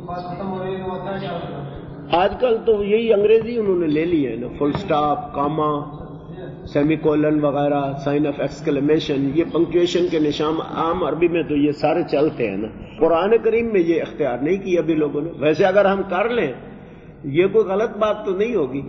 آج کل تو یہی انگریزی انہوں نے لے لی ہے نا، full stop, comma, semicolon وغیرہ، سائن آف ایکسکلیمیشن، یہ پنکچویشن کے نشان عام عربی میں تو یہ سارے چلتے ہیں نا۔ قرآن کریم میں یہ اختیار نہیں کیا ابھی لوگوں نے، ویسے اگر ہم کر لیں یہ کوئی غلط بات تو نہیں ہوگی،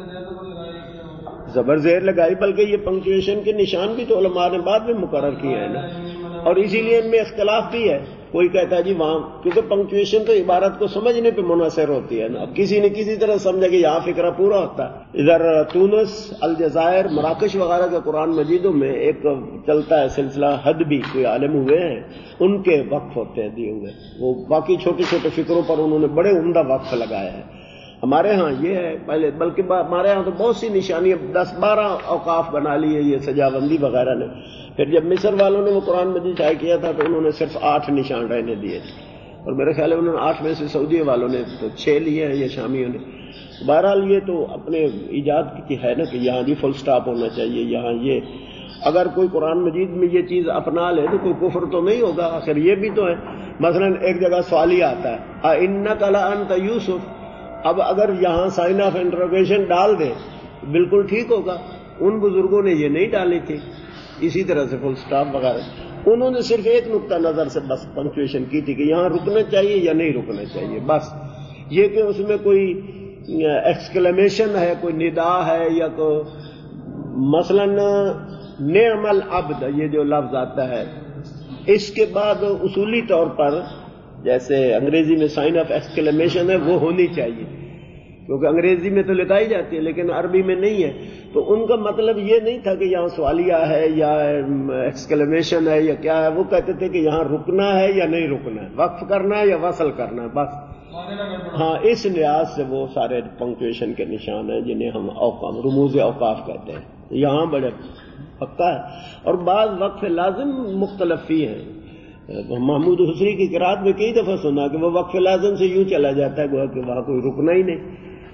زبر زیر لگائی، بلکہ یہ پنکچویشن کے نشان بھی تو علماء نے بعد میں مقرر کیے ہیں نا، اور اسی لیے ان میں اختلاف بھی ہے۔ کوئی کہتا ہے جی وہاں، کیونکہ پنکچویشن تو عبارت کو سمجھنے پہ منحصر ہوتی ہے نا، اب کسی نے کسی طرح سمجھا کہ یہاں فکرہ پورا ہوتا ہے۔ ادھر تونس، الجزائر، مراکش وغیرہ کے قرآن مجیدوں میں ایک چلتا ہے سلسلہ، حد بھی کوئی عالم ہوئے ہیں ان کے وقف ہوتے ہیں دیے ہوئے، وہ باقی چھوٹے چھوٹے فکروں پر انہوں نے بڑے عمدہ وقف لگایا ہے۔ ہمارے ہاں یہ ہے پہلے، بلکہ ہمارے ہاں تو بہت سی نشانیاں 10-12 اوقاف بنا لیے یہ سجاوندی وغیرہ نے۔ پھر جب مصر والوں نے وہ قرآن مجید شائع کیا تھا تو انہوں نے صرف 8 نشان رہنے دیے تھے، اور میرے خیال ہے انہوں نے 8 میں سے سعودی والوں نے تو 6 لیے ہیں یا شامیوں نے۔ بہرحال یہ تو اپنے ایجاد کی ہے نا کہ یہاں بھی فل سٹاپ ہونا چاہیے، یہاں یہ اگر کوئی قرآن مجید میں یہ چیز اپنا لے تو کوئی کفر تو نہیں ہوگا، آخر یہ بھی تو ہے۔ مثلا ایک جگہ سوالیہ آتا ہے اِنَّكَ لَأَنْتَ يُوسُف، اب اگر یہاں سائن آف انٹروگیشن ڈال دے بالکل ٹھیک ہوگا، ان بزرگوں نے یہ نہیں ڈالی تھی۔ اسی طرح سے فل سٹاپ وغیرہ انہوں نے صرف ایک نقطہ نظر سے بس پنکچویشن کی تھی کہ یہاں رکنا چاہیے یا نہیں رکنا چاہیے، بس یہ کہ اس میں کوئی ایکسکلیمیشن ہے، کوئی ندا ہے، یا کوئی مثلا نعم العبد یہ جو لفظ آتا ہے، اس کے بعد اصولی طور پر جیسے انگریزی میں سائن آف ایکسکلیمیشن ہے وہ ہونی چاہیے، کیونکہ انگریزی میں تو لکھائی جاتی ہے لیکن عربی میں نہیں ہے، تو ان کا مطلب یہ نہیں تھا کہ یہاں سوالیہ ہے یا ایکسکلیمیشن ہے یا کیا ہے، وہ کہتے تھے کہ یہاں رکنا ہے یا نہیں رکنا ہے، وقف کرنا ہے یا وصل کرنا ہے، بس۔ ہاں، اس لحاظ سے وہ سارے پنکچویشن کے نشان ہیں جنہیں ہم اوقاف، رموز اوقاف کہتے ہیں، یہاں بڑے پکا ہے۔ اور بعض وقف لازم مختلف ہی ہیں، محمود حسری کی قرات میں کئی دفعہ سنا کہ وہ وقف لازم سے یوں چلا جاتا ہے گویا کہ وہاں کوئی رکنا ہی نہیں،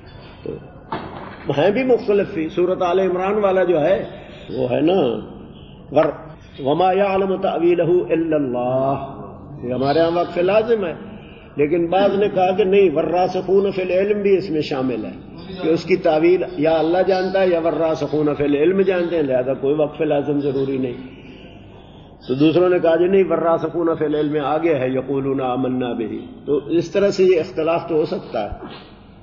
تو ہیں بھی مختلف ہی۔ سورۃ آل عمران والا جو ہے وہ ہے نا وما یعلم تأویلہ الا اللہ، یہ ہمارے یہاں وقف لازم ہے، لیکن بعض نے کہا کہ نہیں، والراسخون فی العلم بھی اس میں شامل ہے کہ اس کی تعویل یا اللہ جانتا ہے یا والراسخون فی العلم جانتے ہیں، لہذا کوئی وقف لازم ضروری نہیں۔ تو دوسروں نے کہا جی نہیں، والراسخون فی العلم آگے ہے، یقولون آمنا بہ، تو اس طرح سے یہ اختلاف تو ہو سکتا ہے۔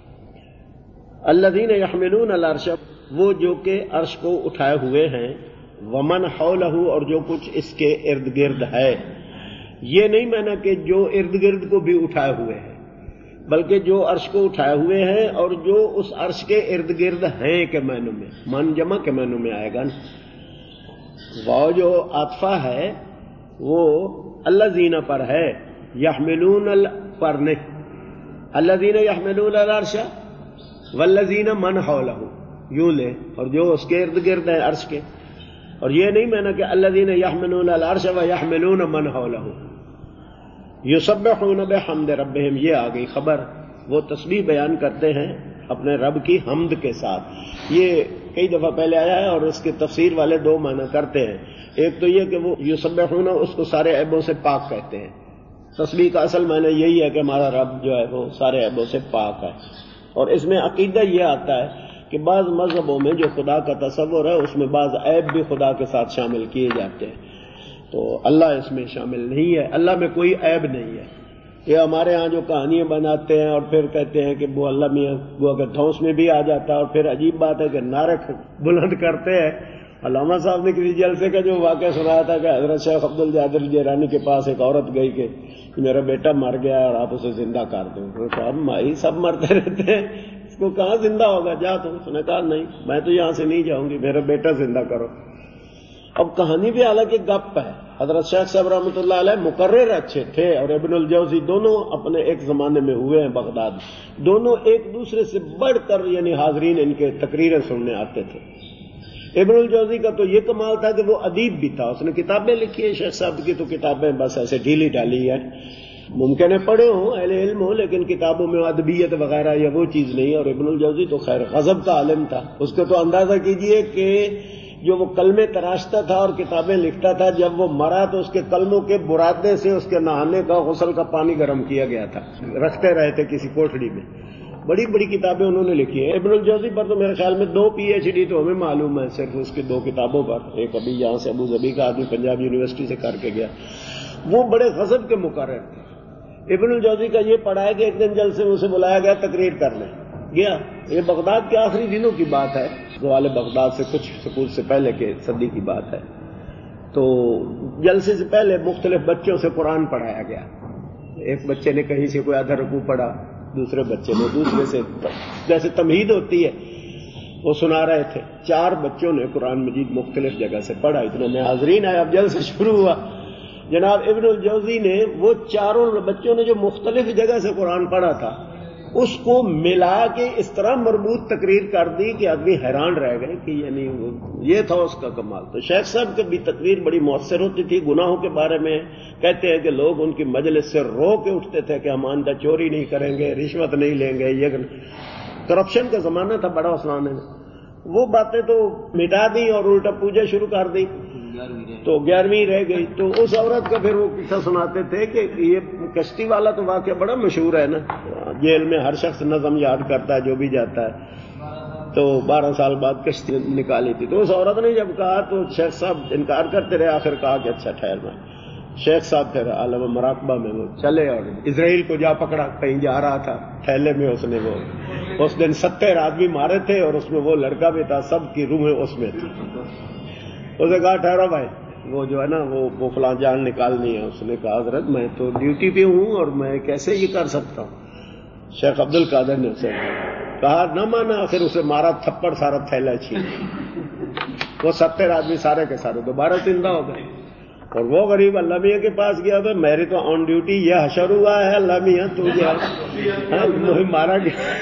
الذین یحملون العرش، وہ جو کہ عرش کو اٹھائے ہوئے ہیں، ومن حولہ، اور جو کچھ اس کے ارد گرد ہے، یہ نہیں مانا کہ جو ارد گرد کو بھی اٹھائے ہوئے ہیں، بلکہ جو عرش کو اٹھائے ہوئے ہیں اور جو اس عرش کے ارد گرد ہیں کے معنوں میں، من جمع کے معنوں میں آئے گا نا۔ وہ جو عاطفہ ہے وہ الذین پر ہے، یحملون پر نہیں، الذین یحملون العرش والذین من حولہ، یوں لے، اور جو اس کے ارد گرد ہے عرش کے، اور یہ نہیں مانا کہ الذین یحملون العرش ویحملون من حولہ، یسبحون بحمد ربہم، یہ آ گئی خبر، وہ تسبیح بیان کرتے ہیں اپنے رب کی حمد کے ساتھ۔ یہ کئی دفعہ پہلے آیا ہے، اور اس کے تفسیر والے 2 معنی کرتے ہیں، ایک تو یہ کہ وہ یسبحون اس کو سارے عیبوں سے پاک کہتے ہیں، تسبیح کا اصل معنی یہی ہے کہ ہمارا رب جو ہے وہ سارے عیبوں سے پاک ہے، اور اس میں عقیدہ یہ آتا ہے کہ بعض مذہبوں میں جو خدا کا تصور ہے اس میں بعض عیب بھی خدا کے ساتھ شامل کیے جاتے ہیں، تو اللہ اس میں شامل نہیں ہے، اللہ میں کوئی عیب نہیں ہے۔ یہ ہمارے ہاں جو کہانیاں بناتے ہیں اور پھر کہتے ہیں کہ وہ اللہ میاں وہ کہ دھوس میں بھی آ جاتا ہے، اور پھر عجیب بات ہے کہ نعرے بلند کرتے ہیں۔ علامہ صاحب نے کسی جلسے کا جو واقعہ سنایا تھا کہ حضرت شیخ عبد الجادر الجیلانی کے پاس ایک عورت گئی کہ میرا بیٹا مر گیا اور آپ اسے زندہ کر دو۔ صاحب مائی سب مرتے رہتے ہیں، اس کو کہاں زندہ ہوگا، جا تم۔ اس نے کہا نہیں، میں تو یہاں سے نہیں جاؤں گی، میرا بیٹا زندہ کرو۔ اب کہانی بھی حالانکہ گپ ہے، حضرت شیخ صاحب رحمۃ اللہ علیہ مقرر اچھے تھے، اور ابن الجوزی دونوں اپنے ایک زمانے میں ہوئے ہیں بغداد، دونوں ایک دوسرے سے بڑھ کر یعنی حاضرین ان کے تقریریں سننے آتے تھے۔ ابن الجوزی کا تو یہ کمال تھا کہ وہ ادیب بھی تھا، اس نے کتابیں لکھی ہیں، شیخ صاحب کی تو کتابیں بس ایسے ڈھیلی ڈالی ہے، ممکن ہے پڑھے ہوں، اہل علم ہوں، لیکن کتابوں میں ادبیت وغیرہ یا وہ چیز نہیں۔ اور ابن الجوزی تو خیر غضب کا عالم تھا، اس کو تو اندازہ کیجئے کہ جو وہ کلمے تراشتا تھا اور کتابیں لکھتا تھا، جب وہ مرا تو اس کے کلموں کے برادے سے اس کے نہانے کا غسل کا پانی گرم کیا گیا تھا، رکھتے رہے تھے کسی کوٹھڑی میں. بڑی بڑی کتابیں انہوں نے لکھی ہیں. ابن الجوزی پر تو میرے خیال میں 2 PhD تو ہمیں معلوم ہے صرف اس کی 2 کتابوں پر. ایک ابھی یہاں سے ابو ظبی کا آدمی پنجاب یونیورسٹی سے کر کے گیا. وہ بڑے غضب کے مقرر تھے. ابن الجوزی کا یہ پڑھا ہے کہ ایک دن جلسے میں اسے بلایا گیا تقریر کرنے گیا. یہ بغداد کے آخری دنوں کی بات ہے، زوال بغداد سے کچھ سکوت سے پہلے کے صدی کی بات ہے. تو جلسے سے پہلے مختلف بچوں سے قرآن پڑھایا گیا. ایک بچے نے کہیں سے کوئی آدھا رکوع پڑھا، دوسرے بچے نے دوسرے سے، جیسے تمہید ہوتی ہے وہ سنا رہے تھے. 4 بچوں نے قرآن مجید مختلف جگہ سے پڑھا. اتنے میں حاضرین آئے. اب جلسہ شروع ہوا. جناب ابن الجوزی نے وہ 4 بچوں نے جو مختلف جگہ سے قرآن پڑھا تھا اس کو ملا کے اس طرح مربوط تقریر کر دی کہ آدمی حیران رہ گئے کہ یعنی یہ تھا اس کا کمال. تو شیخ صاحب کی بھی تقریر بڑی مؤثر ہوتی تھی. گناہوں کے بارے میں کہتے ہیں کہ لوگ ان کی مجلس سے رو کے اٹھتے تھے کہ ہم آئندہ چوری نہیں کریں گے، رشوت نہیں لیں گے. یہ کرپشن کا زمانہ تھا بڑا عثمان نے. وہ باتیں تو مٹا دی اور الٹا پوجا شروع کر دی. تو 11ویں رہ گئی. تو اس عورت کا پھر وہ قصہ سناتے تھے کہ یہ کشتی والا تو واقعہ بڑا مشہور ہے نا. جیل میں ہر شخص نظم یاد کرتا ہے جو بھی جاتا ہے. تو 12 سال بعد کشتی نکالی تھی. تو اس عورت نے جب کہا تو شیخ صاحب انکار کرتے رہے. آخر کہا کہ اچھا ٹھہر میں. شیخ صاحب پھر عالم مراقبہ میں وہ چلے اور اسرائیل کو جا پکڑا. کہیں جا رہا تھا تھیلے میں اس نے وہ اس دن 70 آدمی مارے تھے اور اس میں وہ لڑکا بھی تھا. سب کی روحیں اس میں تھی. اسے کہا ٹھہرو بھائی، وہ جو ہے نا وہ فلاں جان نکالنی ہے. اس نے کہا حضرت میں تو ڈیوٹی پہ ہوں اور میں کیسے یہ کر سکتا ہوں. شیخ عبد القادر نے اسے کہا نہ مانا. پھر اسے مارا تھپڑ، سارا تھیلا چھین. وہ 70 آدمی سارے کے سارے دوبارہ زندہ ہو گئے. اور وہ غریب اللہ میاں کے پاس گیا تو میری تو آن ڈیوٹی یہ حشر ہوا ہے، اللہ میاں تو مجھے مارا گیا.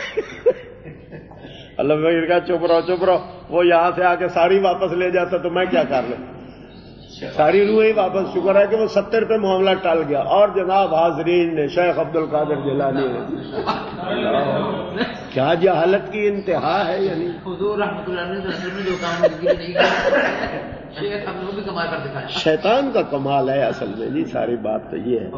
اللہ میاں نے کہا چپ رہو. وہ یہاں سے آ کے ساری واپس لے جاتا تو میں کیا کر لوں. ساری روح ہی واپس. شکر ہے کہ وہ 70 پہ معاملہ ٹل گیا. اور جناب حاضرین نے شیخ عبد القادر جیلانی نے کیا جہالت کی انتہا ہے. یعنی حضور رحمۃ اللہ نے جو کام نہیں کیا، شیطان کا کمال ہے اصل میں جی. ساری بات تو یہ ہے.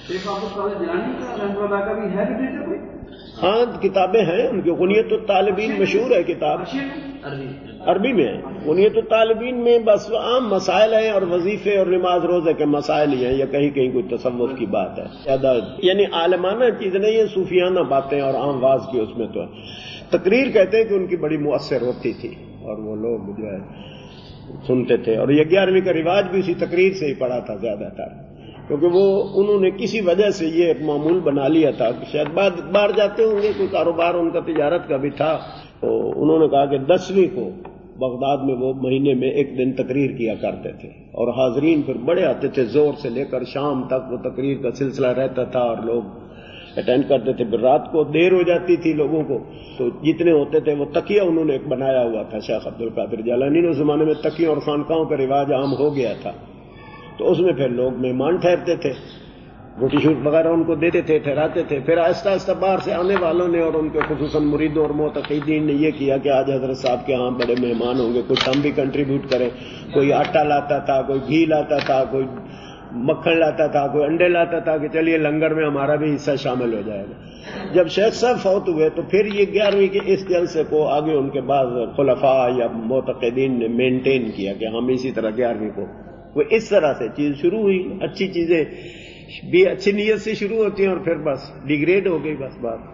ہاں کتابیں ہیں ان کی. غنیت الطالبین مشہور ہے کتاب، عربی میں ہے. غنیت الطالبین میں بس عام مسائل ہیں اور وظیفے اور نماز روزے کے مسائل ہی ہیں، یا کہیں کہیں کوئی تصوف کی بات ہے. زیادہ یعنی عالمانہ چیز نہیں ہے، صوفیانہ باتیں اور عام واز کی اس میں تو ہے. تقریر کہتے ہیں کہ ان کی بڑی مؤثر ہوتی تھی اور وہ لوگ جو ہے سنتے تھے. اور یہ 11ویں کا رواج بھی اسی تقریر سے ہی پڑا تھا زیادہ تر، کیونکہ وہ انہوں نے کسی وجہ سے یہ ایک معمول بنا لیا تھا کہ شاید باہر جاتے ہوں گے، کوئی کاروبار ان کا تجارت کا بھی تھا. تو انہوں نے کہا کہ 10ویں کو بغداد میں وہ مہینے میں ایک دن تقریر کیا کرتے تھے اور حاضرین پھر بڑے آتے تھے. زور سے لے کر شام تک وہ تقریر کا سلسلہ رہتا تھا اور لوگ اٹینڈ کرتے تھے. پھر رات کو دیر ہو جاتی تھی لوگوں کو تو جتنے ہوتے تھے وہ تکیہ انہوں نے ایک بنایا ہوا تھا. شیخ عبد القادر جیلانی نے اس زمانے میں تکیوں اور خانقاہوں کا رواج عام ہو گیا تھا. تو اس میں پھر لوگ مہمان ٹھہرتے تھے، روٹی شوٹ وغیرہ ان کو دیتے تھے، ٹھہراتے تھے. پھر آہستہ آہستہ باہر سے آنے والوں نے اور ان کے خصوصاً مریدوں اور معتقدین نے یہ کیا کہ آج حضرت صاحب کے ہاں بڑے مہمان ہوں گے، کچھ ہم بھی کنٹریبیوٹ کریں. کوئی آٹا لاتا تھا، کوئی گھی لاتا تھا، کوئی مکھن لاتا تھا، کوئی انڈے لاتا تھا کہ چلیے لنگر میں ہمارا بھی حصہ شامل ہو جائے گا. جب شیخ صاحب فوت ہوئے تو پھر یہ 11ویں کے اس جلسے کو آگے ان کے بعد خلفاء یا معتقدین نے مینٹین کیا کہ ہم اسی طرح 11ویں کو وہ اس طرح سے چیز شروع ہوئی. اچھی چیزیں بھی اچھی نیت سے شروع ہوتی ہیں اور پھر بس ڈیگریڈ ہو گئی بس بات.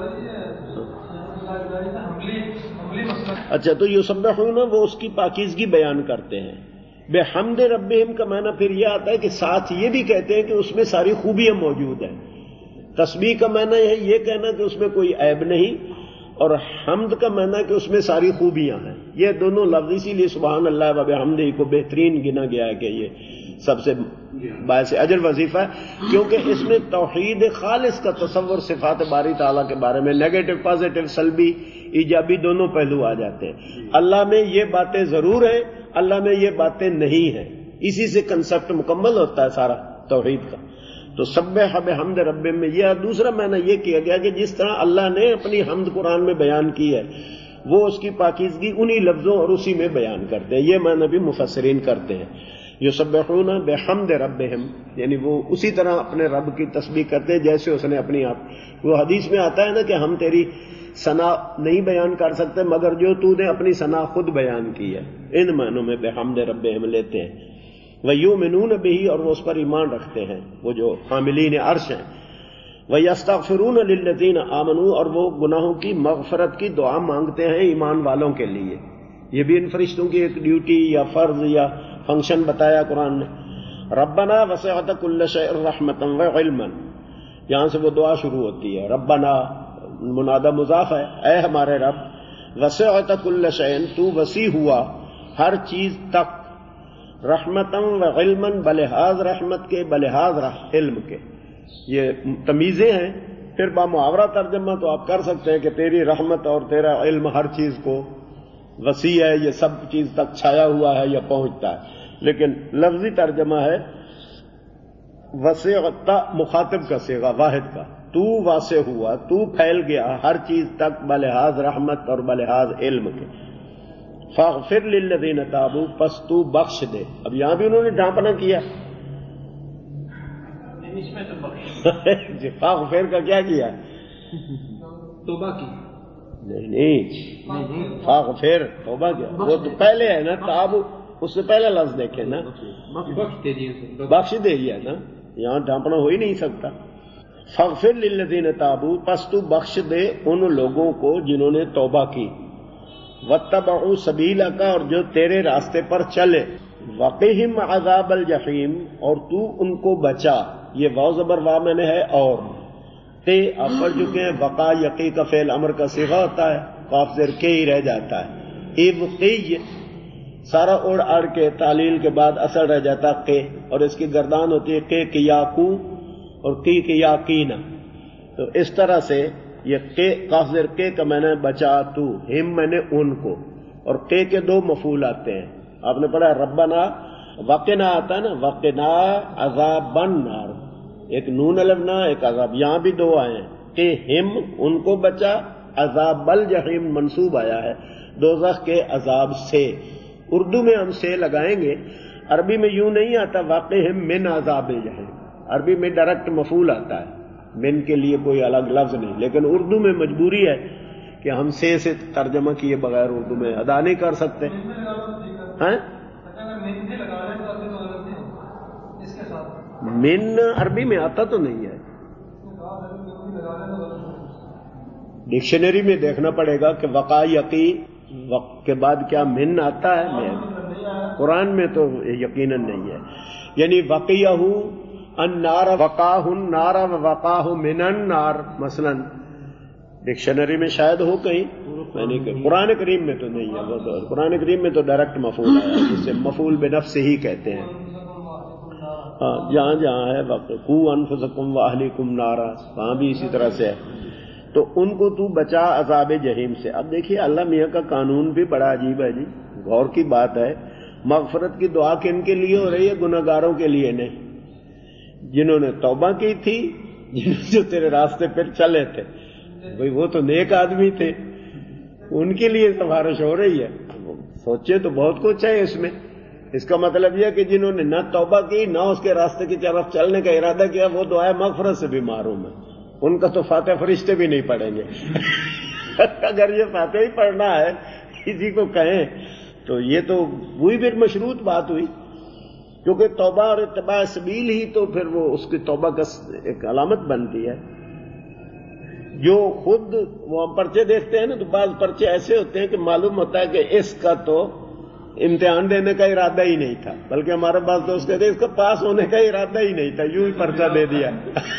اچھا تو یسبحون وہ اس کی پاکیزگی بیان کرتے ہیں. بحمد ربہم کا معنی پھر یہ آتا ہے کہ ساتھ یہ بھی کہتے ہیں کہ اس میں ساری خوبیاں موجود ہیں. تسبیح کا معنی ہے یہ کہنا کہ اس میں کوئی عیب نہیں، اور حمد کا معنی کہ اس میں ساری خوبیاں ہیں. یہ دونوں لفظ اسی لیے سبحان اللہ و بحمدہ کو بہترین گنا گیا ہے کہ یہ سب سے باعث اجر وظیفہ ہے، کیونکہ اس میں توحید خالص کا تصور صفات باری تعالیٰ کے بارے میں نیگیٹو پازیٹو، سلبی ایجابی دونوں پہلو آ جاتے ہیں. اللہ میں یہ باتیں ضرور ہیں، اللہ میں یہ باتیں نہیں ہیں. اسی سے کنسپٹ مکمل ہوتا ہے سارا توحید کا. تو سبح بحمد رب میں یہ دوسرا معنی یہ کیا گیا کہ جس طرح اللہ نے اپنی حمد قرآن میں بیان کی ہے وہ اس کی پاکیزگی انہی لفظوں اور اسی میں بیان کرتے ہیں. یہ معنی بھی مفسرین کرتے ہیں. یسبحون بحمد ربہم، یعنی وہ اسی طرح اپنے رب کی تسبیح کرتے ہیں جیسے اس نے اپنی آپ. وہ حدیث میں آتا ہے نا کہ ہم تیری ثنا نہیں بیان کر سکتے مگر جو تو نے اپنی ثنا خود بیان کی ہے. ان معنوں میں بحمد ربہم لیتے ہیں. وَيُؤْمِنُونَ بِهِ، اور وہ اس پر ایمان رکھتے ہیں، وہ جو حاملین عرش ہیں. وَيَسْتَغْفِرُونَ لِلَّذِينَ آمَنُوا، اور وہ گناہوں کی مغفرت کی دعا مانگتے ہیں ایمان والوں کے لیے. یہ بھی ان فرشتوں کی ایک ڈیوٹی یا فرض یا فنکشن بتایا قرآن نے. ربنا وسعت كل شيء رحمتا وعلما، یہاں سے وہ دعا شروع ہوتی ہے. ربنا منادى مضاف ہے، اے ہمارے رب. وسعت كل شيء، تو وسیع ہوا ہر چیز تک. رحمتا وعلما، بلحاظ رحمت کے بلحاظ علم کے. یہ تمیزیں ہیں. پھر بامحاورہ ترجمہ تو آپ کر سکتے ہیں کہ تیری رحمت اور تیرا علم ہر چیز کو وسیع ہے، یہ سب چیز تک چھایا ہوا ہے یا پہنچتا ہے. لیکن لفظی ترجمہ ہے وسعت، مخاطب کا صیغہ واحد کا. تو واسع ہوا، تو پھیل گیا ہر چیز تک بلحاظ رحمت اور بلحاظ علم کے. فاغفر للذین تابوا، پس تو بخش دے. اب یہاں بھی انہوں نے ڈھانپنا کیا. جی فاغفر کا کیا کیا؟ توبہ کی. نہیں فاغفر توبہ کیا، وہ تو پہلے ہے نا. تاب اس سے پہلے لفظ دیکھے نا، بخش دے گیا نا. یہاں ڈھانپنا ہو ہی نہیں سکتا. فاغفر للذین تابوا، پس تو بخش دے ان لوگوں کو جنہوں نے توبہ کی. واتبعوا سبیلک، اور جو تیرے راستے پر چلے. وقہم عذاب الجحیم، اور تو ان کو بچا. یہ واو زبر وا میں نے ہے اور تے آپ پڑھ چکے ہیں. وقا یقی کا فعل امر کا صیغہ ہوتا ہے، قاف زیر کے ہی رہ جاتا ہے. ابقی سارا اڑ اڑ کے تعلیل کے بعد اثر رہ جاتا کے، اور اس کی گردان ہوتی ہے کے کیاکو اور کی کیاکینا. تو اس طرح سے یہ کے قاف زیر کے کا میں نے بچا تو، ہم میں نے ان کو، اور کے دو مفعول آتے ہیں. آپ نے پڑھا ربنا، وقنا آتا ہے نا، وقنا عذاب النار. ایک نون الفنا ایک عذاب، یہاں بھی دو آئے ہیں کہ ہم ان کو بچا. عذاب الجحیم منصوب آیا ہے دوزخ کے عذاب سے. اردو میں ہم سے لگائیں گے، عربی میں یوں نہیں آتا واقعہم من عذاب الجحیم. عربی میں ڈائریکٹ مفعول آتا ہے، من کے لیے کوئی الگ لفظ نہیں. لیکن اردو میں مجبوری ہے کہ ہم سے ترجمہ کیے بغیر اردو میں ادا نہیں کر سکتے. ہاں من عربی میں آتا تو نہیں ہے. ڈکشنری میں دیکھنا پڑے گا کہ وقا یقی کے بعد کیا من آتا ہے. قرآن میں تو یقیناً نہیں ہے. یعنی وقیہ النار وقاہ النار وقاہ من النار مثلا ڈکشنری میں شاید ہو کہیں، میں نہیں کہ قرآن کریم میں تو نہیں ہے. وہ تو قرآن کریم میں تو ڈائریکٹ مفعول ہے، جسے مفعول بنفس ہی کہتے ہیں. ہاں جہاں جہاں ہے وقوا انفسکم واہلیکم نارا، وہاں بھی اسی طرح سے ہے. تو ان کو تو بچا عذاب جہنم سے. اب دیکھیے اللہ میاں کا قانون بھی بڑا عجیب ہے جی. غور کی بات ہے، مغفرت کی دعا کن کے لیے ہو رہی ہے؟ گناہگاروں کے لیے نہیں، جنہوں نے توبہ کی تھی، جو تیرے راستے پر چلے تھے. بھئی وہ تو نیک آدمی تھے، ان کے لیے سفارش ہو رہی ہے. سوچے تو بہت کچھ ہے اس میں. اس کا مطلب یہ کہ جنہوں نے نہ توبہ کی نہ اس کے راستے کی طرف چلنے کا ارادہ کیا، وہ دعائے مغفرت سے بھی محروم ہے. ان کا تو فاتح فرشتے بھی نہیں پڑھیں گے. اگر یہ فاتح ہی پڑھنا ہے کسی کو کہیں تو یہ تو وہی پھر مشروط بات ہوئی، کیونکہ توبہ اور اتباع سبیل ہی تو پھر وہ اس کی توبہ کا ایک علامت بنتی ہے. جو خود وہ ہم پرچے دیکھتے ہیں نا، تو بعض پرچے ایسے ہوتے ہیں کہ معلوم ہوتا ہے کہ اس کا تو امتحان دینے کا ارادہ ہی نہیں تھا، بلکہ ہمارے پاس دوست کہتے ہیں اس کا پاس ہونے کا ارادہ ہی نہیں تھا، یوں ہی پرچہ دے دیا.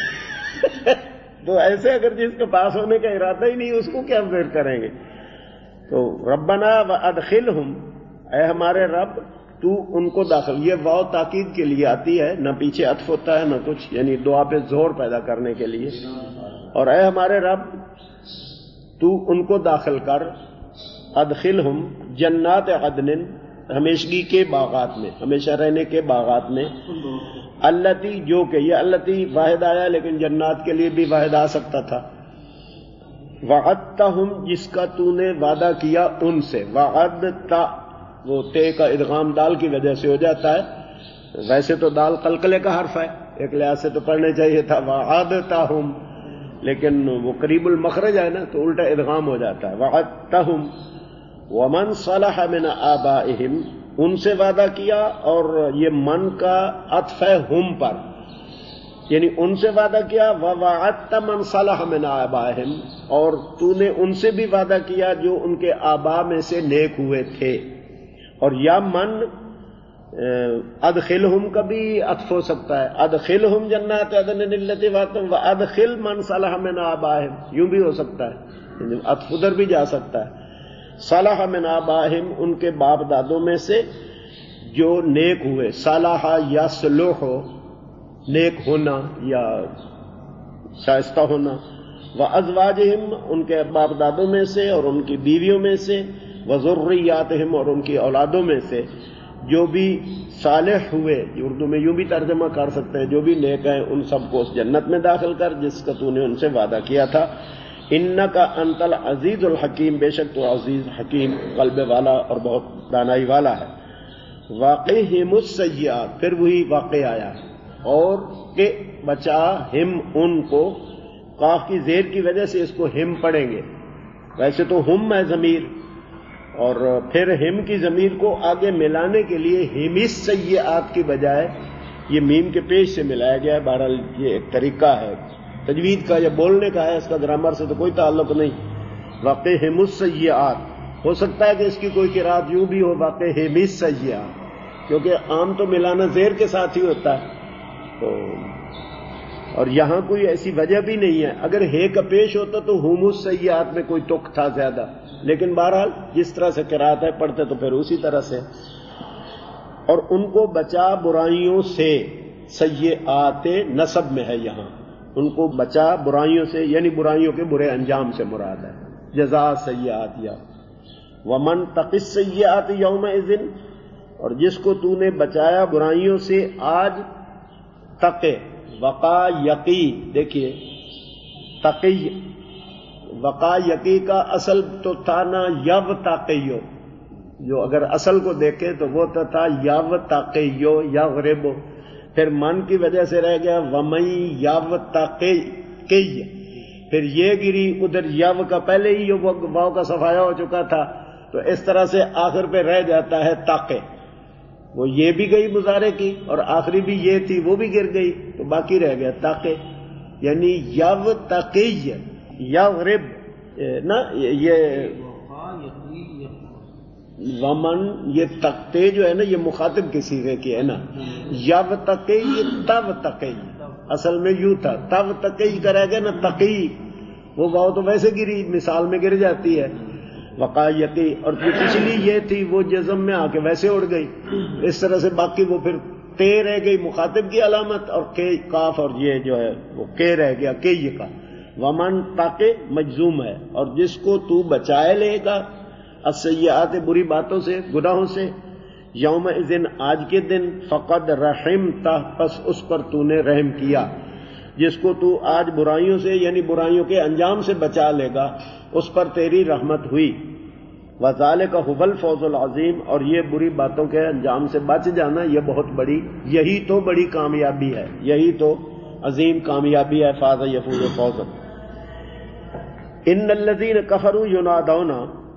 تو ایسے اگر جس کے پاس ہونے کا ارادہ ہی نہیں، اس کو کیا پھر کریں گے؟ تو ربنا وادخلہم، اے ہمارے رب تو ان کو داخل. یہ واو تاکید کے لیے آتی ہے، نہ پیچھے عطف ہوتا ہے نہ کچھ، یعنی دعا پہ زور پیدا کرنے کے لیے. اور اے ہمارے رب تو ان کو داخل کر. ادخلہم جنات عدن، ہمیشگی کے باغات میں، ہمیشہ رہنے کے باغات میں. التی، جو کہ یہ التی واحد آیا لیکن جنات کے لیے بھی واحد آ سکتا تھا. وعدتہم جس کا تو نے وعدہ کیا ان سے، وعدتا وہ تے کا ادغام دال کی وجہ سے ہو جاتا ہے، ویسے تو دال قلقلے کا حرف ہے، ایک لحاظ سے تو پڑھنے چاہیے تھا وعدتہم، لیکن وہ قریب المخرج ہے نا تو الٹا ادغام ہو جاتا ہے، وعدتہم ومن صلح من آبائہم ان سے وعدہ کیا، اور یہ من کا عطف ہے ہم پر، یعنی ان سے وعدہ کیا، وَوَعَدْتَ مَنْ صَلَحَ مِنْ آبَائِهِمْ اور تو نے ان سے بھی وعدہ کیا جو ان کے آبا میں سے نیک ہوئے تھے، اور یا من ادخلہم کا بھی عطف ہو سکتا ہے، ادخلہم جنات عدن التی وعدتہم وادخل من صلح من آبائہم، یوں بھی ہو سکتا ہے، عطف ادھر بھی جا سکتا ہے، صلح من آبائہم ان کے باپ دادوں میں سے جو نیک ہوئے، صلح یصلح نیک ہونا یا شائستہ ہونا، وازواجہم ان کے باپ دادوں میں سے اور ان کی بیویوں میں سے، وذریاتہم اور ان کی اولادوں میں سے جو بھی صالح ہوئے، اردو میں یوں بھی ترجمہ کر سکتے ہیں جو بھی نیک ہیں ان سب کو اس جنت میں داخل کر جس کا تو نے ان سے وعدہ کیا تھا، انک انت العزیز الحکیم بے شک تو عزیز حکیم قلب والا اور بہت دانائی والا ہے، واقعہم السیئات پھر وہی واقع آیا اور کہ بچا ہم ان کو، قاف کی زیر کی وجہ سے اس کو ہم پڑھیں گے، ویسے تو ہم ہے ضمیر، اور پھر ہم کی ضمیر کو آگے ملانے کے لیے ہمس سیئات کی بجائے یہ میم کے پیش سے ملایا گیا ہے، بہرحال یہ ایک طریقہ ہے تجوید کا یا بولنے کا ہے، اس کا گرامر سے تو کوئی تعلق نہیں، واقع ہمس سیئات ہو سکتا ہے کہ اس کی کوئی قرات یوں بھی ہو واقع ہمس سیئات، کیونکہ عام تو ملانا زیر کے ساتھ ہی ہوتا ہے، تو اور یہاں کوئی ایسی وجہ بھی نہیں ہے، اگر ہے کا پیش ہوتا تو ہمس سیئات میں کوئی تک تھا زیادہ، لیکن بہرحال جس طرح سے قرات ہے پڑھتے تو پھر اسی طرح سے، اور ان کو بچا برائیوں سے، سیئات نسب میں ہے یہاں، ان کو بچا برائیوں سے یعنی برائیوں کے برے انجام سے مراد ہے، جزاء سیئات یا ومن تق السیئات یومئذ اور جس کو تو نے بچایا برائیوں سے آج، تقے وقا یقی، دیکھیے تقی وقا یقی کا اصل تو تھا نا یو تاقیو، جو اگر اصل کو دیکھے تو وہ تو تھا یو تاقیو یغرب، پھر من کی وجہ سے رہ گیا ومن یو تاقی، پھر یہ گری ادھر یو کا پہلے ہی واو کا صفایا ہو چکا تھا، تو اس طرح سے آخر پہ رہ جاتا ہے تاقے، وہ یہ بھی گئی مضارع کی اور آخری بھی یہ تھی وہ بھی گر گئی تو باقی رہ گیا تاقے، یعنی یو تقی یغرب نا، یہ ومن یہ تقتے جو ہے نا یہ مخاطب کے صیغے کی ہے نا، یو تقی یہ تب تقی، اصل میں یوں تھا تب تقی کا رہ گیا نا تقی، وہ واو تو ویسے گری مثال میں گر جاتی ہے، وقایتی، اور جو پچھلی یہ تھی وہ جزم میں آ کے ویسے اڑ گئی، اس طرح سے باقی وہ پھر تے رہ گئی مخاطب کی علامت، اور کے کاف اور یہ جو ہے وہ کے رہ گیا کے یہ کا، ومن تاکہ مجزوم ہے، اور جس کو تو بچائے لے گا السیئات بری باتوں سے گناہوں سے، یومئذ آج کے دن، فقد رحمتہ پس اس پر تو نے رحم کیا، جس کو تو آج برائیوں سے یعنی برائیوں کے انجام سے بچا لے گا اس پر تیری رحمت ہوئی، وذالک ھو الفوز العظیم اور یہ بری باتوں کے انجام سے بچ جانا یہ بہت بڑی، یہی تو بڑی کامیابی ہے، یہی تو عظیم کامیابی ہے، فاز یفوز فوزا۔ ان الذین کفروا ینادون،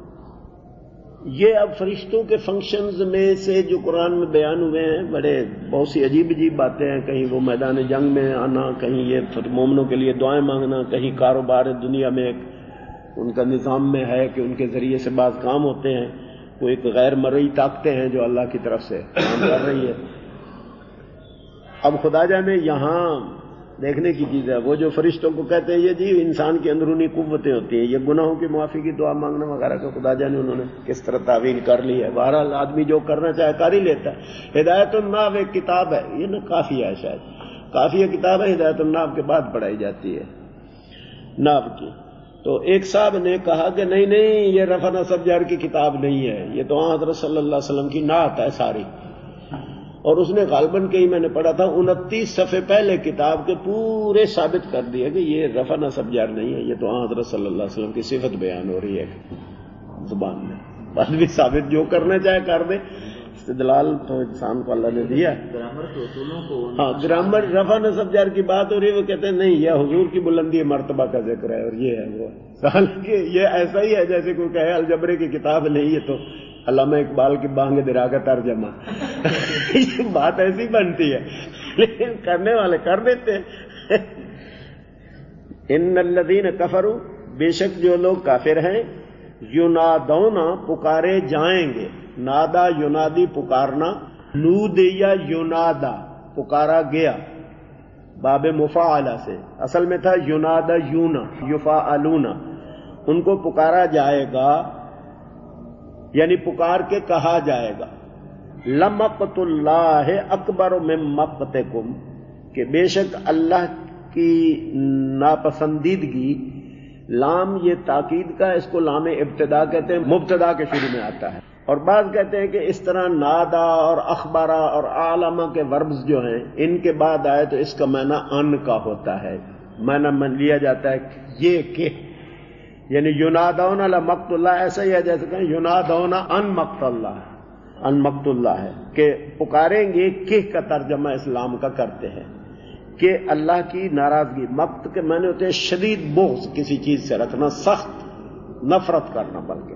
یہ اب فرشتوں کے فنکشنز میں سے جو قرآن میں بیان ہوئے ہیں، بڑے بہت سی عجیب عجیب باتیں ہیں، کہیں وہ میدان جنگ میں آنا، کہیں یہ مومنوں کے لیے دعائیں مانگنا، کہیں کاروبار دنیا میں ان کا نظام میں ہے کہ ان کے ذریعے سے بعض کام ہوتے ہیں، وہ ایک غیر مرئی طاقتیں ہیں جو اللہ کی طرف سے کام کر رہی ہے۔ اب خدا جانے یہاں دیکھنے کی چیز ہے، وہ جو فرشتوں کو کہتے ہیں یہ جی انسان کی اندرونی قوتیں ہوتی ہیں، یہ گناہوں کی معافی کی دعا مانگنا وغیرہ کا خدا جانے انہوں نے کس طرح تعویل کر لی ہے، بہرحال آدمی جو کرنا چاہے کر ہی لیتا ہے۔ ہدایت الناب ایک کتاب ہے، یہ نا کافی ہے، شاید کافی کتاب ہے، ہدایت الناب کے بعد پڑھائی جاتی ہے ناب کی۔ تو ایک صاحب نے کہا کہ نہیں یہ رفع نصب جر کی کتاب نہیں ہے، یہ تو حضرت صلی اللہ علیہ وسلم کی نعت ہے ساری، اور اس نے غالباً کہیں میں نے پڑھا تھا 29 صفحے پہلے کتاب کے پورے ثابت کر دیا کہ یہ رفع نصب جار نہیں ہے، یہ تو حضرت صلی اللہ علیہ وسلم کی صفت بیان ہو رہی ہے زبان میں. بعد بھی ثابت جو کرنا چاہے کر دے، استدلال تو انسان کو اللہ نے دیا. گرامر کے اصولوں کو ہاں گرامر رفع نصب جار کی بات ہو رہی ہے، وہ کہتے ہیں نہیں یہ حضور کی بلندی مرتبہ کا ذکر ہے اور یہ ہے وہ. حالانکہ یہ ایسا ہی ہے جیسے کوئی کہے الجبرے کی کتاب نہیں، یہ تو علامہ اقبال کی بانگ درا کا ترجمہ. یہ بات ایسی بنتی ہے لیکن کرنے والے کر دیتے ہیں. ان الذین کفروا، بے شک جو لوگ کافر ہیں، ینادونا پکارے جائیں گے. نادا ینادی پکارنا، نودیا ینادا پکارا گیا، باب مفاعلہ سے، اصل میں تھا ینادا یونا یفاعلونا، ان کو پکارا جائے گا یعنی پکار کے کہا جائے گا. لمقت اللہ اکبر من مقتکم، کہ بے شک اللہ کی ناپسندیدگی، لام یہ تاکید کا، اس کو لام ابتدا کہتے ہیں، مبتدا کے شروع میں آتا ہے. اور بعض کہتے ہیں کہ اس طرح نادا اور اخبارہ اور عالمہ کے وربز جو ہیں ان کے بعد آئے تو اس کا معنی ان کا ہوتا ہے، معنی من لیا جاتا ہے یہ کہ یعنی ینادون لمقت اللہ، ایسا ہی ہے جیسے کہ ینادون ان مقت اللہ، ان مقت اللہ ہے کہ پکاریں گے. کہ کا ترجمہ اسلام کا کرتے ہیں کہ اللہ کی ناراضگی. مقت کے معنی ہوتے ہیں شدید بغض، کسی چیز سے رکھنا، سخت نفرت کرنا. بلکہ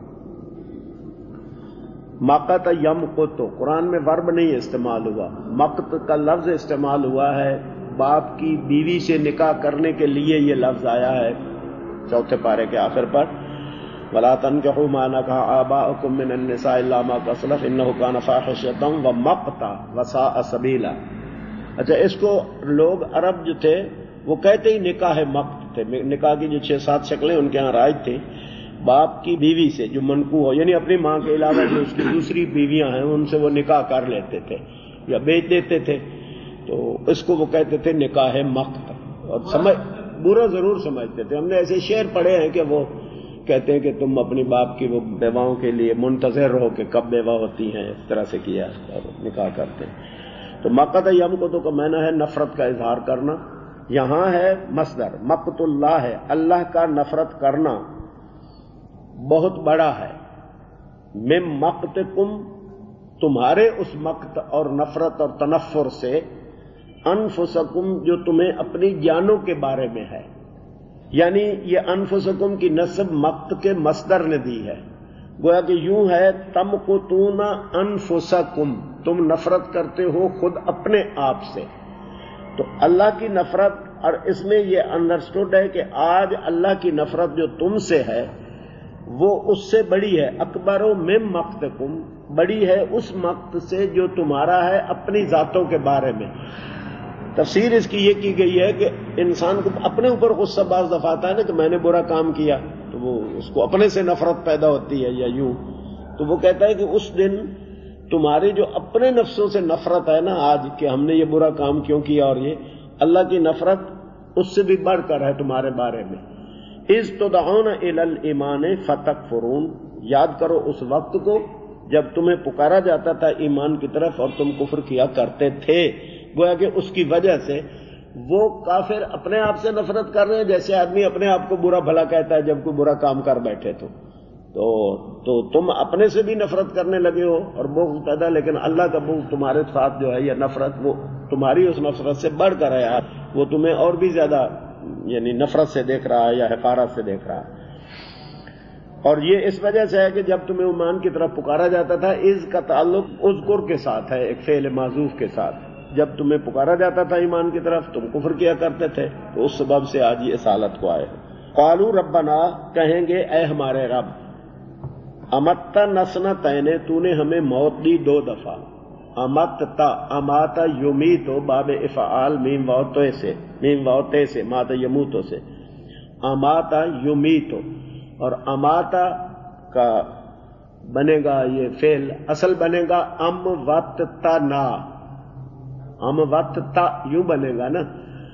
مقت یمقت، قرآن میں ورب نہیں استعمال ہوا، مقت کا لفظ استعمال ہوا ہے. باپ کی بیوی سے نکاح کرنے کے لیے یہ لفظ آیا ہے چوتھے پارے کے آخر پر. وَلَا تَنكِحُوا مَا نَكَحَ آبَاؤُكُم مِّنَ النِّسَاءِ إِلَّا مَا قَدْ سَلَفَ إِنَّهُ كَانَ فَاحِشَةً وَمَقْتًا وَسَاءَ سَبِيلًا. اچھا، اس کو لوگ عرب جو تھے وہ کہتے ہی نکاح مقت تھے. نکاح کی جو 6-7 شکلیں ان کے ہاں رائج تھیں. باپ کی بیوی سے جو منکوح ہو، یعنی اپنی ماں کے علاوہ جو اس کی دوسری بیویاں ہیں ان سے وہ نکاح کر لیتے تھے یا بیچ دیتے تھے، تو اس کو وہ کہتے تھے نکاح مقت. اور برا ضرور سمجھتے تھے. ہم نے ایسے شعر پڑھے ہیں کہ وہ کہتے ہیں کہ تم اپنی باپ کی وہ بیواؤں کے لیے منتظر رہو کہ کب بیوہ ہوتی ہیں، اس طرح سے کیا اور نکاح کرتے ہیں. تو مقت یمقت کا معنی ہے نفرت کا اظہار کرنا. یہاں ہے مصدر مقت اللہ ہے، اللہ کا نفرت کرنا بہت بڑا ہے. من مقتکم، تمہارے اس مقت اور نفرت اور تنفر سے، انفسکم جو تمہیں اپنی جانوں کے بارے میں ہے. یعنی یہ انفسکم کی نسب مقت کے مصدر نے دی ہے. گویا کہ یوں ہے تمقتون انفسکم، تم نفرت کرتے ہو خود اپنے آپ سے. تو اللہ کی نفرت، اور اس میں یہ انڈرسٹوڈ ہے کہ آج اللہ کی نفرت جو تم سے ہے وہ اس سے بڑی ہے. اکبر من مقتکم، بڑی ہے اس مقت سے جو تمہارا ہے اپنی ذاتوں کے بارے میں. تفسیر اس کی یہ کی گئی ہے کہ انسان کو اپنے اوپر غصہ بعض دفعہ آتا ہے نا کہ میں نے برا کام کیا، تو وہ اس کو اپنے سے نفرت پیدا ہوتی ہے یا یوں. تو وہ کہتا ہے کہ اس دن تمہاری جو اپنے نفسوں سے نفرت ہے نا آج کہ ہم نے یہ برا کام کیوں کیا، اور یہ اللہ کی نفرت اس سے بھی بڑھ کر ہے تمہارے بارے میں. اذ تدعون الی الایمان فتکفرون، یاد کرو اس وقت کو جب تمہیں پکارا جاتا تھا ایمان کی طرف اور تم کفر کیا کرتے تھے. گویا کہ اس کی وجہ سے وہ کافر اپنے آپ سے نفرت کر رہے ہیں، جیسے آدمی اپنے آپ کو برا بھلا کہتا ہے جب کوئی برا کام کر بیٹھے تو تم اپنے سے بھی نفرت کرنے لگے ہو اور بغض پیدا. لیکن اللہ کا بغض تمہارے ساتھ جو ہے یا نفرت، وہ تمہاری اس نفرت سے بڑھ کر ہے، وہ تمہیں اور بھی زیادہ یعنی نفرت سے دیکھ رہا ہے یا حقارت سے دیکھ رہا ہے. اور یہ اس وجہ سے ہے کہ جب تمہیں ایمان کی طرف پکارا جاتا تھا، اذ کا تعلق اذکر کے ساتھ ہے، ایک فعل معذوف کے ساتھ. جب تمہیں پکارا جاتا تھا ایمان کی طرف تم کفر کیا کرتے تھے، تو اس سبب سے آج یہ اس حالت کو آئے. قالوا ربنا، کہیں گے اے ہمارے رب، امتّا نسنتین، تو نے ہمیں موت دی 2 دفعہ. امتّا، اماتا یمیتو، باب افعال میم واو تے سے، ماتا یموتو سے، اماتا یمیتو. اور اماتا کا بنے گا یہ فعل، اصل بنے گا اموتّنا، اموتّا یوں بنے گا نا.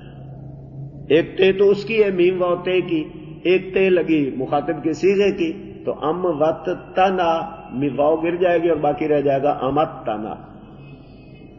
ایک تے تو اس کی ہے میم واو تے کی، ایک تے لگی مخاطب کے صیغے کی، تو اموتّنا واو گر جائے گی اور باقی رہ جائے گا امتّنا.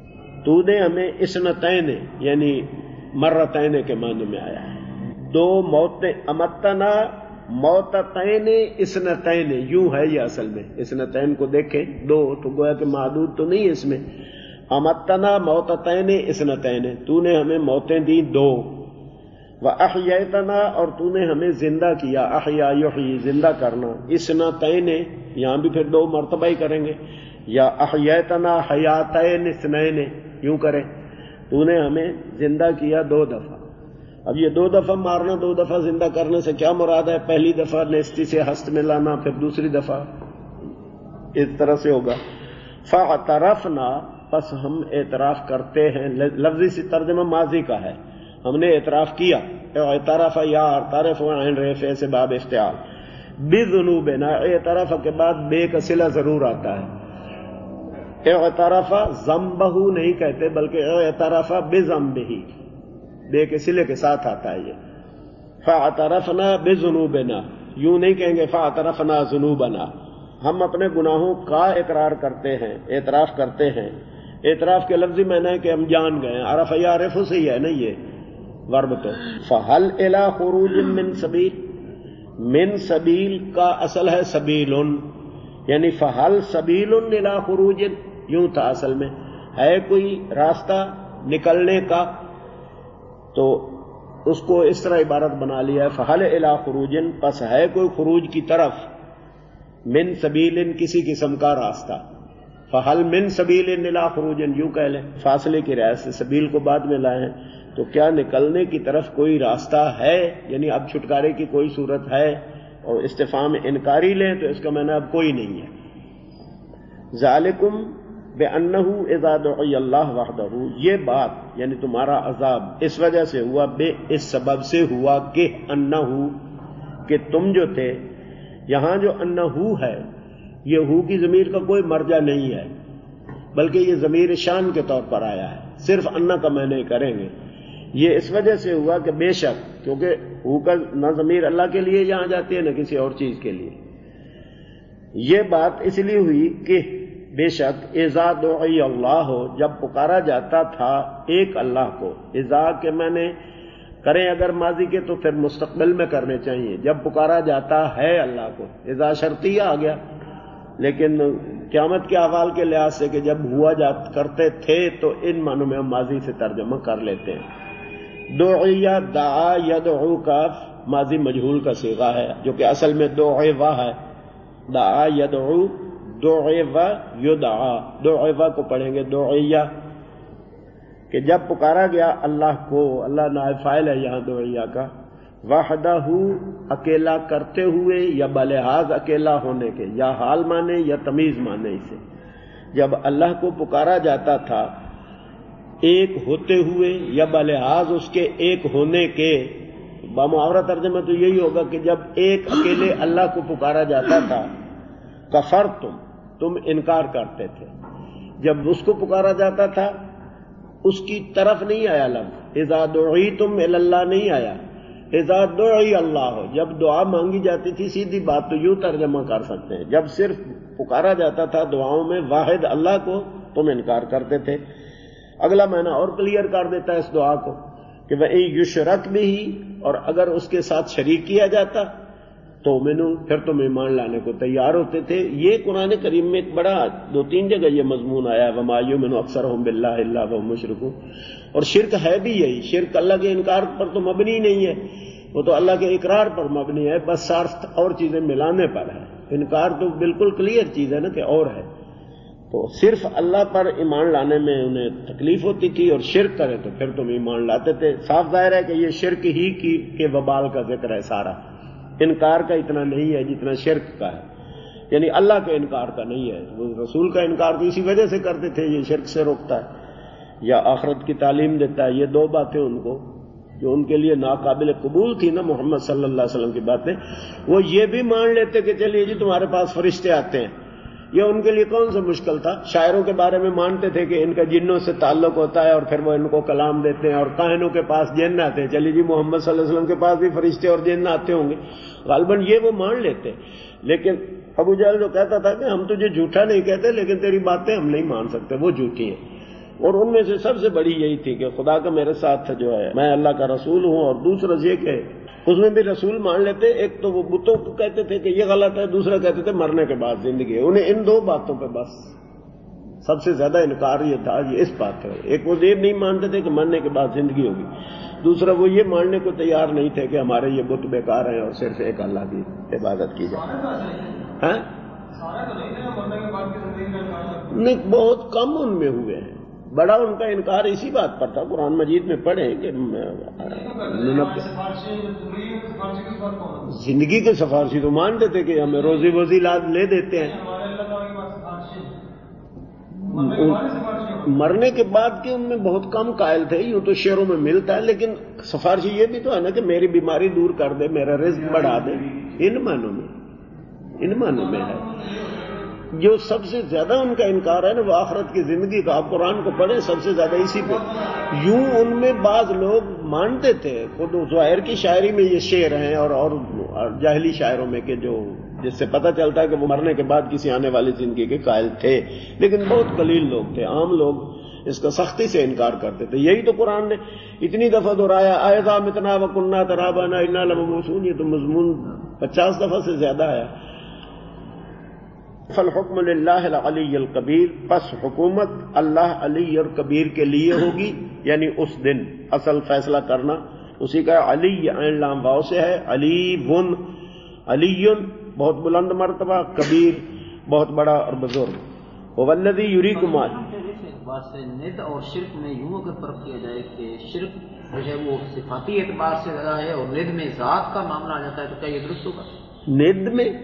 تو نے ہمیں اسنتین یعنی مرتین کے معنی میں آیا ہے. دو موتیں امتنا موتتین اسنتین یوں ہے یہ اصل میں. اسنتین کو دیکھیں دو تو گویا کہ معدود تو نہیں ہے اس میں. امتنا موتتین اسنتین تو نے ہمیں موتیں دی دو. وَأَحْيَيْتَنَا اور تو نے ہمیں زندہ کیا. احیا یحیی زندہ کرنا. اسنتین یہاں بھی پھر دو مرتبہ ہی کریں گے. یا احییتنا حیاتین اثنین یوں کریں. تو نے ہمیں زندہ کیا دو دفعہ. اب یہ دو دفعہ مارنا دو دفعہ زندہ کرنے سے کیا مراد ہے؟ پہلی دفعہ نیستی سے ہست میں لانا پھر دوسری دفعہ اس طرح سے ہوگا. فاعترفنا پس ہم اعتراف کرتے ہیں. لفظی سے ترجمہ ماضی کا ہے. ہم نے اعتراف کیا. اعتراف یا تعرف عین رفع سے باب افتعال. بذنوبنا اعتراف کے بعد بے کا صلہ ضرور آتا ہے. اعتراف ذنبہ نہیں کہتے بلکہ اعتراف بذنبہ بے کے صلے کے ساتھ آتا ہے یہ. فاعترفنا بذنوبنا یوں نہیں کہیں گے فاعترفنا ذنوبنا. ہم اپنے گناہوں کا اقرار کرتے ہیں اعتراف کرتے ہیں. اعتراف کے لفظی معنی ہے کہ ہم جان گئے. عرف یعرف سے ہی ہے نا یہ ورب. تو فہل الی خروج من سبیل. من سبیل کا اصل ہے سبیل یعنی فہل سبیل الی خروج یوں تھا اصل میں. ہے کوئی راستہ نکلنے کا تو اس کو اس طرح عبارت بنا لیا ہے فہل الی خروج پس ہے کوئی خروج کی طرف. من سبیل کسی قسم کا راستہ. فہل من سبیل الی خروج یوں کہہ لیں فاصلے کی رعایت سے سبیل کو بعد میں لائیں تو کیا نکلنے کی طرف کوئی راستہ ہے یعنی اب چھٹکارے کی کوئی صورت ہے. اور استفہام انکاری لیں تو اس کا معنی اب کوئی نہیں ہے. ذالکم بأنہ اذا دعی اللہ وحدہ یہ بات یعنی تمہارا عذاب اس وجہ سے ہوا اس سبب سے ہوا کہ انہ کہ تم جو تھے. یہاں جو انہ ہے یہ ہو کی ضمیر کا کوئی مرجع نہیں ہے بلکہ یہ ضمیر شان کے طور پر آیا ہے. صرف انہ کا معنی کریں گے. یہ اس وجہ سے ہوا کہ بے شک کیونکہ ہو کا نہ ضمیر اللہ کے لیے یہاں جاتی ہے نہ کسی اور چیز کے لیے. یہ بات اس لیے ہوئی کہ بے شک اذا دعی اللہ ہو جب پکارا جاتا تھا ایک اللہ کو. اذا کے معنی کریں اگر ماضی کے تو پھر مستقبل میں کرنے چاہیے. جب پکارا جاتا ہے اللہ کو اذا شرطیہ آ گیا لیکن قیامت کے احوال کے لحاظ سے کہ جب ہوا کرتے تھے تو ان معنوں میں ہم ماضی سے ترجمہ کر لیتے ہیں. دعیہ دعا یدعو کا ماضی مجہول کا صیغہ ہے جو کہ اصل میں دعوا ہے. دعا یدعو دعوا یدعا. دعوا کو پڑھیں گے دعیہ کہ جب پکارا گیا اللہ کو. اللہ نائب فاعل ہے یہاں دعیہ کا. وحدہ اکیلا کرتے ہوئے یا بلحاظ اکیلا ہونے کے یا حال مانے یا تمیز مانے اسے. جب اللہ کو پکارا جاتا تھا ایک ہوتے ہوئے یا بلحاظ اس کے ایک ہونے کے. بامحاورہ ترجمہ تو یہی ہوگا کہ جب ایک اکیلے اللہ کو پکارا جاتا تھا کفرتم تم انکار کرتے تھے. جب اس کو پکارا جاتا تھا اس کی طرف نہیں آیا لفظ. اذا دعیتم الی اللہ نہیں آیا. اذا دعی اللہ ہو جب دعا مانگی جاتی تھی سیدھی بات تو یوں ترجمہ کر سکتے ہیں جب صرف پکارا جاتا تھا دعاؤں میں واحد اللہ کو تم انکار کرتے تھے. اگلا معنی اور کلیئر کر دیتا ہے اس دعا کو کہ وَإِن یشرک بِهِ اور اگر اس کے ساتھ شریک کیا جاتا تو پھر تم ایمان لانے کو تیار ہوتے تھے. یہ قرآن کریم میں ایک بڑا 2-3 جگہ یہ مضمون آیا ہے وَمَا يُؤْمِنُ أَكْثَرُهُم بِاللَّهِ إِلَّا وَهُمْ مُشْرِكُونَ. اور شرک ہے بھی یہی. شرک اللہ کے انکار پر تو مبنی نہیں ہے وہ تو اللہ کے اقرار پر مبنی ہے بس صرف اور چیزیں ملانے پر ہے. انکار تو بالکل کلیئر چیز ہے نا کہ اور ہے. تو صرف اللہ پر ایمان لانے میں انہیں تکلیف ہوتی تھی اور شرک کرے تو پھر تم ایمان لاتے تھے. صاف ظاہر ہے کہ یہ شرک ہی کے وبال کا ذکر ہے سارا. انکار کا اتنا نہیں ہے جتنا شرک کا ہے. یعنی اللہ کے انکار کا نہیں ہے. وہ رسول کا انکار تو اسی وجہ سے کرتے تھے یہ شرک سے روکتا ہے یا آخرت کی تعلیم دیتا ہے. یہ دو باتیں ان کو جو ان کے لیے ناقابل قبول تھی نا محمد صلی اللہ علیہ وسلم کی باتیں. وہ یہ بھی مان لیتے کہ چلیے جی تمہارے پاس فرشتے آتے ہیں. یہ ان کے لیے کون سا مشکل تھا. شاعروں کے بارے میں مانتے تھے کہ ان کا جنوں سے تعلق ہوتا ہے اور پھر وہ ان کو کلام دیتے ہیں. اور کاہنوں کے پاس جن آتے ہیں. چلیے جی محمد صلی اللہ علیہ وسلم کے پاس بھی فرشتے اور جن آتے ہوں گے. غالباً یہ وہ مان لیتے. لیکن ابو جہل جو کہتا تھا کہ ہم تجھے جھوٹا نہیں کہتے لیکن تیری باتیں ہم نہیں مان سکتے وہ جھوٹی ہیں. اور ان میں سے سب سے بڑی یہی تھی کہ خدا کا میرے ساتھ جو ہے میں اللہ کا رسول ہوں، اور دوسرا یہ کہ اس میں بھی رسول مان لیتے، ایک تو وہ بتوں کو کہتے تھے کہ یہ غلط ہے، دوسرا کہتے تھے مرنے کے بعد زندگی ہے، انہیں ان دو باتوں پہ بس سب سے زیادہ انکار یہ تھا، یہ اس بات ہے۔ ایک وہ یہ نہیں مانتے تھے کہ مرنے کے بعد زندگی ہوگی، دوسرا وہ یہ ماننے کو تیار نہیں تھے کہ ہمارے یہ بت بیکار ہیں اور صرف ایک اللہ کی عبادت کی جائے۔ نہیں، بہت کم ان میں ہوئے ہیں، بڑا ان کا انکار اسی بات پر تھا۔ قرآن مجید میں پڑھیں کہ زندگی کے سفارشی تو مانتے تھے کہ ہمیں روزی ووزی لے دیتے ہیں، مرنے کے بعد کے ان میں بہت کم قائل تھے، یوں تو شعروں میں ملتا ہے، لیکن سفارشی یہ بھی تو ہے نا کہ میری بیماری دور کر دے، میرا رزق بڑھا دے، ان معنوں میں ہے۔ جو سب سے زیادہ ان کا انکار ہے نا وہ آخرت کی زندگی کا، آپ قرآن کو پڑھیں سب سے زیادہ اسی پہ۔ یوں ان میں بعض لوگ مانتے تھے، خود ظاہر کی شاعری میں یہ شعر ہیں اور جاہلی شاعروں میں کہ جو جس سے پتہ چلتا ہے کہ وہ مرنے کے بعد کسی آنے والی زندگی کے قائل تھے، لیکن بہت قلیل لوگ تھے، عام لوگ اس کا سختی سے انکار کرتے تھے۔ یہی تو قرآن نے اتنی دفعہ دہرایا، اَإِذَا مِتْنَا وَكُنَّا تُرَابًا اِنَّا لَمَبْعُوثُونَ، یہ تو مضمون 50 دفعہ سے زیادہ ہے۔ فالحکم للہ العلی الکبیر، پس حکومت اللہ علی اور کبیر کے لیے ہوگی، یعنی اس دن اصل فیصلہ کرنا اسی کا۔ علی عین لام واو سے ہے، علی ون، علی بہت بلند مرتبہ، کبیر بہت بڑا اور بزرگ۔ والذی یریکم ند اور شرک میں یوں اگر فرق کیا جائے کہ شرک جو ہے وہ صفاتی اعتبار سے زیادہ ہے اور ند میں ذات کا معاملہ آ جاتا ہے، تو کیا یہ درست ہوگا؟ ند میں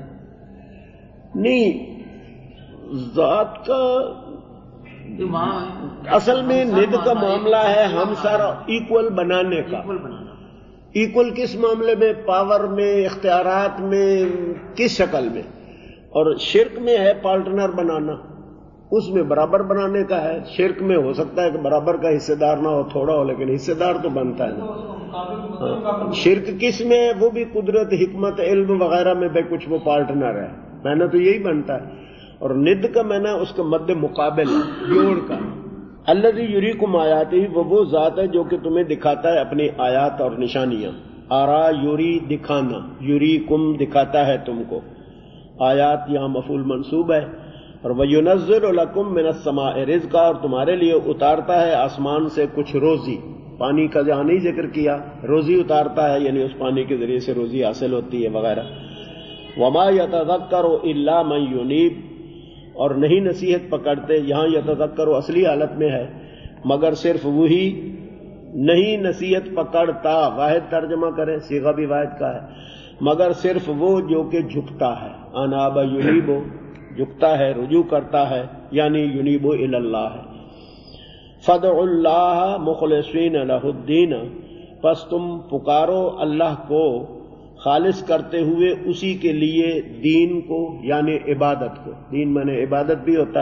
نہیں، ذات کا اصل میں ند کا معاملہ ہے ہم سر ایکول بنانے کا۔ ایکول کس معاملے میں؟ پاور میں، اختیارات میں، کس شکل میں؟ اور شرک میں ہے پارٹنر بنانا، اس میں برابر بنانے کا ہے۔ شرک میں ہو سکتا ہے کہ برابر کا حصے دار نہ ہو، تھوڑا ہو، لیکن حصے دار تو بنتا ہے نا۔ شرک کس میں ہے؟ وہ بھی قدرت، حکمت، علم وغیرہ میں بھی کچھ وہ پارٹنر ہے، معنی تو یہی بنتا ہے۔ اور ند کا معنی اس کا مد مقابل ہے، جوڑ کا۔ الذی یریکم آیاتہ، وہ ذات ہے جو کہ تمہیں دکھاتا ہے اپنی آیات اور نشانیاں۔ آرا یوری دکھانا، یریکم دکھاتا ہے تم کو، آیات یہاں مفعول منصوب ہے۔ اور وَيُنَزِّلُ لَكُم مِّنَ السَّمَاءِ رِزْقًا، اور تمہارے لیے اتارتا ہے آسمان سے کچھ روزی۔ پانی کا جہاں نہیں ذکر کیا، روزی اتارتا ہے، یعنی اس پانی کے ذریعے سے روزی حاصل ہوتی ہے وغیرہ۔ وَمَا يَتَذَكَّرُ إِلَّا مَن يُنِيبُ، اور نہیں نصیحت پکڑتے، یہاں یتذکر اصلی حالت میں ہے، مگر صرف وہی نہیں نصیحت پکڑتا، واحد ترجمہ کرے، صیغہ بھی واحد کا ہے، مگر صرف وہ جو کہ جھکتا ہے۔ اناب ینیبو، جھکتا ہے، رجوع کرتا ہے، یعنی ینیبو الی اللہ ہے۔ فدعوا اللہ مخلصین لہ الدین، پس تم پکارو اللہ کو خالص کرتے ہوئے اسی کے لیے دین کو، یعنی عبادت کو۔ دین مانے عبادت بھی ہوتا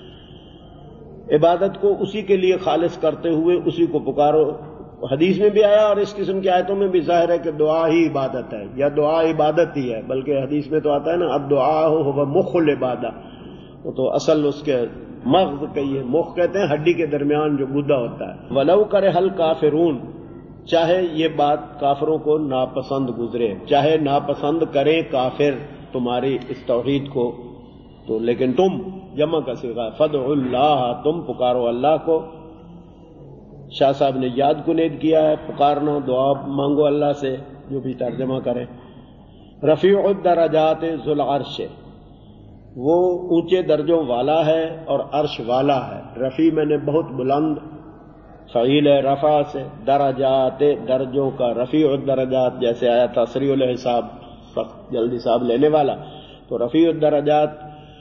ہے، عبادت کو اسی کے لیے خالص کرتے ہوئے اسی کو پکارو۔ حدیث میں بھی آیا اور اس قسم کی آیتوں میں بھی ظاہر ہے کہ دعا ہی عبادت ہے، یا دعا عبادت ہی ہے، بلکہ حدیث میں تو آتا ہے نا الدعاء هو مخ العبادہ، وہ تو اصل اس کے مغز کہیے، مخ کہتے ہیں ہڈی کے درمیان جو گدا ہوتا ہے۔ ولو کرہ الکافرون، چاہے یہ بات کافروں کو ناپسند گزرے، چاہے ناپسند کرے کافر تمہاری اس توحید کو، تو لیکن تم جمع کا صیغہ فدعوا اللہ، تم پکارو اللہ کو۔ شاہ صاحب نے یاد کنید کیا ہے، پکارنا، دعا مانگو اللہ سے، جو بھی ترجمہ کرے۔ رفیع الدرجات ذو العرش، وہ اونچے درجوں والا ہے اور عرش والا ہے۔ رفیع میں نے بہت بلند، فعیل ہے رفع سے، درجات درجوں کا، رفیع الدرجات جیسے آیا تھا سریع الحساب، سخت جلدی حساب لینے والا، تو رفیع الدرجات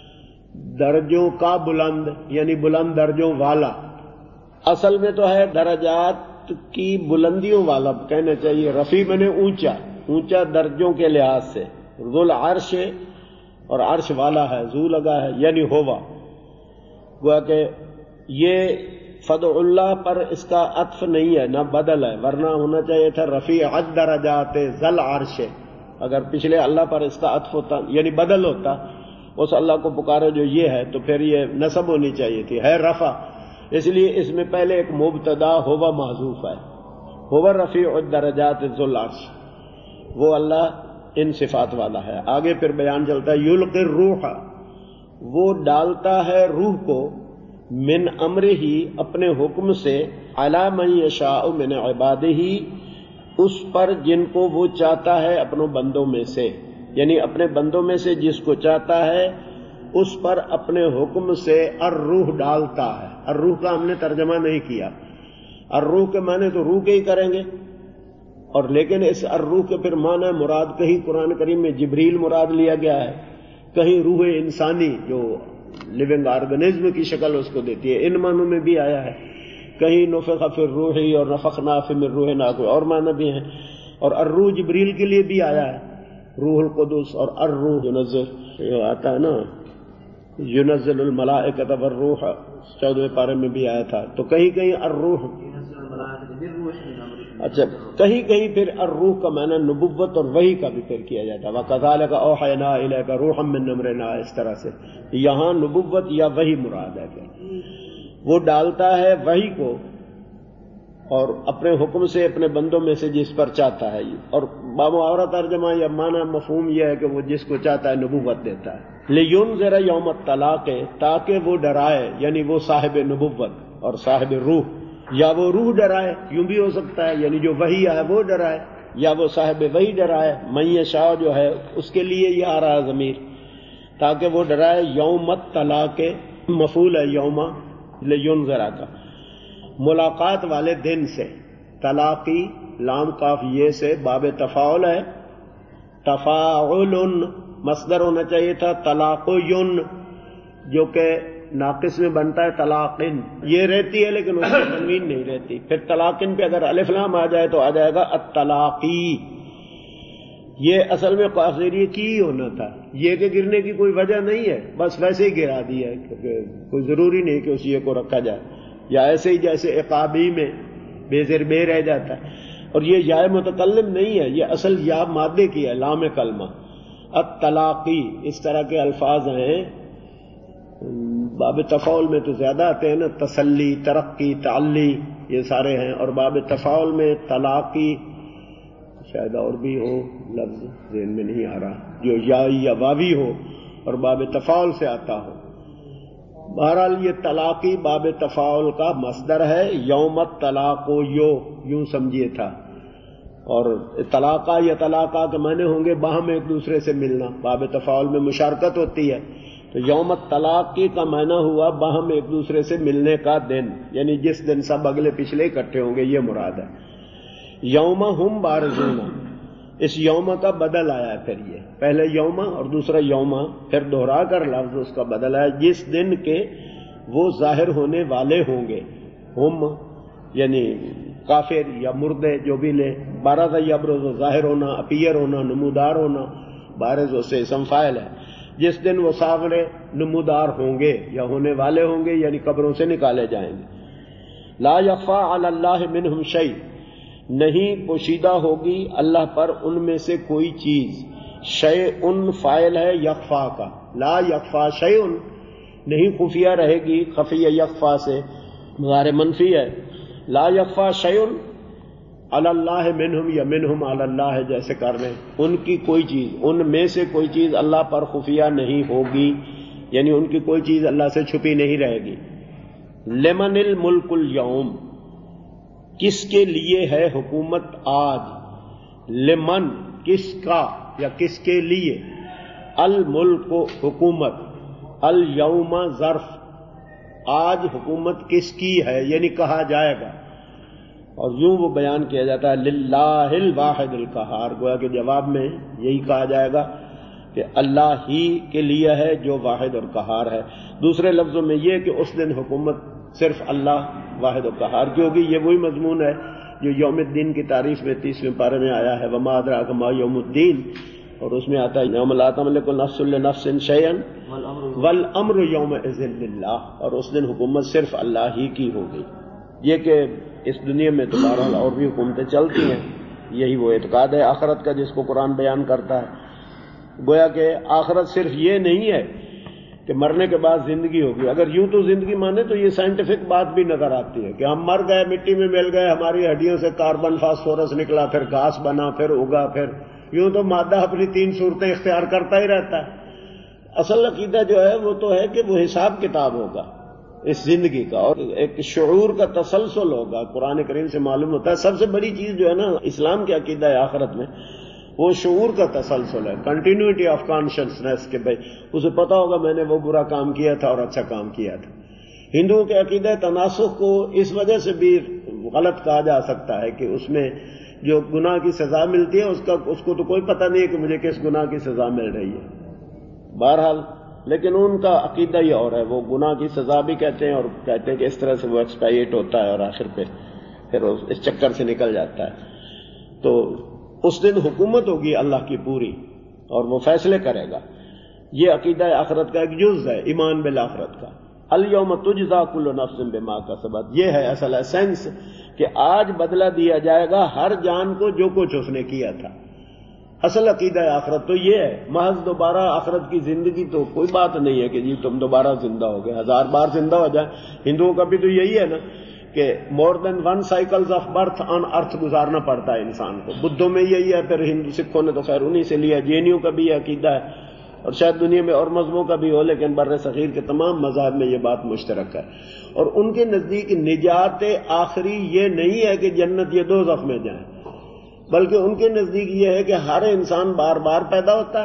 درجوں کا بلند، یعنی بلند درجوں والا۔ اصل میں تو ہے درجات کی بلندیوں والا کہنا چاہیے، رفیع میں نے اونچا، اونچا درجوں کے لحاظ سے۔ ذو العرش اور عرش والا ہے، ذو لگا ہے یعنی ہوا، گویا کہ یہ فدع اللہ پر اس کا عطف نہیں ہے، نہ بدل ہے، ورنہ ہونا چاہیے تھا رفیع الدرجات ذل عرش، اگر پچھلے اللہ پر اس کا عطف ہوتا یعنی بدل ہوتا، اس اللہ کو پکارے جو یہ ہے، تو پھر یہ نصب ہونی چاہیے تھی، ہے رفع، اس لیے اس میں پہلے ایک مبتدا ہوا محذوف ہے، ہوا رفیع الدرجات ذو العرش، وہ اللہ ان صفات والا ہے۔ آگے پھر بیان چلتا ہے یلقی الروح، وہ ڈالتا ہے روح کو من امرہ، اپنے حکم سے، علی من یشاء من عبادہ، اس پر جن کو وہ چاہتا ہے اپنوں بندوں میں سے، یعنی اپنے بندوں میں سے جس کو چاہتا ہے اس پر اپنے حکم سے الروح ڈالتا ہے۔ الروح کا ہم نے ترجمہ نہیں کیا، الروح کے معنی تو روح کے ہی کریں گے، اور لیکن اس الروح کے پھر معنی مراد کہیں قرآن کریم میں جبریل مراد لیا گیا ہے، کہیں روح انسانی جو لیونگ آرگنزم کی شکل اس کو دیتی ہے، ان معنوں میں بھی آیا ہے، کہیں نفخ فی الروح اور نفخنا فی من روحنا، کوئی اور معنی بھی ہیں، اور الروح جبریل کے لیے بھی آیا ہے، روح القدس، اور الروح ينزل آتا ہے نا، ينزل الملائکۃ والروح 14ویں پارے میں بھی آیا تھا، تو کہیں کہیں الروح، اچھا کہیں کہیں پھر الروح کا معنی نبوت اور وحی کا بھی پھر کیا جاتا ہے، وَكَذَلِكَ أَوْحَيْنَا إِلَيْكَ رُوحًا مِّنْ أَمْرِنَا، اس طرح سے یہاں نبوت یا وحی مراد ہے کہ وہ ڈالتا ہے وحی کو اور اپنے حکم سے اپنے بندوں میں سے جس پر چاہتا ہے، اور بامحاورہ ترجمہ یا معنی مفہوم یہ ہے کہ وہ جس کو چاہتا ہے نبوت دیتا ہے۔ لِيُنذِرَ يَوْمَ الطَّلَاقِ، تاکہ وہ ڈرائے، یعنی وہ صاحب نبوت اور صاحب روح، یا وہ روح ڈرائے، یوں بھی ہو سکتا ہے، یعنی جو وحی ہے وہ ڈرائے، یا وہ صاحب وحی ڈرائے، من یشاء جو ہے اس کے لیے یہ آ رہا ہے ضمیر، تاکہ وہ ڈرائے یوم الطلاق، مفعول ہے یوم لینذر کا، ملاقات والے دن سے، طلاقی لام قاف یہ سے باب تفاعل ہے، تفاعل مصدر ہونا چاہیے تھا، طلاقین جو کہ ناقص میں بنتا ہے طلاقن، یہ رہتی ہے لیکن اس میں تنوین نہیں رہتی، پھر طلاقن پہ اگر الف لام آ جائے تو آ جائے گا الطلاقی، یہ اصل میں قاصریہ کی ہی ہونا تھا، یہ کہ گرنے کی کوئی وجہ نہیں ہے، بس ویسے ہی گرا دیا ہے، کیونکہ کوئی ضروری نہیں کہ اس یہ کو رکھا جائے، یا ایسے ہی جیسے عقابی میں بے زیر بے رہ جاتا ہے، اور یہ یا متکلم نہیں ہے، یہ اصل یا مادے کی ہے، لام کلمہ، الطلاقی، اس طرح کے الفاظ ہیں، باب تفاعل میں تو زیادہ آتے ہیں نا، تسلی، ترقی، تعلی، یہ سارے ہیں، اور باب تفاعل میں طلاقی، شاید اور بھی ہو، لفظ ذہن میں نہیں آ رہا، جو یا واوی ہو اور باب تفاعل سے آتا ہو، بہرحال یہ طلاقی باب تفاعل کا مصدر ہے، یوم الطلاق یوں سمجھیے تھا، اور طلاقہ یا طلاقہ کے معنی ہوں گے باہم ایک دوسرے سے ملنا، باب تفاعل میں مشارکت ہوتی ہے، تو یوم الطلاق کا معنی ہوا باہم ایک دوسرے سے ملنے کا دن، یعنی جس دن سب اگلے پچھلے اکٹھے ہوں گے، یہ مراد ہے۔ یوم ہم بارزون، اس یوم کا بدل آیا ہے، پھر یہ پہلے یوم اور دوسرا یوم، پھر دوہرا کر لفظ اس کا بدل آیا، جس دن کے وہ ظاہر ہونے والے ہوں گے، ہم یعنی کافر یا مردے جو بھی لے، بارز یبرز، ظاہر ہونا، اپیئر ہونا، نمودار ہونا، بارز سے اسم فاعل ہے، جس دن وہ سامنے نمودار ہوں گے یا ہونے والے ہوں گے، یعنی قبروں سے نکالے جائیں گے۔ لا یخفی علی اللہ منہم شیء، نہیں پوشیدہ ہوگی اللہ پر ان میں سے کوئی چیز، شیء فاعل ہے یخفا کا، لا یخفی شیء نہیں خفیہ رہے گی، خفی یخفا سے مضارع منفی ہے، لا یخفی شیء علی اللہ منہم یا منہم علی اللہ جیسے کر رہے ہیں، ان کی کوئی چیز، ان میں سے کوئی چیز اللہ پر خفیہ نہیں ہوگی، یعنی ان کی کوئی چیز اللہ سے چھپی نہیں رہے گی۔ لمن الملک اليوم، کس کے لیے ہے حکومت آج، لمن کس کا یا کس کے لیے، الملک حکومت، الیوم ظرف، آج حکومت کس کی ہے، یعنی کہا جائے گا، اور یوں وہ بیان کیا جاتا ہے للہ الواحد القہار، گویا کہ جواب میں یہی کہا جائے گا کہ اللہ ہی کے لیے ہے جو واحد اور قہار ہے۔ دوسرے لفظوں میں یہ کہ اس دن حکومت صرف اللہ واحد و قہار کی ہوگی، یہ وہی مضمون ہے جو یوم الدین کی تعریف میں 30ویں پارے میں آیا ہے، وما ادراک ما یوم الدین، اور اس میں آتا ہے یوم لا تملک نفس لنفس شیئا والامر یومئذ للہ، اور اس دن حکومت صرف اللہ ہی کی ہوگی۔ یہ کہ اس دنیا میں تو بہرحال اور بھی حکومتیں چلتی ہیں، یہی وہ اعتقاد ہے آخرت کا جس کو قرآن بیان کرتا ہے۔ گویا کہ آخرت صرف یہ نہیں ہے کہ مرنے کے بعد زندگی ہوگی. اگر یوں تو زندگی مانے تو یہ سائنٹیفک بات بھی نظر آتی ہے کہ ہم مر گئے, مٹی میں مل گئے, ہماری ہڈیوں سے کاربن فاسفورس نکلا, پھر گھاس بنا, پھر اگا, پھر یوں تو مادہ اپنی 3 صورتیں اختیار کرتا ہی رہتا ہے. اصل عقیدہ جو ہے وہ تو ہے کہ وہ حساب کتاب ہوگا اس زندگی کا, اور ایک شعور کا تسلسل ہوگا. قرآن کریم سے معلوم ہوتا ہے سب سے بڑی چیز جو ہے نا اسلام کے عقیدہ آخرت میں, وہ شعور کا تسلسل ہے, کنٹینیوٹی آف کانشسنس, کہ بھائی اسے پتا ہوگا میں نے وہ برا کام کیا تھا اور اچھا کام کیا تھا. ہندوؤں کے عقیدہ تناسخ کو اس وجہ سے بھی غلط کہا جا سکتا ہے کہ اس میں جو گناہ کی سزا ملتی ہے اس کو تو کوئی پتہ نہیں ہے کہ مجھے کس گناہ کی سزا مل رہی ہے. بہرحال لیکن ان کا عقیدہ ہی اور ہے, وہ گناہ کی سزا بھی کہتے ہیں اور کہتے ہیں کہ اس طرح سے وہ ایکسپائٹ ہوتا ہے اور آخر پہ پھر اس چکر سے نکل جاتا ہے. تو اس دن حکومت ہوگی اللہ کی پوری اور وہ فیصلے کرے گا. یہ عقیدہ آخرت کا ایک جز ہے, ایمان بالآخرت کا. الیوم تجزا کل نفس بما کسبت, یہ ہے اصل اسینس کہ آج بدلہ دیا جائے گا ہر جان کو جو کچھ اس نے کیا تھا. اصل عقیدہ آخرت تو یہ ہے. محض دوبارہ آخرت کی زندگی تو کوئی بات نہیں ہے کہ جی تم دوبارہ زندہ ہو گئے, 1000 بار زندہ ہو جائیں. ہندوؤں کا بھی تو یہی ہے نا کہ more than 1 cycles of birth on earth گزارنا پڑتا ہے انسان کو. بدھوں میں یہی ہے, پھر ہندو سکھوں نے تو خیر انہی سے لیا. جینیوں کا بھی یہ عقیدہ ہے, اور شاید دنیا میں اور مذہبوں کا بھی ہو, لیکن بر صغیر کے تمام مذاہب میں یہ بات مشترک ہے. اور ان کے نزدیک نجات آخری یہ نہیں ہے کہ جنت یا دوزخ میں جائیں, بلکہ ان کے نزدیک یہ ہے کہ ہر انسان بار بار پیدا ہوتا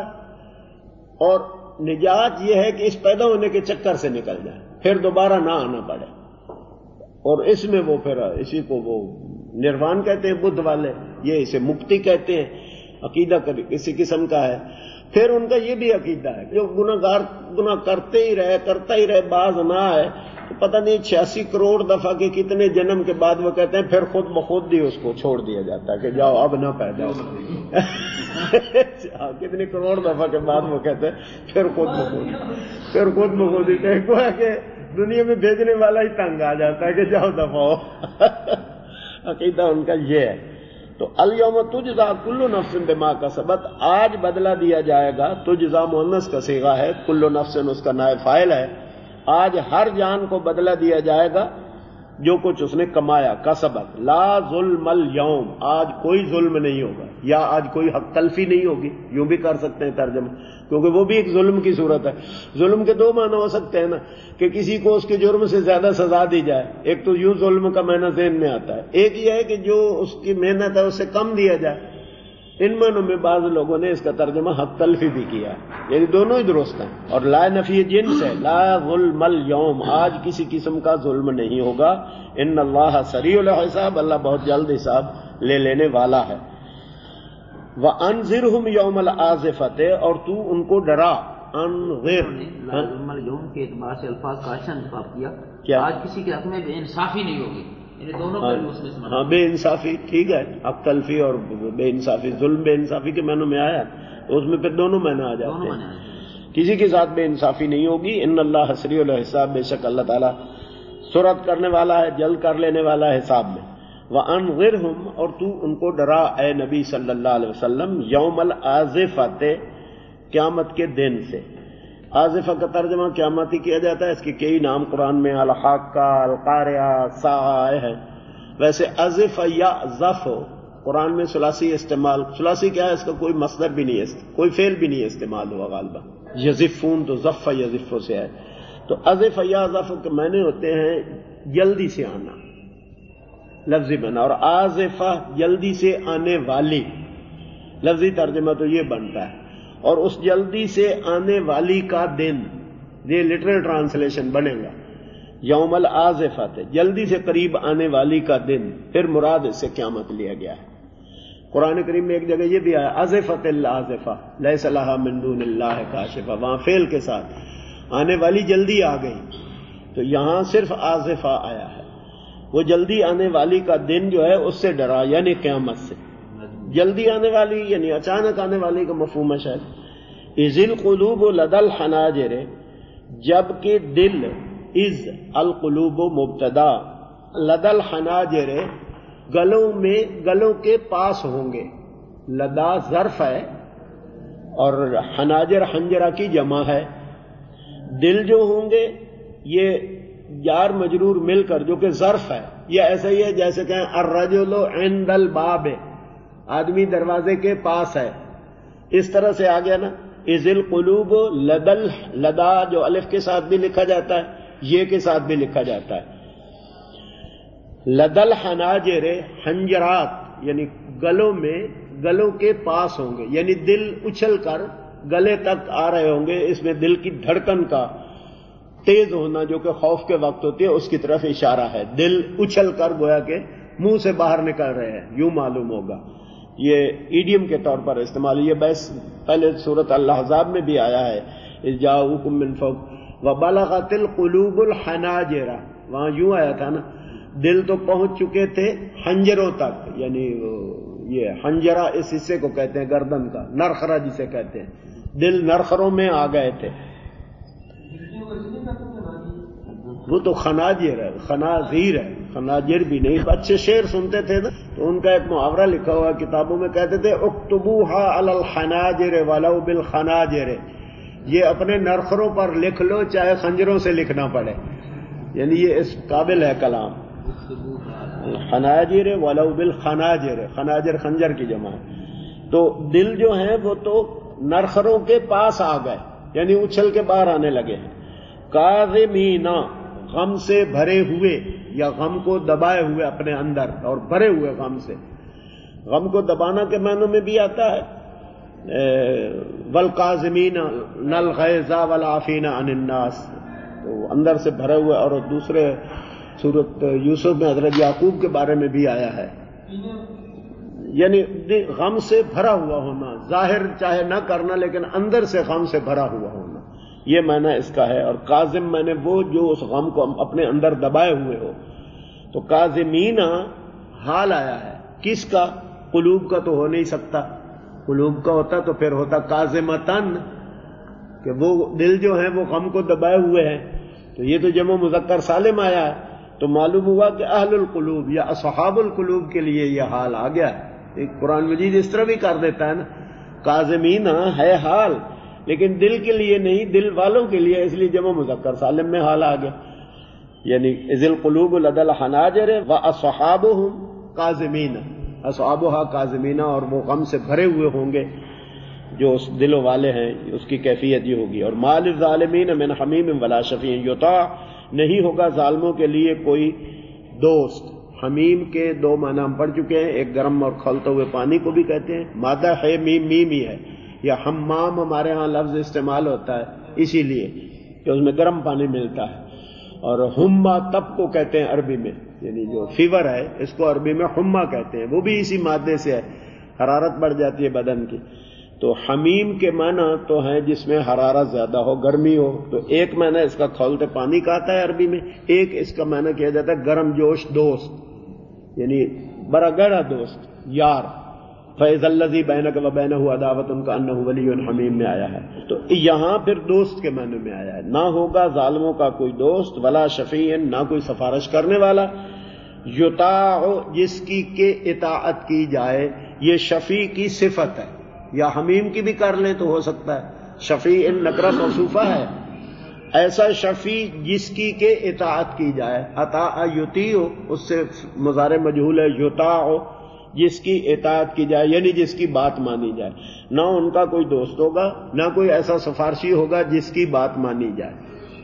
ہے اور نجات یہ ہے کہ اس پیدا ہونے کے چکر سے نکل جائے, پھر دوبارہ نہ آنا پڑے. اور اس میں وہ پھر اسی کو وہ نروان کہتے ہیں بدھ والے, یہ اسے مکتی کہتے ہیں. عقیدہ کسی قسم کا ہے. پھر ان کا یہ بھی عقیدہ ہے جو گناہ کرتے ہی رہے باز نہ آئے, تو پتہ نہیں 86 کروڑ دفعہ کے کتنے جنم کے بعد وہ کہتے ہیں پھر خود بخود ہی اس کو چھوڑ دیا جاتا ہے کہ جاؤ اب نہ پیدا ہو. کتنی کروڑ دفعہ کے بعد وہ کہتے ہیں پھر خود بخود ہی کہ دنیا میں بھیجنے والا ہی تنگ آ جاتا ہے کہ جاؤ دفعہ ہو. عقیدہ ان کا یہ ہے. تو الیوم تجزا کل نفس بما کسبت, آج بدلہ دیا جائے گا. تجزا مؤنث کا صیغہ ہے, کل نفس اس کا نائب فاعل ہے. آج ہر جان کو بدلہ دیا جائے گا جو کچھ اس نے کمایا. کسبت لا ظلم اليوم, آج کوئی ظلم نہیں ہوگا, یا آج کوئی حق تلفی نہیں ہوگی, یوں بھی کر سکتے ہیں ترجمہ, کیونکہ وہ بھی ایک ظلم کی صورت ہے. ظلم کے 2 معنی ہو سکتے ہیں نا, کہ کسی کو اس کے جرم سے زیادہ سزا دی جائے. ایک تو یوں ظلم کا معنی ذہن میں آتا ہے, ایک یہ ہے کہ جو اس کی محنت ہے اس سے کم دیا جائے. ان معنوں میں بعض لوگوں نے اس کا ترجمہ حق تلفی بھی کیا ہے, یعنی دونوں ہی درست ہیں. اور لا نفی جنس ہے, لا ظلم اليوم, آج کسی قسم کا ظلم نہیں ہوگا. ان اللہ سریع الحساب, اللہ بہت جلد حساب لے لینے والا ہے. وَأَنذِرْهُمْ يَوْمَ الْآزِفَةِ, اور تو ان کو ڈرا. انذر یوم کے اعتبار سے الفاظ کا اچھا انتخاب کیا, آج کسی کے حق میں بے انصافی نہیں ہوگی, یعنی دونوں ہاں بے انصافی ٹھیک ہے. حق تلفی اور بے انصافی, ظلم بے انصافی کے معنوں میں آیا, اس میں پھر دونوں معنی آ جاتے ہیں. کسی کے ساتھ بے انصافی نہیں ہوگی. ان اللہ سریع الحساب, بے شک اللہ تعالیٰ سرعت کرنے والا ہے, جلد کر لینے والا ہے حساب میں. وَأَنذِرْهُمْ, اور تو ان کو ڈرا اے نبی صلی اللہ علیہ وسلم, یوم الآزفۃ, قیامت کے دن سے. آزفہ کا ترجمہ قیامت ہی کیا جاتا ہے, اس کے کئی نام قرآن میں الحاقہ, القاریہ, ساعہ ہے. ویسے ازف یا ظف قرآن میں ثلاثی استعمال, ثلاثی کیا ہے, اس کا کوئی مصدر بھی نہیں ہے, کوئی فعل بھی نہیں استعمال ہوا غالبا. یزفون تو ظف یزف سے ہے. تو ازف یا ظف کے معنی ہوتے ہیں جلدی سے آنا, لفظی بنا, اور آزفہ جلدی سے آنے والی. لفظی ترجمہ تو یہ بنتا ہے. اور اس جلدی سے آنے والی کا دن, یہ لٹرل ٹرانسلیشن بنے گا. یوم الآزفۃ, جلدی سے قریب آنے والی کا دن. پھر مراد اس سے قیامت لیا گیا ہے. قرآن کریم میں ایک جگہ یہ بھی آیا, آزفۃ الآزفہ لیس لہا من دون اللہ کاشفہ, وہاں فعل کے ساتھ آنے والی جلدی آ گئی. تو یہاں صرف آزفہ آیا ہے. وہ جلدی آنے والی کا دن جو ہے اس سے ڈرا, یعنی قیامت سے. جلدی آنے والی یعنی اچانک آنے والی کا مفہوم ہے شاید. اذ القلوب لدى الحناجر, جبکہ دل, از القلوب مبتدا, لدى الحناجر گلوں میں, گلوں کے پاس ہوں گے. لدا ظرف ہے اور حناجر حنجرہ کی جمع ہے. دل جو ہوں گے یہ جار مجرور مل کر جو کہ ظرف ہے، یہ ایسا ہی ہے جیسے کہیں الرجل عند الباب، آدمی دروازے کے پاس ہے، اس طرح سے آ گیا نا. اذ القلوب لدا جو الف کے ساتھ بھی لکھا جاتا ہے، یہ کے ساتھ بھی لکھا جاتا ہے. لدل حناجر، حنجرات یعنی گلوں میں، گلوں کے پاس ہوں گے، یعنی دل اچھل کر گلے تک آ رہے ہوں گے. اس میں دل کی دھڑکن کا تیز ہونا جو کہ خوف کے وقت ہوتی ہے اس کی طرف اشارہ ہے. دل اچھل کر گویا کہ منہ سے باہر نکل رہے ہیں، یوں معلوم ہوگا. یہ ایڈیم کے طور پر استعمال، یہ بحث پہلے سورۃ الاحزاب میں بھی آیا ہے. اذ جاءوکم من فوق وبلغت القلوب الحناجر، وہاں یوں آیا تھا نا، دل تو پہنچ چکے تھے حنجروں تک، یعنی یہ حنجرہ اس حصے کو کہتے ہیں گردن کا، نرخرہ جسے کہتے ہیں، دل نرخروں میں آ گئے تھے. وہ تو خناجر ہے، خنازیر ہے، خناجر بھی نہیں. اچھے شعر سنتے تھے نا تو ان کا ایک محاورہ لکھا ہوا کتابوں میں، کہتے تھے اکتبوها علی الحناجر ولو بالخناجر، یہ اپنے نرخروں پر لکھ لو چاہے خنجروں سے لکھنا پڑے. یعنی یہ اس قابل ہے کلام. خناجر ولو بالخناجر، خناجر خنجر کی جمع ہے. تو دل جو ہیں وہ تو نرخروں کے پاس آ گئے، یعنی اچھل کے باہر آنے لگے ہیں. کاظمین، غم سے بھرے ہوئے یا غم کو دبائے ہوئے اپنے اندر، اور بھرے ہوئے غم سے. غم کو دبانا کے معنوں میں بھی آتا ہے والکاظمین الغیظ والعافین عن الناس، تو اندر سے بھرے ہوئے. اور دوسرے سورۃ یوسف میں حضرت یعقوب کے بارے میں بھی آیا ہے، یعنی غم سے بھرا ہوا ہونا، ظاہر چاہے نہ کرنا لیکن اندر سے غم سے بھرا ہوا ہونا، یہ معنی اس کا ہے. اور کاظم میں نے وہ جو اس غم کو اپنے اندر دبائے ہوئے ہو. تو کاظمین حال آیا ہے کس کا؟ قلوب کا تو ہو نہیں سکتا. قلوب کا ہوتا تو پھر ہوتا کاظمتن، کہ وہ دل جو ہیں وہ غم کو دبائے ہوئے ہیں. تو یہ تو جمع مذکر سالم آیا ہے، تو معلوم ہوا کہ اہل القلوب یا اصحاب القلوب کے لیے یہ حال آ گیا. ایک قرآن مجید اس طرح بھی کر دیتا ہے نا، کاظمین ہے حال لیکن دل کے لیے نہیں، دل والوں کے لیے، اس لیے جمع مذکر سالم میں حال آ گیا. یعنی اذ القلوب لدى الحناجر واصحابهم کاظمین، اصحابها کاظمین، اور وہ غم سے بھرے ہوئے ہوں گے جو اس دلوں والے ہیں، اس کی کیفیت یہ ہوگی. اور ما للظالمین من حمیم ولا شفیع یطاع، نہیں ہوگا ظالموں کے لیے کوئی دوست. حمیم کے دو معنی ہم پڑھ چکے ہیں، ایک گرم اور کھولتے ہوئے پانی کو بھی کہتے ہیں، مادہ ہے میم میم ہی ہے. یا حمام ہمارے ہاں لفظ استعمال ہوتا ہے اسی لیے کہ اس میں گرم پانی ملتا ہے. اور ہما تب کو کہتے ہیں عربی میں، یعنی جو فیور ہے اس کو عربی میں ہما کہتے ہیں، وہ بھی اسی مادے سے ہے، حرارت بڑھ جاتی ہے بدن کی. تو حمیم کے معنی تو ہیں جس میں حرارت زیادہ ہو، گرمی ہو. تو ایک معنی اس کا کھولتے پانی کا آتا ہے عربی میں، ایک اس کا معنی کیا جاتا ہے گرم جوش دوست، یعنی بڑا گہرا دوست، یار. فَإِذَا الَّذِي بَيْنَكَ وَبَيْنَهُ عَدَاوَةٌ كَأَنَّهُ وَلِيٌّ حَمِيمٌ میں آیا ہے. تو یہاں پھر دوست کے معنی میں آیا ہے. نہ ہوگا ظالموں کا کوئی دوست، ولا شفیع، نہ کوئی سفارش کرنے والا، یطاع، جس کی کہ اطاعت کی جائے. یہ شفیع کی صفت ہے، یا حمیم کی بھی کر لیں تو ہو سکتا ہے. شفیع نکرہ موصوفہ ہے، ایسا شفیع جس کی کہ اطاعت کی جائے. اطاع یطیع، اس سے مضارع مجہول ہے. یطاع جس کی اطاعت کی جائے، یعنی جس کی بات مانی جائے. نہ ان کا کوئی دوست ہوگا، نہ کوئی ایسا سفارشی ہوگا جس کی بات مانی جائے.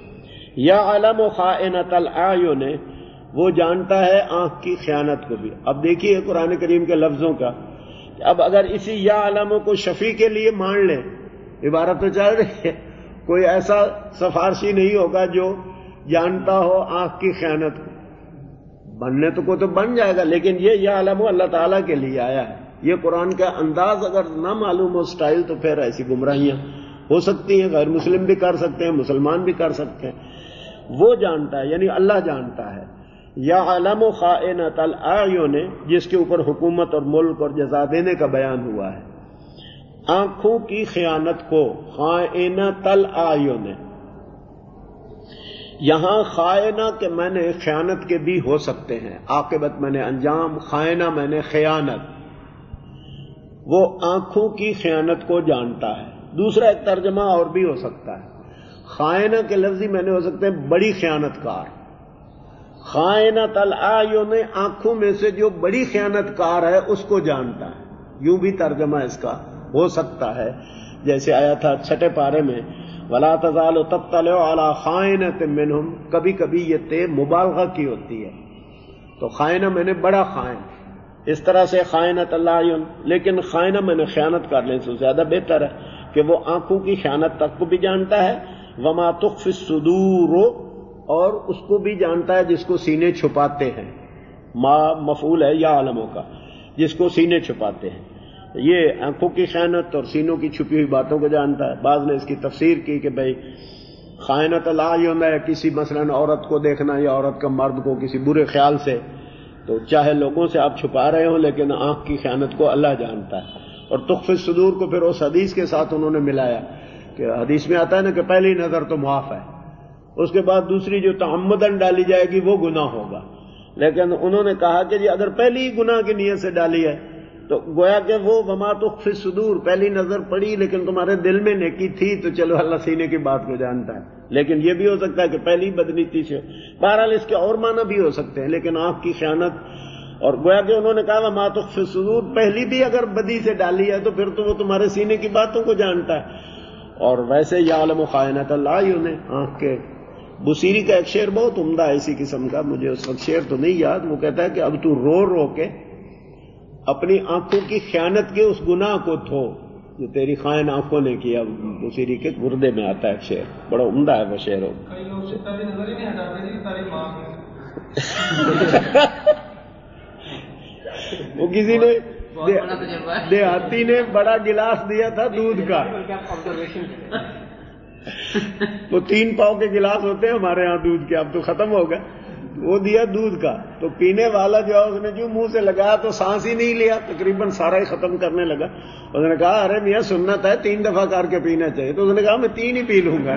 یعلم خائنۃ الاعین، وہ جانتا ہے آنکھ کی خیانت کو بھی. اب دیکھیے قرآن کریم کے لفظوں کا، اب اگر اسی یعلم کو شفیع کے لیے مان لیں، عبارت تو چل رہی ہے، کوئی ایسا سفارشی نہیں ہوگا جو جانتا ہو آنکھ کی خیانت کو. بننے تو کو تو بن جائے گا، لیکن یہ یعلم اللہ تعالیٰ کے لیے آیا ہے. یہ قرآن کا انداز اگر نہ معلوم ہو سٹائل، تو پھر ایسی گمراہیاں ہو سکتی ہیں. غیر مسلم بھی کر سکتے ہیں، مسلمان بھی کر سکتے ہیں. وہ جانتا ہے، یعنی اللہ جانتا ہے. یعلم خائنۃ الاعین، جس کے اوپر حکومت اور ملک اور جزا دینے کا بیان ہوا ہے. آنکھوں کی خیانت کو خائنۃ الاعین. یہاں خائنہ کے معنی خیانت کے بھی ہو سکتے ہیں، عاقبت معنی انجام، خائنہ معنی خیانت. وہ آنکھوں کی خیانت کو جانتا ہے. دوسرا ایک ترجمہ اور بھی ہو سکتا ہے، خائنہ کے لفظی معنی ہو سکتے ہیں بڑی خیانت کار. خائنۃ الاعین، آنکھوں میں سے جو بڑی خیانت کار ہے اس کو جانتا ہے. یوں بھی ترجمہ اس کا ہو سکتا ہے، جیسے آیا تھا 6 پارے میں وَلَا تَزَالُ تَطَّلِعُ عَلَىٰ خَائِنَةٍ مِّنْهُمْ. کبھی کبھی یہ تے مبالغہ کی ہوتی ہے، تو خائنہ میں نے بڑا خائن، اس طرح سے خائنۃ الاعین. لیکن خائنہ میں نے خیانت کر لیں تو زیادہ بہتر ہے کہ وہ آنکھوں کی خیانت تک کو بھی جانتا ہے. وَمَا تُخْفِي الصُّدُورُ، اور اس کو بھی جانتا ہے جس کو سینے چھپاتے ہیں. ما مفعول ہے یا عالموں کا، جس کو سینے چھپاتے ہیں. یہ آنکھوں کی خیانت اور سینوں کی چھپی ہوئی باتوں کو جانتا ہے. بعض نے اس کی تفسیر کی کہ بھئی خائنۃ الاعین ہے کسی مثلاً عورت کو دیکھنا یا عورت کا مرد کو کسی برے خیال سے، تو چاہے لوگوں سے آپ چھپا رہے ہوں لیکن آنکھ کی خیانت کو اللہ جانتا ہے. اور تخفی الصدور کو پھر اس حدیث کے ساتھ انہوں نے ملایا کہ حدیث میں آتا ہے نا کہ پہلی نظر تو معاف ہے، اس کے بعد دوسری جو تعمدن ڈالی جائے گی وہ گناہ ہوگا. لیکن انہوں نے کہا کہ جی اگر پہلی ہی گناہ کی نیت سے ڈالی ہے تو گویا کہ وہ وما تخفی الصدور، پہلی نظر پڑی لیکن تمہارے دل میں نیکی تھی تو چلو اللہ سینے کی بات کو جانتا ہے. لیکن یہ بھی ہو سکتا ہے کہ پہلی بدنیتی سے. بہرحال اس کے اور معنی بھی ہو سکتے ہیں، لیکن آنکھ کی خیانت، اور گویا کہ انہوں نے کہا وما تخفی الصدور، پہلی بھی اگر بدی سے ڈالی ہے تو پھر تو وہ تمہارے سینے کی باتوں کو جانتا ہے. اور ویسے یعلم خائنۃ الاعین، آنکھ کے. بصیری کا ایک شعر بہت عمدہ ہے اسی قسم کا، مجھے اس وقت شعر تو نہیں یاد. وہ کہتا ہے کہ اب تو رو رو کے اپنی آنکھوں کی خیانت کے اس گناہ کو دھو جو تیری خائن آنکھوں نے کیا. بصیری کے گردے میں آتا ہے ایک شعر، بڑا عمدہ ہے وہ شعر. وہ کسی نے دیہاتی نے بڑا گلاس دیا تھا دودھ کا، وہ 3 پاؤ کے گلاس ہوتے ہیں ہمارے ہاں دودھ کے، اب تو ختم ہو گئے. وہ دیا دودھ کا، تو پینے والا جو ہے اس نے جو منہ سے لگایا تو سانس ہی نہیں لیا، تقریباً سارا ہی ختم کرنے لگا. اس نے کہا ارے میاں سنت ہے 3 دفعہ کر کے پینا چاہیے. تو اس نے کہا میں 3 ہی پی لوں گا.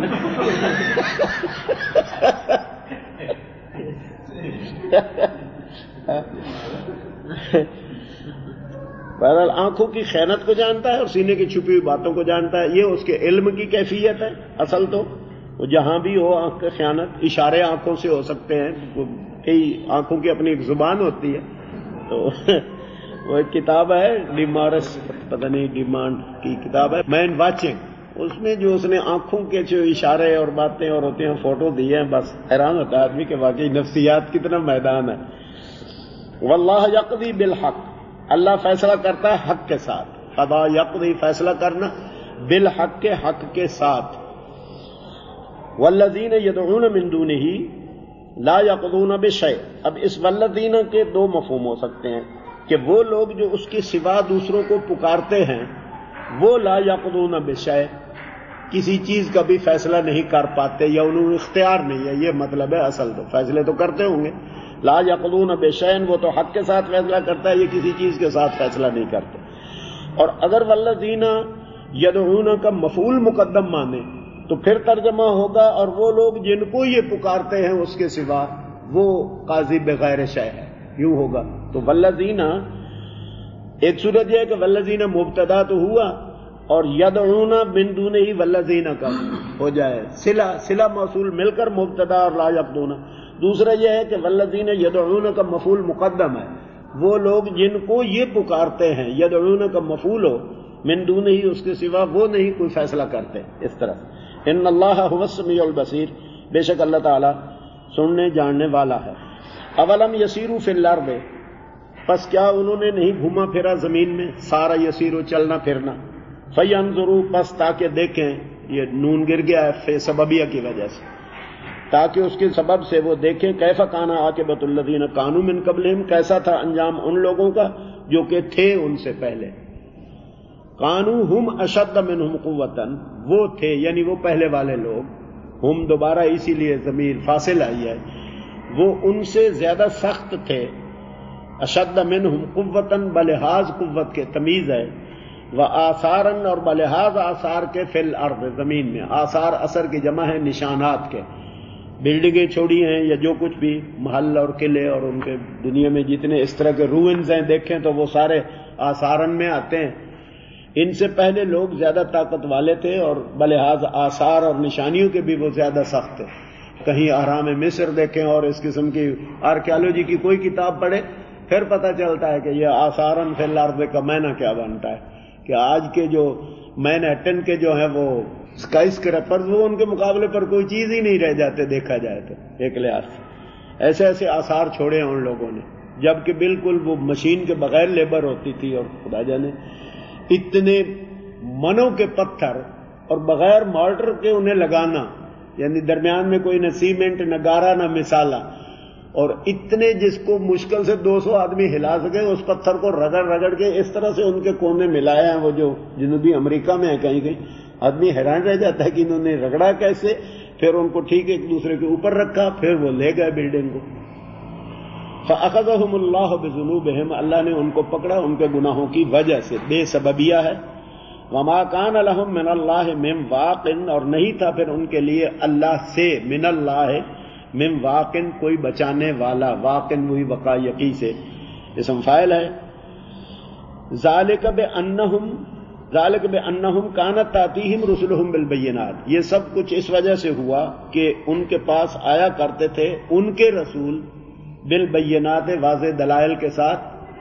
بہرحال آنکھوں کی خیانت کو جانتا ہے اور سینے کی چھپی ہوئی باتوں کو جانتا ہے. یہ اس کے علم کی کیفیت ہے. اصل تو وہ جہاں بھی ہو آنکھ کی خیانت، اشارے آنکھوں سے ہو سکتے ہیں. کئی آنکھوں کی اپنی ایک زبان ہوتی ہے. تو وہ ایک کتاب ہے ڈیمارس، پتہ نہیں ڈیمانڈ کی کتاب ہے، مین واچنگ. اس میں جو اس نے آنکھوں کے جو اشارے اور باتیں اور ہوتے ہیں فوٹو دیے ہیں، بس حیران ہوتا ہے آدمی کہ واقعی نفسیات کتنا میدان ہے. واللہ یقضی بالحق، اللہ فیصلہ کرتا ہے حق کے ساتھ. قضا یقضی، فیصلہ کرنا، بالحق کے حق کے ساتھ. والذین یدعون من دونہ لا یقضون بشیء. اب اس والذین کے 2 مفہوم ہو سکتے ہیں کہ وہ لوگ جو اس کے سوا دوسروں کو پکارتے ہیں وہ لا یقضون بشیء، کسی چیز کا بھی فیصلہ نہیں کر پاتے یا انہوں اختیار نہیں ہے. یہ مطلب ہے. اصل تو فیصلے تو کرتے ہوں گے. لا یقضون بشیء، وہ تو حق کے ساتھ فیصلہ کرتا ہے، یہ کسی چیز کے ساتھ فیصلہ نہیں کرتے. اور اگر والذین یدعون کا مفعول مقدم مانے تو پھر ترجمہ ہوگا اور وہ لوگ جن کو یہ پکارتے ہیں اس کے سوا وہ قاضی بغیر شیء ہے، یوں ہوگا. تو والذین، ایک صورت یہ ہے کہ والذین مبتدا تو ہوا اور یدعون من دونہ والذین کا ہو جائے صلہ موصول مل کر مبتدا اور لا یقضون. دوسرا یہ ہے کہ والذین یدعون کا مفعول مقدم ہے، وہ لوگ جن کو یہ پکارتے ہیں، یدعون کا مفعول ہو، من دونہ ہی اس کے سوا وہ نہیں کوئی فیصلہ کرتے. اس طرح ان اللہ هو السمیع البصیر، بے شک اللہ تعالی سننے جاننے والا ہے. اولم یسیروا فی الارض، پس کیا انہوں نے نہیں گھوما پھرا زمین میں، سارا یسیرو چلنا پھرنا، فینظروا، پس تاکہ دیکھیں، یہ نون گر گیا ہے فی سببیہ کی وجہ سے، تاکہ اس کے سبب سے وہ دیکھیں کیف کان عاقبۃ الذین کانوا من قبلہم، کیسا تھا انجام ان لوگوں کا جو کہ تھے ان سے پہلے. کانوا ہم اشد منہم قوۃ، وہ تھے یعنی وہ پہلے والے لوگ، ہم دوبارہ اسی لیے ضمیر فاصل آئی ہے، وہ ان سے زیادہ سخت تھے. اشد منہم قوۃ بلحاظ قوت کے تمیز ہے، وآثارا، اور بلحاظ آثار کے، فی الارض زمین میں. آثار اثر کی جمع ہے نشانات کے، بلڈنگیں چھوڑی ہیں یا جو کچھ بھی محل اور قلعے اور ان کے دنیا میں جتنے اس طرح کے روئنز ہیں دیکھیں تو وہ سارے آثارن میں آتے ہیں. ان سے پہلے لوگ زیادہ طاقت والے تھے اور بلحاظ آثار اور نشانیوں کے بھی وہ زیادہ سخت تھے. کہیں اہرام مصر دیکھیں اور اس قسم کی آرکیالوجی کی کوئی کتاب پڑھیں پھر پتہ چلتا ہے کہ یہ آثارن فی الارض کا معنی کیا بنتا ہے کہ آج کے جو مین ہیٹن کے جو ہیں وہ اسکائی اسکریپرز وہ ان کے مقابلے پر کوئی چیز ہی نہیں رہ جاتے دیکھا جائے تو ایک لحاظ سے. ایسے ایسے آثار چھوڑے ہیں ان لوگوں نے جبکہ بالکل وہ مشین کے بغیر لیبر ہوتی تھی. اور خدا جانے اتنے منوں کے پتھر اور بغیر مارٹر کے انہیں لگانا، یعنی درمیان میں کوئی نہ سیمنٹ نہ گارا نہ مسالہ، اور اتنے جس کو مشکل سے 200 آدمی ہلا سکے اس پتھر کو رگڑ رگڑ کے اس طرح سے ان کے کونے ملائے ہیں. وہ جو جنوبی امریکہ میں ہے کہیں کہیں آدمی حیران رہ جاتا ہے کہ انہوں نے رگڑا کیسے. پھر ان کو ٹھیک ایک دوسرے کے اوپر رکھا، پھر وہ لے گئے بلڈنگ کو. فَأَخَذَهُمُ اللَّهُ بِذُنُوبِهِمْ، اللہ نے ان کو پکڑا ان کے گناہوں کی وجہ سے، بے سببیہ ہے. وَمَا كَانَ لَهُم مِّنَ اللَّهِ مِن وَاقٍ، اور نہیں تھا پھر ان کے لیے اللہ سے، من اللہ من واقن کوئی بچانے والا. واقن وہی وقع یقی سے اسم فاعل ہے. ذالک بأنہم کانت تاتیہم رسلہم بالبینات، یہ سب کچھ اس وجہ سے ہوا کہ ان کے پاس آیا کرتے تھے ان کے رسول بالبینات واضح دلائل کے ساتھ.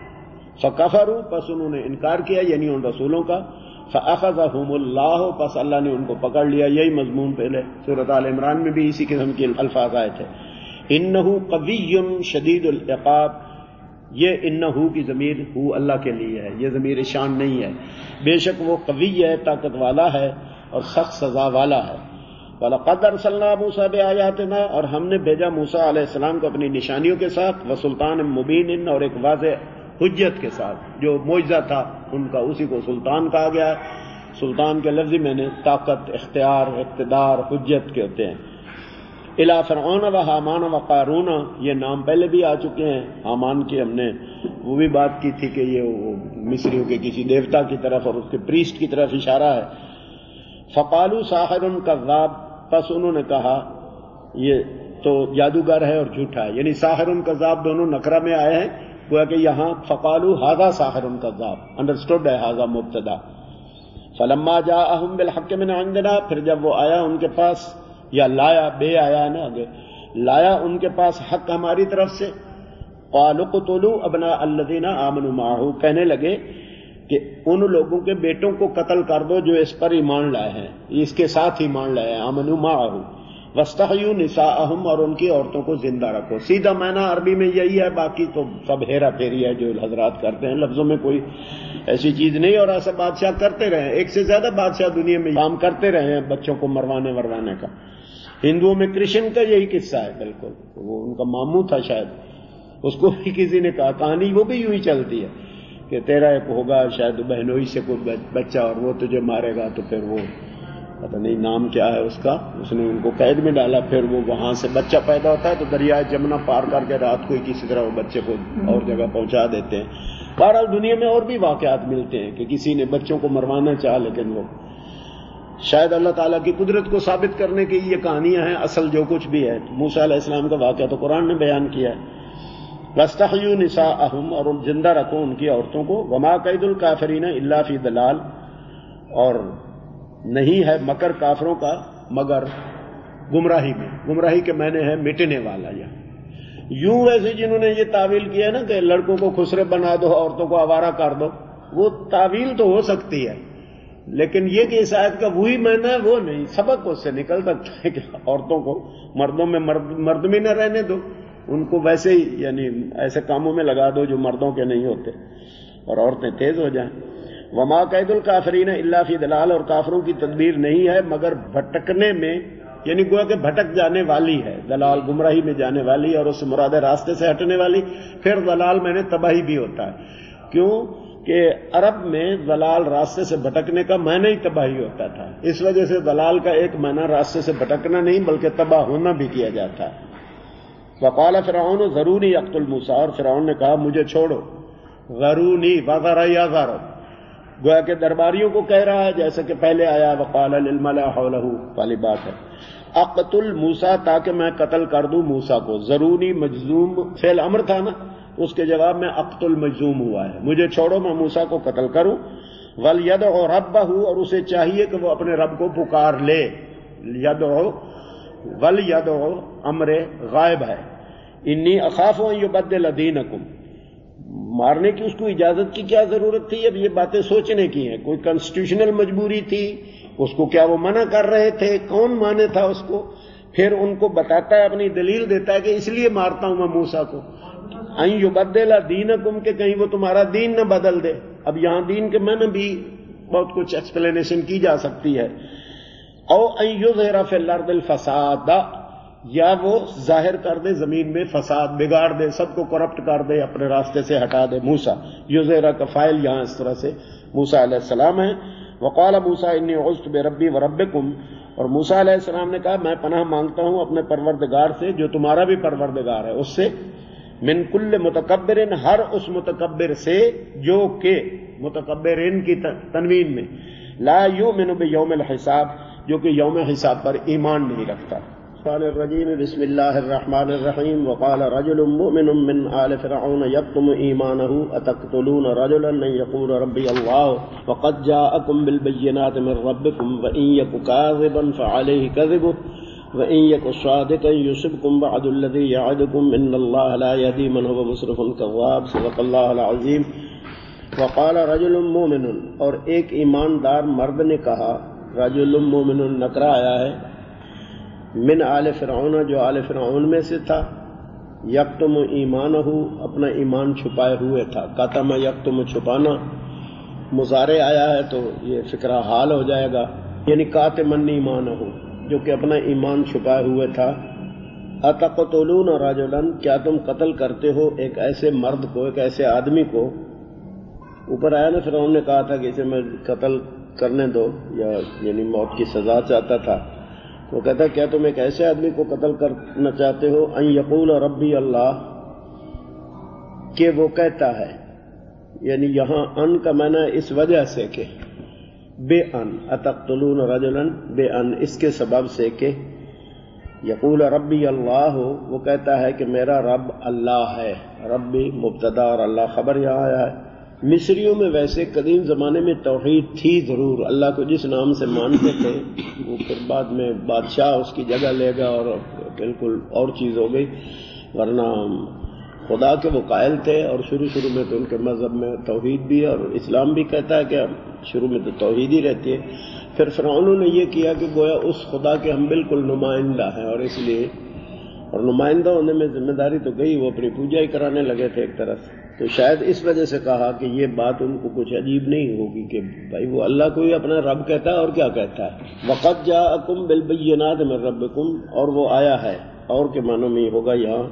فکفروا، پس انہوں نے انکار کیا یعنی ان رسولوں کا. فاخذہم اللہ، پس اللہ نے ان کو پکڑ لیا. یہی مضمون پہلے سورۃ آل عمران میں بھی اسی قسم کے الفاظ آئے تھے. انہ قوی شدید العقاب، یہ انہو کی ضمیر ہو اللہ کے لیے ہے، یہ ضمیر شان نہیں ہے. بے شک وہ قوی ہے، طاقت والا ہے اور سخت سزا والا ہے. وَلَقَدْ أَرْسَلْنَا مُوسَىٰ بِآيَاتِنَا، اور ہم نے بھیجا موسیٰ علیہ السلام کو اپنی نشانیوں کے ساتھ، وَسُلْطَانٍ مُبِينٍ، اور ایک واضح حجت کے ساتھ. جو معجزہ تھا ان کا اسی کو سلطان کہا گیا. سلطان کے لفظی میں نے طاقت، اختیار، اقتدار، حجت کے ہوتے ہیں. الی فرعون و حامان و قارون، یہ نام پہلے بھی آ چکے ہیں. حامان کی ہم نے وہ بھی بات کی تھی کہ یہ وہ مصریوں کے کسی دیوتا کی طرف اور اس کے پریسٹ کی طرف اشارہ ہے. فقالوا ساحر کذاب، پس انہوں نے کہا یہ تو جادوگر ہے اور جھوٹا ہے. یعنی ساحر کذاب دونوں نکرہ میں آئے ہیں، گویا کہ یہاں فقالوا ھذا ساحر کذاب، انڈرسٹوڈ ہے ھذا مبتدا. فلما جاءهم بالحق من عندنا، پھر جب وہ آیا ان کے پاس، یا لایا، بے آیا نا آگے، لایا ان کے پاس حق ہماری طرف سے. قالوا اقتلوا ابناء الذين آمنوا معه، کہنے لگے کہ ان لوگوں کے بیٹوں کو قتل کر دو جو اس پر ایمان لائے ہیں، اس کے ساتھ ایمان لائے ہیں. آمنوا معه واستحيوا نساءهم، اور ان کی عورتوں کو زندہ رکھو. سیدھا معنی عربی میں یہی ہے، باقی تو سب ہیرا پھیری ہے جو حضرات کرتے ہیں. لفظوں میں کوئی ایسی چیز نہیں، اور ایسا بادشاہ کرتے رہے ہیں، ایک سے زیادہ بادشاہ دنیا میں کام کرتے رہے ہیں بچوں کو مروانے کا. ہندوؤں میں کرشن کا یہی قصہ ہے بالکل، وہ ان کا ماموں تھا شاید، اس کو بھی کسی نے کہا، کہانی وہ بھی یوں ہی چلتی ہے کہ تیرا ایک ہوگا شاید بہنوئی سے کوئی بچہ اور وہ تجھے مارے گا، تو پھر وہ پتہ نہیں نام کیا ہے اس کا، اس نے ان کو قید میں ڈالا. پھر وہ وہاں سے بچہ پیدا ہوتا ہے تو دریائے جمنا پار کر کے رات کو کسی طرح وہ بچے کو اور جگہ پہنچا دیتے ہیں. بہرحال دنیا میں اور بھی واقعات ملتے ہیں کہ کسی نے بچوں کو مروانا چاہا لیکن وہ شاید اللہ تعالیٰ کی قدرت کو ثابت کرنے کی یہ کہانیاں ہیں. اصل جو کچھ بھی ہے موسیٰ علیہ السلام کا واقعہ تو قرآن نے بیان کیا ہے. وَاسْتَحْيُوا نِسَاءَهُمْ، اور زندہ رکھو ان کی عورتوں کو. وَمَا كَيْدُ الْكَافِرِينَ إِلَّا فِي ضَلَالٍ، اور نہیں ہے مکر کافروں کا مگر گمراہی میں. گمراہی کے معنی ہے مٹنے والا. یا یوں ویسے جنہوں نے یہ تعویل کیا ہے نا کہ لڑکوں کو خسرے بنا دو عورتوں کو آوارہ کر دو، وہ تعویل تو ہو سکتی ہے لیکن یہ کہ اس آیت کا وہی معنی ہے وہ نہیں. سبق اس سے نکل سکتا ہے کہ عورتوں کو مردوں میں مردمی نہ رہنے دو، ان کو ویسے ہی یعنی ایسے کاموں میں لگا دو جو مردوں کے نہیں ہوتے اور عورتیں تیز ہو جائیں. وما قید الکافرین الا فی ضلال، اور کافروں کی تدبیر نہیں ہے مگر بھٹکنے میں، یعنی گویا کہ بھٹک جانے والی ہے. ضلال گمراہی میں جانے والی، اور اس سے مراد ہے راستے سے ہٹنے والی. پھر ضلال میں نے تباہی بھی ہوتا ہے، کیوں کہ عرب میں ضلال راستے سے بھٹکنے کا معنی ہی تباہی ہوتا تھا. اس وجہ سے ضلال کا ایک معنی راستے سے بھٹکنا نہیں بلکہ تباہ ہونا بھی کیا جاتا ہے. وقال فرعون ذرونی اقتل موسیٰ، اور فرعون نے کہا مجھے چھوڑو. ذرونی وذر یا ذر، گویا کہ درباریوں کو کہہ رہا ہے جیسے کہ پہلے آیا وقال للملأ حولہ والی بات ہے. اقتل موسیٰ، تاکہ میں قتل کر دوں موسیٰ کو. ذرونی مجزوم فعل امر تھا نا، اس کے جواب میں اقتل مجزوم ہوا ہے. مجھے چھوڑو میں موسیٰ کو قتل کروں. وَلْيَدْعُ رَبَّهُ، اور اسے چاہیے کہ وہ اپنے رب کو پکار لے. یدعو وَلْيَدْعُ امر غائب ہے. انی اخاف ان یبدل دینکم، مارنے کی اس کو اجازت کی کیا ضرورت تھی؟ اب یہ باتیں سوچنے کی ہیں. کوئی کنسٹیٹیوشنل مجبوری تھی اس کو، کیا وہ منع کر رہے تھے؟ کون مانے تھا اس کو؟ پھر ان کو بتاتا ہے، اپنی دلیل دیتا ہے کہ اس لیے مارتا ہوں میں موسیٰ کو، ان یبدل دینکم، کہ کہیں وہ تمہارا دین نہ بدل دے. اب یہاں دین کے معنی بھی بہت کچھ ایکسپلینیشن کی جا سکتی ہے. او ان یظہر فی الارض الفساد، یا وہ ظاہر کر دے زمین میں فساد، بگاڑ دے، سب کو کرپٹ کر دے، اپنے راستے سے ہٹا دے. موسیٰ، یظہر کا فاعل یہاں اس طرح سے موسیٰ علیہ السلام ہے. وقال موسیٰ انی عذت بربی وربکم، اور موسیٰ علیہ السلام نے کہا میں پناہ مانگتا ہوں اپنے پروردگار سے جو تمہارا بھی پروردگار ہے، اس سے، من کل متکبر، ہر اس متکبر سے جو کہ، متکبرین کی تنوین میں، لا یؤمن بیوم الحساب، جو کہ یوم حساب پر ایمان نہیں رکھتا. الشیطان الرجیم، بسم اللہ الرحمن الرحیم. وقال رجل مؤمن من آل فرعون یکتم ایمانہ اتقتلون رجلا ان یقول ربی اللہ وقد جاءکم بالبینات من ربکم وان یک کاذبا فعلیہ کذبہ وَإِن يَكُ صَادِقًا يُصِبْكُم بَعْضُ الَّذِي يَعِدُكُم إِنَّ اللَّهَ لَا يَهْدِي مَنْ هُوَ مُسْرِفٌ كَذَّابٌ. صدق اللہ العظیم. وقال رجل مؤمن، اور ایک ایماندار مرد نے کہا، رجل مؤمن نکرہ آیا ہے، من آل فرعون، جو آل فرعون میں سے تھا، یکتم ایمانہ، اپنا ایمان چھپائے ہوئے تھا. کتم یکتم، چھپانا، مضارع آیا ہے تو یہ فکرہ حال ہو جائے گا، یعنی کاتمن ایمانہ، جو کہ اپنا ایمان چھپائے ہوئے تھا. اتقتلون رجلا، کیا تم قتل کرتے ہو ایک ایسے مرد کو، ایک ایسے آدمی کو. اوپر آیا نا، فرعون نے کہا تھا کہ اسے میں قتل کرنے دو، یا یعنی موت کی سزا چاہتا تھا. وہ کہتا ہے کیا تم ایک ایسے آدمی کو قتل کرنا چاہتے ہو، ان یقول ربی اللہ، کہ وہ کہتا ہے، یعنی یہاں ان کا معنی اس وجہ سے کہ بے ان، اتقتلون رجلا بے ان، اس کے سبب سے کہ یقول ربی اللہ، وہ کہتا ہے کہ میرا رب اللہ ہے. ربی مبتدا اور اللہ خبر یہاں آیا ہے. مصریوں میں ویسے قدیم زمانے میں توحید تھی ضرور، اللہ کو جس نام سے مانتے تھے وہ پھر بعد میں بادشاہ اس کی جگہ لے گا اور بالکل اور چیز ہو گئی، ورنہ خدا کے وہ قائل تھے. اور شروع میں تو ان کے مذہب میں توحید بھی، اور اسلام بھی کہتا ہے کہ شروع میں تو توحید ہی رہتی ہے. پھر فرعونوں نے یہ کیا کہ گویا اس خدا کے ہم بالکل نمائندہ ہیں، اور اس لیے، اور نمائندہ ہونے میں ذمہ داری تو گئی، وہ اپنی پوجا ہی کرانے لگے تھے ایک طرف. تو شاید اس وجہ سے کہا کہ یہ بات ان کو کچھ عجیب نہیں ہوگی کہ بھائی وہ اللہ کو ہی اپنا رب کہتا ہے اور کیا کہتا ہے. وقد جاءکم بالبینات من ربکم، اور وہ آیا ہے، اور کے معنوں میں ہوگا یہاں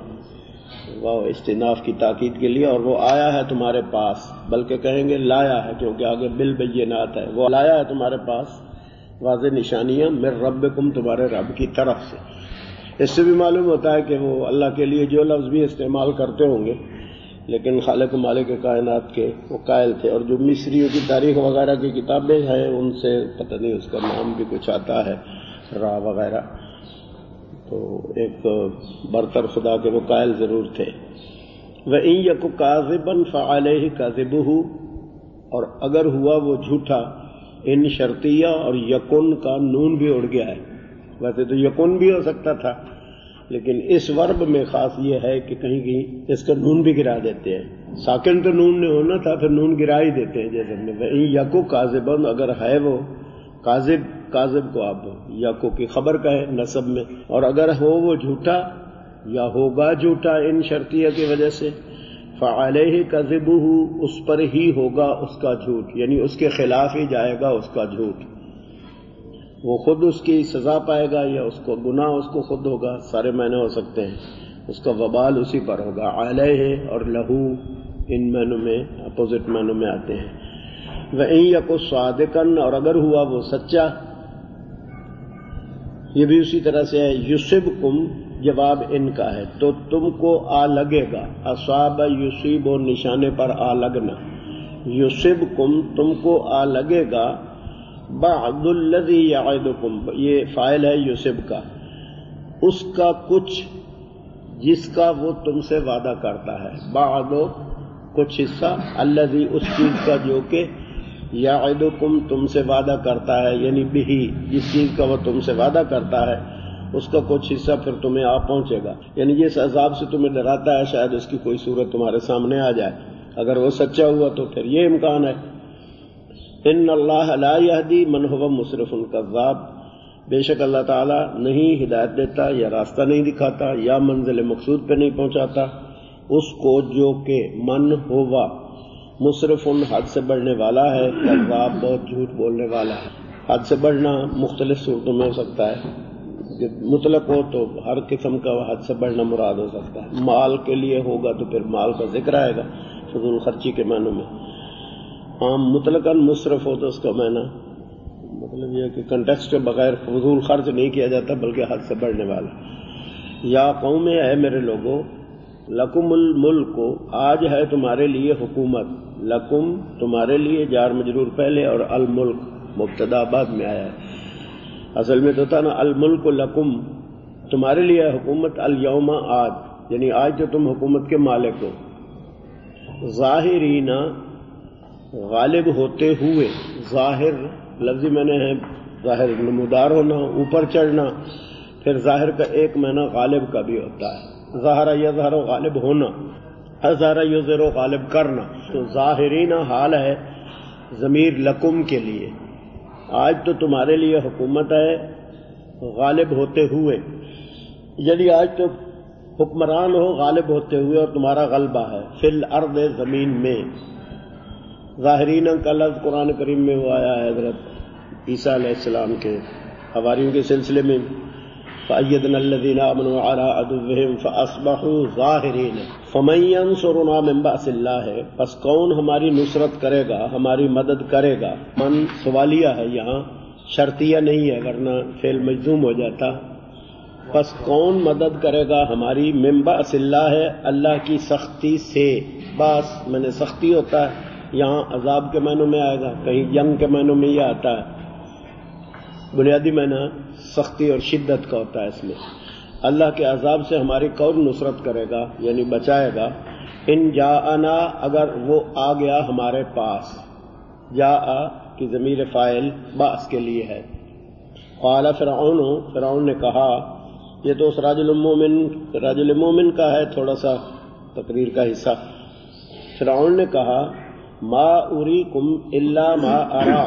واہ استئناف کی تاکید کے لیے، اور وہ آیا ہے تمہارے پاس، بلکہ کہیں گے لایا ہے کیونکہ آگے بالبینات ہے. وہ لایا ہے تمہارے پاس واضح نشانیاں، من ربکم، تمہارے رب کی طرف سے. اس سے بھی معلوم ہوتا ہے کہ وہ اللہ کے لیے جو لفظ بھی استعمال کرتے ہوں گے لیکن خالق مالک کائنات کے وہ قائل تھے. اور جو مصریوں کی تاریخ وغیرہ کی کتابیں ہیں ان سے پتہ نہیں اس کا نام بھی کچھ آتا ہے، را وغیرہ، تو ایک برتر خدا کے وہ قائل ضرور تھے. وَإِن يَكُ كَاذِبًا فَعَلَيْهِ كَذِبُهُ، اور اگر ہوا وہ جھوٹا، ان شرطیہ اور یکن کا نون بھی اڑ گیا ہے. ویسے تو یکن بھی ہو سکتا تھا لیکن اس ورب میں خاص یہ ہے کہ کہیں کہیں اس کا نون بھی گرا دیتے ہیں. ساکن تو نون نے ہونا تھا، پھر نون گرا ہی دیتے ہیں. جیسے وَإِن يَكُ كَاذِبًا، اگر ہے وہ کاذب، کاذب کو آپ یاکو کی خبر کہے نسب میں، اور اگر ہو وہ جھوٹا یا ہوگا جھوٹا ان شرطیہ کی وجہ سے، فعلیہ کذبہ، اس پر ہی ہوگا اس کا جھوٹ، یعنی اس کے خلاف ہی جائے گا اس کا جھوٹ. وہ خود اس کی سزا پائے گا یا اس کو گناہ اس کو خود ہوگا، سارے معنی ہو سکتے ہیں. اس کا وبال اسی پر ہوگا. علیہ اور لہو ان معنوں میں اپوزٹ معنوں میں آتے ہیں. وَإِن يَكُ صَادِقًا، اور اگر ہوا وہ سچا، یہ بھی اسی طرح سے ہے. یُصِبْکُم، جواب ان کا ہے، تو تم کو آ لگے گا. اصاب یصیب، و نشانے پر آ لگنا. یُصِبْکُم، تم کو آ لگے گا. بعض الذی یعدکم، یہ فاعل ہے یُصِب کا، اس کا کچھ جس کا وہ تم سے وعدہ کرتا ہے. بعض کچھ حصہ، الذی اس چیز کا جو کہ یعدکم تم سے وعدہ کرتا ہے، یعنی بہی جس چیز کا وہ تم سے وعدہ کرتا ہے اس کا کچھ حصہ پھر تمہیں آ پہنچے گا، یعنی جس عذاب سے تمہیں ڈراتا ہے شاید اس کی کوئی صورت تمہارے سامنے آ جائے، اگر وہ سچا ہوا تو پھر یہ امکان ہے۔ ان اللہ لا یہدی من هو مسرف کذاب، بے شک اللہ تعالیٰ نہیں ہدایت دیتا یا راستہ نہیں دکھاتا یا منزل مقصود پہ نہیں پہنچاتا اس کو جو کہ من ہوا مصرف حد سے بڑھنے والا ہے، کذاب بہت جھوٹ بولنے والا ہے۔ حد سے بڑھنا مختلف صورتوں میں ہو سکتا ہے، مطلق ہو تو ہر قسم کا حد سے بڑھنا مراد ہو سکتا ہے، مال کے لیے ہوگا تو پھر مال کا ذکر آئے گا فضول خرچی کے معنوں میں، عام مطلقاً مصرف ہو تو اس کا معنی مطلب یہ کہ کنٹیکسٹ کے بغیر فضول خرچ نہیں کیا جاتا بلکہ حد سے بڑھنے والا۔ یا قوم ہے میرے لوگوں، لکم الملک آج ہے تمہارے لیے حکومت، لکم تمہارے لیے جار مجرور پہلے اور الملک مبتدا بعد میں آیا ہے، اصل میں تو تھا نا الملک لکم تمہارے لیے حکومت، الیوم آج یعنی آج تو تم حکومت کے مالک ہو، ظاہرین غالب ہوتے ہوئے، ظاہر لفظی معنی ہے ظاہر نمودار ہونا، اوپر چڑھنا، پھر ظاہر کا ایک معنی غالب کا بھی ہوتا ہے، ظاہر یظہر غالب ہونا، اظہر یظہر غالب کرنا، تو ظاہرین حال ہے ضمیر لکم کے لیے، آج تو تمہارے لیے حکومت ہے غالب ہوتے ہوئے، یعنی آج تو حکمران ہو غالب ہوتے ہوئے اور تمہارا غلبہ ہے، فی الارض زمین میں، ظاہرین کا لفظ قرآن کریم میں وہ آیا ہے حضرت عیسیٰ علیہ السلام کے حواریوں کے سلسلے میں، فَأَيَّدْنَا الَّذِينَ آمَنُوا عَلَىٰ عَدُوِّهِمْ فَأَصْبَحُوا ظَاهِرِينَ فَمَن يَنصُرُنَا مِن بَأْسِ اللَّهِ، پس کون ہماری نصرت کرے گا، ہماری مدد کرے گا، من سوالیہ ہے یہاں شرطیہ نہیں ہے ورنہ فعل مجزوم ہو جاتا، پس کون مدد کرے گا ہماری، من بأس اللہ ہے اللہ کی سختی سے، باس میں نے سختی ہوتا ہے، یہاں عذاب کے معنوں میں آئے گا، کہیں جنگ کے معنوں میں یہ آتا ہے، بنیادی معنی سختی اور شدت کا ہوتا ہے اس میں، اللہ کے عذاب سے ہماری کون نصرت کرے گا یعنی بچائے گا، ان جاءنا اگر وہ آ گیا ہمارے پاس، جاء کی ضمیر فاعل باس کے لیے ہے، قال فرعون نے کہا، یہ تو اس راجل مومن کا ہے تھوڑا سا تقریر کا حصہ، فرعون نے کہا ما اریکم الا ما ارا،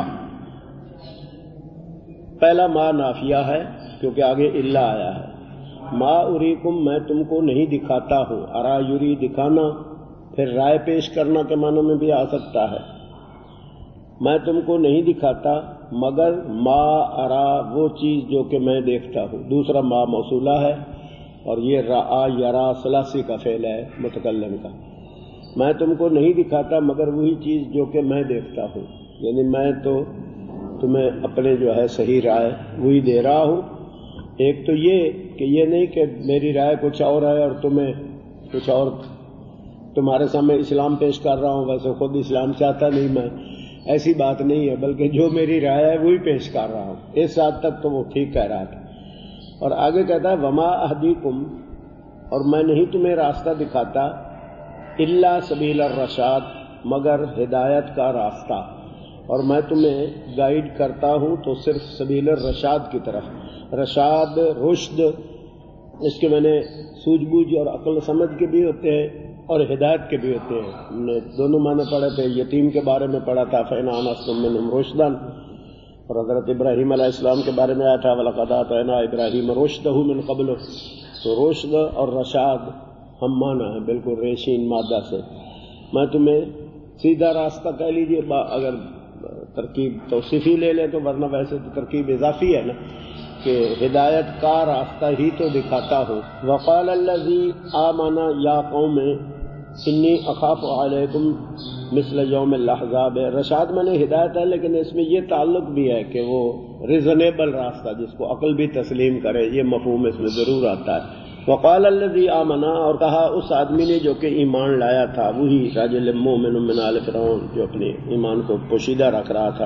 پہلا ما نافیہ ہے کیونکہ آگے الا آیا ہے، ما اریکم میں تم کو نہیں دکھاتا ہوں، ارا یری دکھانا، پھر رائے پیش کرنا کے معنوں میں بھی آ سکتا ہے، میں تم کو نہیں دکھاتا مگر ما ارا وہ چیز جو کہ میں دیکھتا ہوں، دوسرا ما موصولہ ہے اور یہ رآ یرا ثلاثی کا فعل ہے متکلم کا، میں تم کو نہیں دکھاتا مگر وہی چیز جو کہ میں دیکھتا ہوں، یعنی میں تو تمہیں اپنے جو ہے صحیح رائے وہی دے رہا ہوں، ایک تو یہ کہ یہ نہیں کہ میری رائے کچھ اور ہے اور تمہیں کچھ اور، تمہارے سامنے اسلام پیش کر رہا ہوں ویسے خود اسلام چاہتا نہیں میں، ایسی بات نہیں ہے، بلکہ جو میری رائے ہے وہی پیش کر رہا ہوں، اس حد تک تو وہ ٹھیک کہہ رہا تھا، اور آگے کہتا ہے وما اہدیکم اور میں نہیں تمہیں راستہ دکھاتا، الا سبیل الرشاد مگر ہدایت کا راستہ، اور میں تمہیں گائیڈ کرتا ہوں تو صرف سبیل الرشاد کی طرف، رشاد رشد اس کے میں نے سوجھ بوجھ اور عقل سمجھ کے بھی ہوتے ہیں اور ہدایت کے بھی ہوتے ہیں، ہم نے دونوں معنی پڑھے تھے، یتیم کے بارے میں پڑھا تھا فَإِنْ آنَسْتُم مِّنْهُمْ رُشْدًا، اور حضرت ابراہیم علیہ السلام کے بارے میں آیا تھا وَلَقَدْ آتَيْنَا إِبْرَاهِيمَ رُشْدَهُ مِنْ قَبْلُ، تو رشد اور رشاد ہم معنی ہیں بالکل ریشین مادہ سے، میں تمہیں سیدھا راستہ کہہ لیجیے، اگر ترکیب توصیفی لے لیں تو ورنہ ویسے تو ترکیب اضافی ہے نا کہ ہدایت کا راستہ ہی تو دکھاتا ہو، وقال الذی آمن یا قوم انی اخاف علیکم مثل یوم الاحزاب، رشاد میں نے ہدایت ہے لیکن اس میں یہ تعلق بھی ہے کہ وہ ریزنیبل راستہ جس کو عقل بھی تسلیم کرے، یہ مفہوم اس میں ضرور آتا ہے، وقال الذی آمن اور کہا اس آدمی نے جو کہ ایمان لایا تھا، وہی رجل مومن من آل فرعون جو اپنے ایمان کو پوشیدہ رکھ رہا تھا،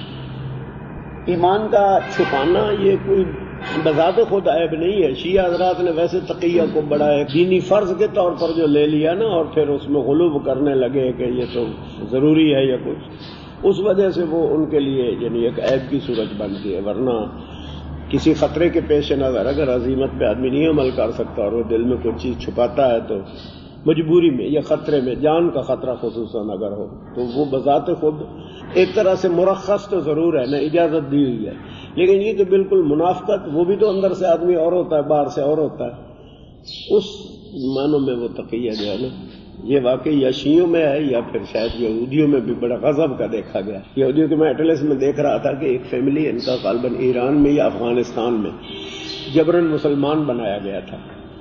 ایمان کا چھپانا یہ کوئی بذات خود عیب نہیں ہے، شیعہ حضرات نے ویسے تقیہ کو بڑا ایک دینی فرض کے طور پر جو لے لیا نا اور پھر اس میں غلو کرنے لگے کہ یہ تو ضروری ہے یا کچھ، اس وجہ سے وہ ان کے لیے یعنی ایک عیب کی صورت بنتی ہے. ورنہ کسی خطرے کے پیش نظر اگر عزیمت پہ آدمی نہیں عمل کر سکتا اور وہ دل میں کوئی چیز چھپاتا ہے تو مجبوری میں یا خطرے میں، جان کا خطرہ خصوصاً اگر ہو تو وہ بذات خود ایک طرح سے مرخص تو ضرور ہے نا، اجازت دی ہوئی ہے، لیکن یہ کہ بالکل منافقت، وہ بھی تو اندر سے آدمی اور ہوتا ہے، باہر سے اور ہوتا ہے، اس معنوں میں وہ تقیہ جو ہے نا یہ واقعی یا شیعوں میں ہے یا پھر شاید یہودیوں میں بھی بڑا غضب کا دیکھا گیا. یہودیوں کے میں اٹلس میں دیکھ رہا تھا کہ ایک فیملی ان کا غالباً ایران میں یا افغانستان میں جبراً مسلمان بنایا گیا تھا.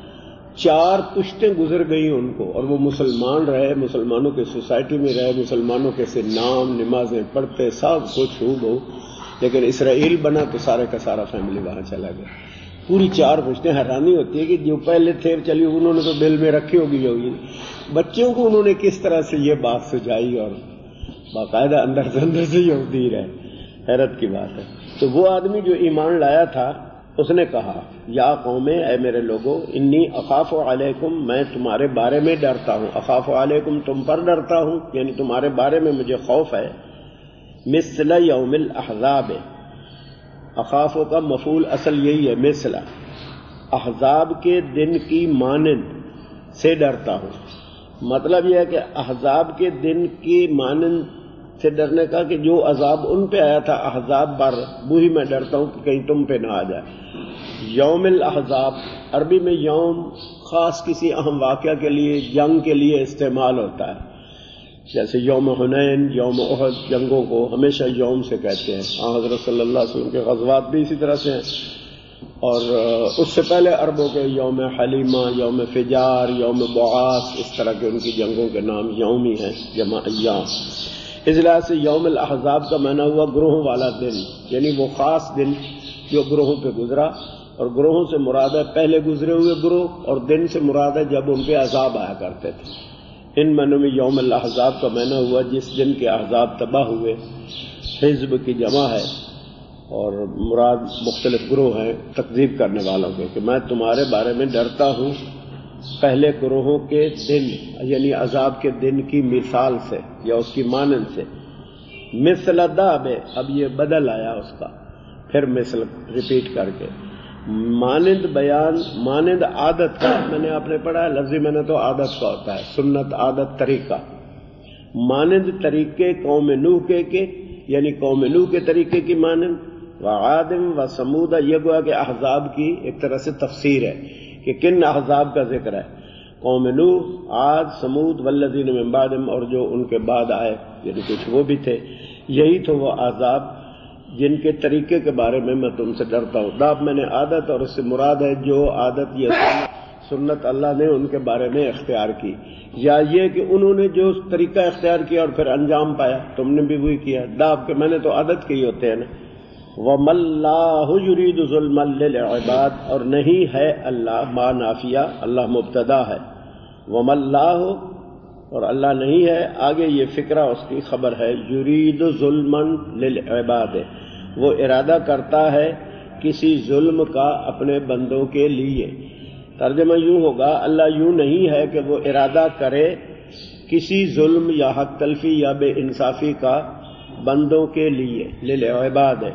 4 پشتیں گزر گئی ان کو اور وہ مسلمان رہے، مسلمانوں کے سوسائٹی میں رہے، مسلمانوں کے سے نام نمازیں پڑھتے سب کچھ ہو گو، لیکن اسرائیل بنا تو سارے کا سارا فیملی وہاں چلا گیا. پوری 4 پشتیں. حیرانی ہوتی ہے کہ جو پہلے تھیر چلی انہوں نے تو دل میں رکھی ہوگی بچوں کو انہوں نے کس طرح سے یہ بات سجائی اور باقاعدہ اندر سے یہودی رہے. حیرت کی بات ہے. تو وہ آدمی جو ایمان لایا تھا اس نے کہا یا قوم، اے میرے لوگو، انی اخاف علیکم، میں تمہارے بارے میں ڈرتا ہوں. اخاف علیکم، تم پر ڈرتا ہوں، یعنی تمہارے بارے میں مجھے خوف ہے. مثل یوم الاحزاب، اخافوں کا مفعول اصل یہی ہے، مثل، احزاب کے دن کی مانند سے ڈرتا ہوں. مطلب یہ ہے کہ احزاب کے دن کی مانند سے ڈرنے کا کہ جو عذاب ان پہ آیا تھا احزاب پر، وہی میں ڈرتا ہوں کہ کہیں تم پہ نہ آ جائے. یوم الاحزاب عربی میں یوم خاص کسی اہم واقعہ کے لیے، جنگ کے لیے استعمال ہوتا ہے. جیسے یوم حنین، یوم احد، جنگوں کو ہمیشہ یوم سے کہتے ہیں. حضرت صلی اللہ علیہ وسلم کے غزوات بھی اسی طرح سے ہیں. اور اس سے پہلے عربوں کے یوم حلیمہ، یوم فجار، یوم بعاث، اس طرح کے ان کی جنگوں کے نام یومی ہیں، جمع ایام. اس لحاظ سے یوم الاحزاب کا معنی ہوا گروہوں والا دن، یعنی وہ خاص دن جو گروہوں پہ گزرا. اور گروہوں سے مراد ہے پہلے گزرے ہوئے گروہ، اور دن سے مراد ہے جب ان پہ عذاب آیا کرتے تھے. ان معنوں میں یوم الاحزاب کا معنی ہوا جس دن کے احزاب تباہ ہوئے. حزب کی جمع ہے اور مراد مختلف گروہ ہیں تکذیب کرنے والوں کے، کہ میں تمہارے بارے میں ڈرتا ہوں پہلے گروہوں کے دن، یعنی عذاب کے دن کی مثال سے یا اس کی مانند سے. مثل داب، اب یہ بدل آیا اس کا، پھر مثل ریپیٹ کر کے. مانند بیان، مانند عادت کا میں نے آپ نے پڑھا ہے، لفظی میں نے تو عادت کا ہوتا ہے، سنت، عادت، طریقہ. مانند طریقے قوم نوح کے یعنی قوم نوح کے طریقے کی مانند. وعاد و سمود، یہ گویا کہ احزاب کی ایک طرح سے تفسیر ہے کہ کن احزاب کا ذکر ہے. قوم نوح، عاد، سمود، والذین من بعدہم، اور جو ان کے بعد آئے یعنی کچھ وہ بھی تھے. یہی تو وہ احزاب جن کے طریقے کے بارے میں تم سے ڈرتا ہوں. داب میں نے عادت، اور اس سے مراد ہے جو عادت یا سنت اللہ نے ان کے بارے میں اختیار کی، یا یہ کہ انہوں نے جو طریقہ اختیار کیا اور پھر انجام پایا، تم نے بھی وہی کیا. داب کے میں نے تو عادت کی ہوتے ہیں نا. وَمَا اللَّهُ يُرِيدُ ظُلْمًا لِلْعِبَادِ، اور نہیں ہے اللہ، ما نافیہ، اللہ مبتدا ہے. وَمَا اللَّهُ، اور اللہ نہیں ہے، آگے یہ فکرہ اس کی خبر ہے. يُرِيدُ ظُلْمًا لِلْعِبَادِ، وہ ارادہ کرتا ہے کسی ظلم کا اپنے بندوں کے لیے. ترجمہ یوں ہوگا، اللہ یوں نہیں ہے کہ وہ ارادہ کرے کسی ظلم یا حق تلفی یا بے انصافی کا بندوں کے لیے. لِلْعِبَادِ،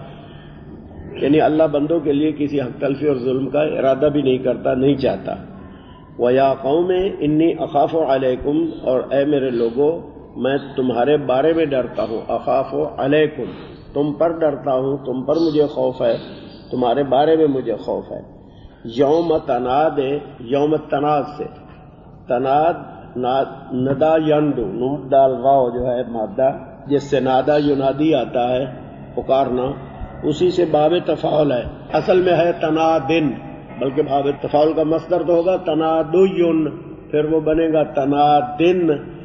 یعنی اللہ بندوں کے لیے کسی حق تلفی اور ظلم کا ارادہ بھی نہیں کرتا، نہیں چاہتا. وَيَا قَوْمِ إِنِّي أَخَافُ عَلَيْكُمْ، اور اے میرے لوگوں میں تمہارے بارے میں ڈرتا ہوں. أَخَافُ عَلَيْكُمْ، تم پر ڈرتا ہوں، تم پر مجھے خوف ہے، تمہارے بارے میں مجھے خوف ہے. یوم تناد، یوم تناد سے، تناد ندا ینڈو، نون دال واو جو ہے مادہ جس سے نادا ینادی آتا ہے پکارنا، اسی سے باب تفاعل ہے. اصل میں ہے تنادن، بلکہ باب تفاعل کا مصدر تو ہوگا تنادین، پھر وہ بنے گا تنادن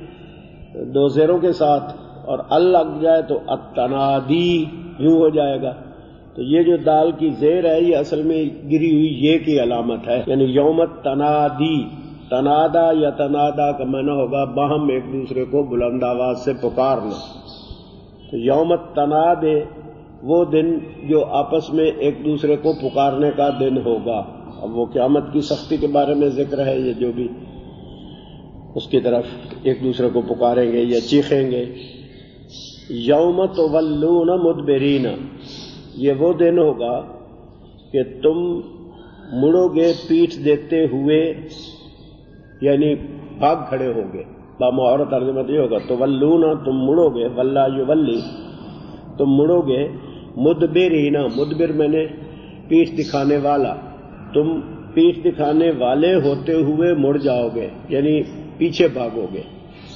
2 زیروں کے ساتھ، اور ال لگ جائے تو التنادی یوں ہو جائے گا. تو یہ جو دال کی زیر ہے یہ اصل میں گری ہوئی یہ کی علامت ہے، یعنی یوم تنادی. تنادا یا تنادا کا معنی ہوگا باہم ایک دوسرے کو بلند آواز سے پکارنا. تو یوم تناد وہ دن جو آپس میں ایک دوسرے کو پکارنے کا دن ہوگا. اب وہ قیامت کی سختی کے بارے میں ذکر ہے، یہ جو بھی اس کی طرف ایک دوسرے کو پکاریں گے یا چیخیں گے. یوم تولون مدبرین، یہ وہ دن ہوگا کہ تم مڑو گے پیٹھ دیتے ہوئے، یعنی بھاگ کھڑے ہوگے. بامعارض ترجمہ یہ ہوگا تولون، تم مڑو گے، ولا یولی، تم مڑو گے، مدبرین، مدبر میں نے پیٹھ دکھانے والا، تم پیٹھ دکھانے والے ہوتے ہوئے مڑ جاؤ گے، یعنی پیچھے بھاگو گے.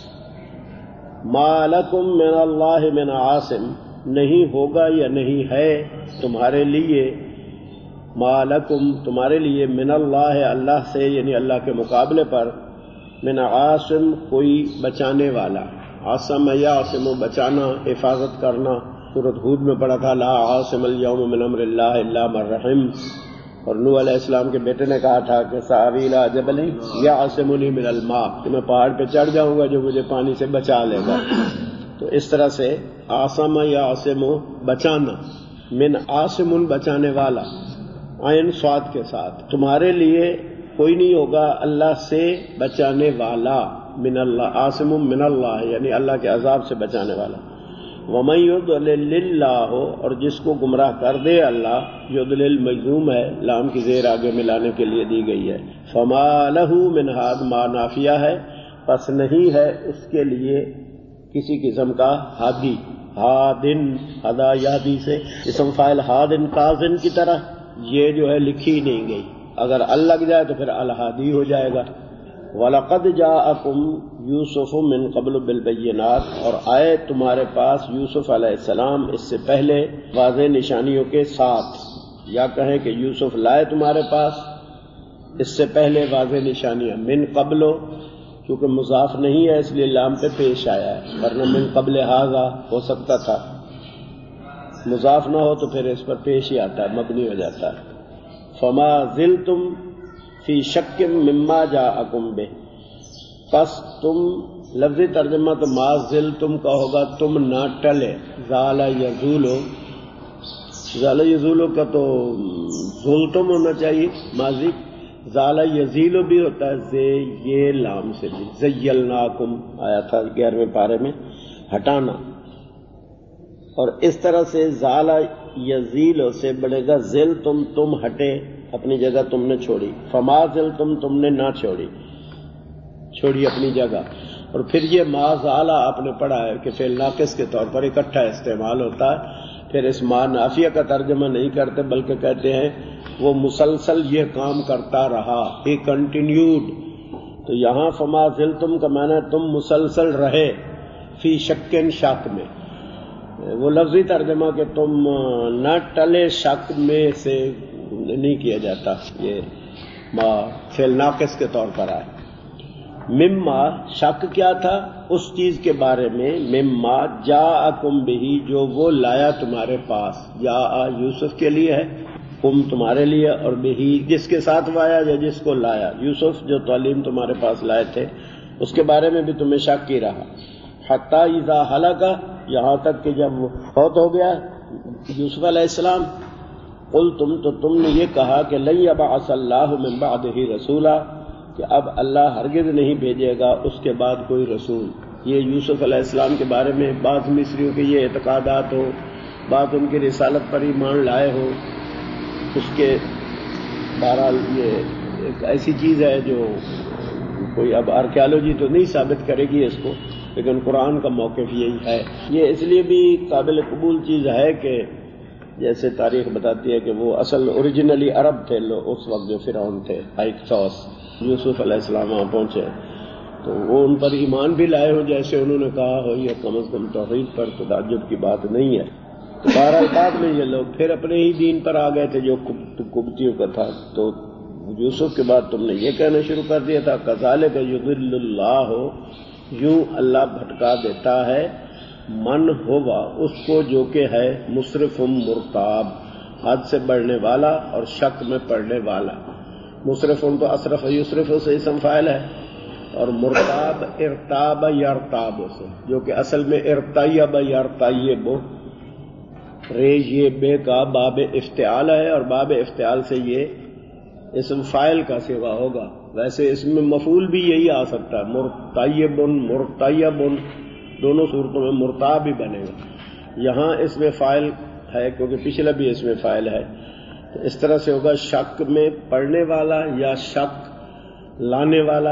ما لکم من اللہ من عاصم، نہیں ہوگا یا نہیں ہے تمہارے لیے، ما لکم تمہارے لیے، من اللہ اللہ سے، یعنی اللہ کے مقابلے پر، من عاصم کوئی بچانے والا. عاصم یعصم، بچانا، حفاظت کرنا. سورۃ ہود میں پڑھا تھا لا عاصم اليوم من امر اللہ الا من رحم. اور نوح علیہ السلام کے بیٹے نے کہا تھا کہ سآوی الی جبل یعصمنی من الماء، کہ میں پہاڑ پہ چڑھ جاؤں گا جو مجھے پانی سے بچا لے گا. تو اس طرح سے عاصم یعصم بچانا، من عاصم بچانے والا، عین صاد کے ساتھ. تمہارے لیے کوئی نہیں ہوگا اللہ سے بچانے والا، من اللہ، عاصم من اللہ، یعنی اللہ کے عذاب سے بچانے والا. وَمَن يُضْلِلِ اللَّهُ، اور جس کو گمراہ کر دے اللہ، یضلل مجزوم ہے، لام کی زیر آگے ملانے کے لیے دی گئی ہے. فَمَا لَهُ مِنْ هَادٍ، ما نافیہ ہے، پس نہیں ہے اس کے لیے کسی قسم کا ہادی. ہادن، ہدا یادی سے اسم فاعل ہادن کاظن کی طرح، یہ جو ہے لکھی نہیں گئی، اگر ال لگ جائے تو پھر الہادی ہو جائے گا. وَلَقَدْ جَاءَكُمْ يُوسُفُ مِنْ قَبْلُ بِالْبَيِّنَاتِ، اور آئے تمہارے پاس یوسف علیہ السلام اس سے پہلے واضح نشانیوں کے ساتھ، یا کہیں کہ یوسف لائے تمہارے پاس اس سے پہلے واضح نشانیاں. من قبل، کیونکہ مضاف نہیں ہے اس لیے لام پہ پیش آیا ہے، ورنہ من قبل ھذا ہو سکتا تھا. مضاف نہ ہو تو پھر اس پر پیش ہی آتا ہے، مبنی ہو جاتا ہے. فما زلتم فی شک مما جاءکم بہ، پس تم، لفظی ترجمہ تو ما زلتم کا ہوگا تم نہ ٹلے. زال یزولو، زال یزولو کا تو زلتم ہونا چاہیے ماضی. زال یزیلو بھی ہوتا ہے، زے یہ لام سے بھی. زیلناکم آیا تھا 11ویں پارے میں، ہٹانا. اور اس طرح سے زال یزیلو سے بڑھے گا زل تم ہٹے، اپنی جگہ تم نے چھوڑی. فما زل تم نے نہ چھوڑی اپنی جگہ. اور پھر یہ ما زالہ آپ نے پڑھا ہے کہ فعل ناقص کے طور پر اکٹھا استعمال ہوتا ہے. پھر اس ما نافیہ کا ترجمہ نہیں کرتے بلکہ کہتے ہیں وہ مسلسل یہ کام کرتا رہا، ہی کنٹینیوڈ. تو یہاں فما زل تم کا معنی ہے تم مسلسل رہے، فی شکن شک میں. وہ لفظی ترجمہ کہ تم نہ ٹلے شک میں سے نہیں کیا جاتا، یہ ما فعل ناقص کے طور پر آئے. مما، شک کیا تھا اس چیز کے بارے میں، مما جاءکم بہ، جو وہ لایا تمہارے پاس. جاء یوسف کے لیے ہے، کم تمہارے لیے، اور بہ جس کے ساتھ وایا یا جس کو لایا. یوسف جو تعلیم تمہارے پاس لائے تھے اس کے بارے میں بھی تمہیں شک ہی رہا. حتی اذا ہلک، یہاں تک کہ جب فوت ہو گیا یوسف علیہ السلام. قلتم، تو تم نے یہ کہا کہ لن یبعث اللہ من بعدہ رسولا، کہ اب اللہ ہرگز نہیں بھیجے گا اس کے بعد کوئی رسول. یہ یوسف علیہ السلام کے بارے میں بعض مصریوں کے یہ اعتقادات ہو، بعض ان کی رسالت پر ایمان لائے ہو. اس کے بہرحال یہ ایک ایسی چیز ہے جو کوئی اب آرکیالوجی تو نہیں ثابت کرے گی اس کو، لیکن قرآن کا موقف یہی ہے. یہ اس لیے بھی قابل قبول چیز ہے کہ جیسے تاریخ بتاتی ہے کہ وہ اصل اوریجنلی عرب تھے لوگ اس وقت جو فرعون تھے، ہائکسوس. یوسف علیہ السلام وہاں پہنچے تو وہ ان پر ایمان بھی لائے ہو جیسے انہوں نے کہا ہو، یہ کم از کم توحید پر تو تعجب کی بات نہیں ہے. تو بہرحال بعد میں یہ لوگ پھر اپنے ہی دین پر آ گئے تھے جو قبطیوں کا تھا. تو یوسف کے بعد تم نے یہ کہنا شروع کر دیا تھا کذالک یضل اللہ، یوں اللہ بھٹکا دیتا ہے، من ہوا اس کو جو کہ ہے مسرف مرتاب، حد سے بڑھنے والا اور شک میں پڑنے والا. مسرف تو اسرف یسرف سے اسم فاعل ہے، اور مرتاب ارتاب یرتاب سے، جو کہ اصل میں ارتیب یرتیب، ریش یہ بے کا باب افتعال ہے، اور باب افتعال سے یہ اسم فاعل کا صیغہ ہوگا. ویسے اس میں مفعول بھی یہی آ سکتا ہے، مرتیب مرتیب، دونوں صورتوں میں مرتاب ہی بنے گا. یہاں اس میں فاعل ہے کیونکہ پچھلا بھی اس میں فاعل ہے، تو اس طرح سے ہوگا شک میں پڑھنے والا یا شک لانے والا.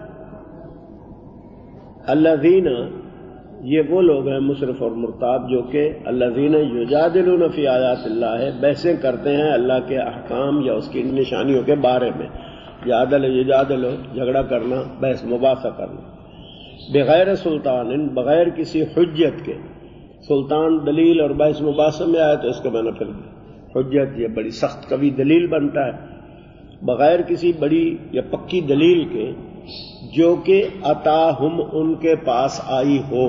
الذین، یہ وہ لوگ ہیں مصرف اور مرتاب جو کہ الذین یجادلون فی آیات اللہ ہے، بحثیں کرتے ہیں اللہ کے احکام یا اس کی نشانیوں کے بارے میں. یجادل جھگڑا کرنا، بحث مباحثہ کرنا. بغیر سلطان، بغیر کسی حجت کے. سلطان دلیل اور بحث مباحثہ میں آئے تو اس کا معنی پھر حجت، یہ بڑی سخت قوی دلیل بنتا ہے. بغیر کسی بڑی یا پکی دلیل کے جو کہ عطاہم ان کے پاس آئی ہو،